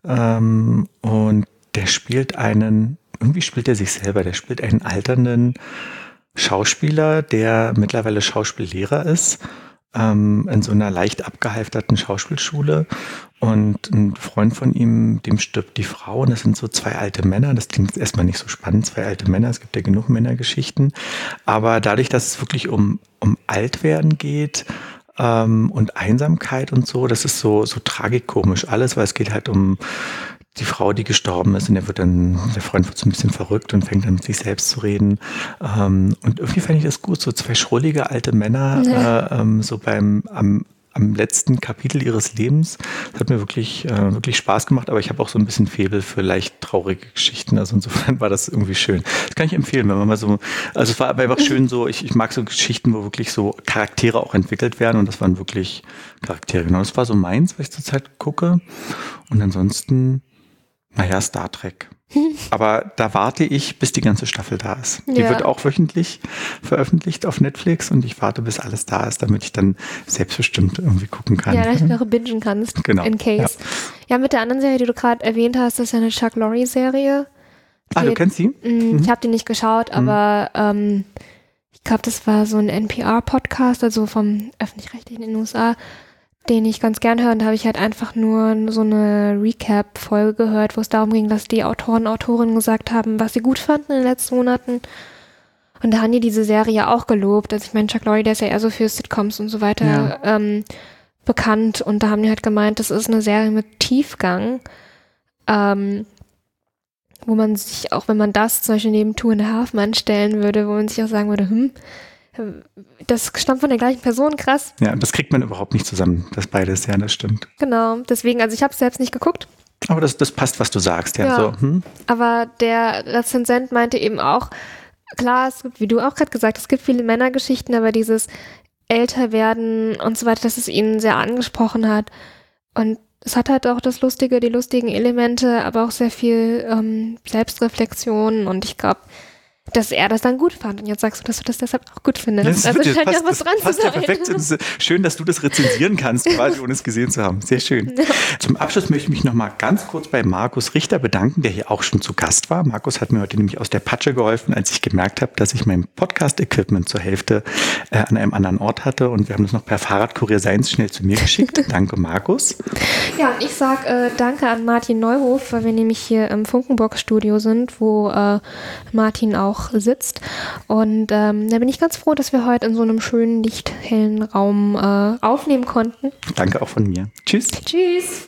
Ähm, und der spielt einen, irgendwie spielt er sich selber, der spielt einen alternden Schauspieler, der mittlerweile Schauspiellehrer ist, ähm, in so einer leicht abgehalfterten Schauspielschule. Und ein Freund von ihm, dem stirbt die Frau, und das sind so zwei alte Männer. Das klingt erstmal nicht so spannend, zwei alte Männer, es gibt ja genug Männergeschichten. Aber dadurch, dass es wirklich um, um Altwerden geht ähm, und Einsamkeit und so, das ist so, so tragikomisch alles, weil es geht halt um die Frau, die gestorben ist, und der wird dann, der Freund wird so ein bisschen verrückt und fängt dann mit sich selbst zu reden. Ähm, und irgendwie fand ich das gut, so zwei schrullige alte Männer, ja. äh, ähm, so beim, am, am letzten Kapitel ihres Lebens. Das hat mir wirklich, äh, wirklich Spaß gemacht, aber ich habe auch so ein bisschen Faible für leicht traurige Geschichten. Also insofern war das irgendwie schön. Das kann ich empfehlen, wenn man mal so, also es war aber einfach schön so, ich, ich mag so Geschichten, wo wirklich so Charaktere auch entwickelt werden, und das waren wirklich Charaktere. Genau, das war so meins, was ich zurzeit gucke. Und ansonsten, naja, Star Trek. Aber da warte ich, bis die ganze Staffel da ist. Die ja. wird auch wöchentlich veröffentlicht auf Netflix, und ich warte, bis alles da ist, damit ich dann selbstbestimmt irgendwie gucken kann. Ja, dass du auch bingen kannst, genau. in case. Ja. ja, mit der anderen Serie, die du gerade erwähnt hast, das ist ja eine Chuck Lorre-Serie. Ah, du kennst sie? Mh, mhm. Ich habe die nicht geschaut, aber mhm. ähm, ich glaube, das war so ein N P R-Podcast, also vom Öffentlich-Rechtlichen in den U S A, den ich ganz gern höre. Und da habe ich halt einfach nur so eine Recap-Folge gehört, wo es darum ging, dass die Autoren und Autorinnen gesagt haben, was sie gut fanden in den letzten Monaten. Und da haben die diese Serie auch gelobt. Also ich meine, Chuck Lorre, der ist ja eher so für Sitcoms und so weiter ja. ähm, bekannt. Und da haben die halt gemeint, das ist eine Serie mit Tiefgang, ähm, wo man sich, auch wenn man das zum Beispiel neben Two and a Half Men stellen würde, wo man sich auch sagen würde, hm, das stammt von der gleichen Person, krass. Ja, das kriegt man überhaupt nicht zusammen, das beides, ja, das stimmt. Genau, deswegen, also ich habe es selbst nicht geguckt. Aber das, das passt, was du sagst, ja. ja. So, hm? Aber der Rezensent meinte eben auch, klar, es gibt, wie du auch gerade gesagt hast, es gibt viele Männergeschichten, aber dieses Älterwerden und so weiter, dass es ihn sehr angesprochen hat. Und es hat halt auch das Lustige, die lustigen Elemente, aber auch sehr viel ähm, Selbstreflexion, und ich glaube, dass er das dann gut fand. Und jetzt sagst du, dass du das deshalb auch gut findest. Ja, also scheint ja was dran passt zu sein. Ja perfekt. Es ist schön, dass du das rezensieren kannst, quasi, ohne es gesehen zu haben. Sehr schön. Ja. Zum Abschluss möchte ich mich noch mal ganz kurz bei Markus Richter bedanken, der hier auch schon zu Gast war. Markus hat mir heute nämlich aus der Patsche geholfen, als ich gemerkt habe, dass ich mein Podcast-Equipment zur Hälfte äh, an einem anderen Ort hatte, und wir haben das noch per Fahrradkurier Seins schnell zu mir geschickt. Danke, Markus. Ja, und ich sage äh, danke an Martin Neuhof, weil wir nämlich hier im Funkenbox-Studio sind, wo äh, Martin auch sitzt. Und ähm, da bin ich ganz froh, dass wir heute in so einem schönen, lichthellen Raum äh, aufnehmen konnten. Danke auch von mir. Tschüss. Tschüss.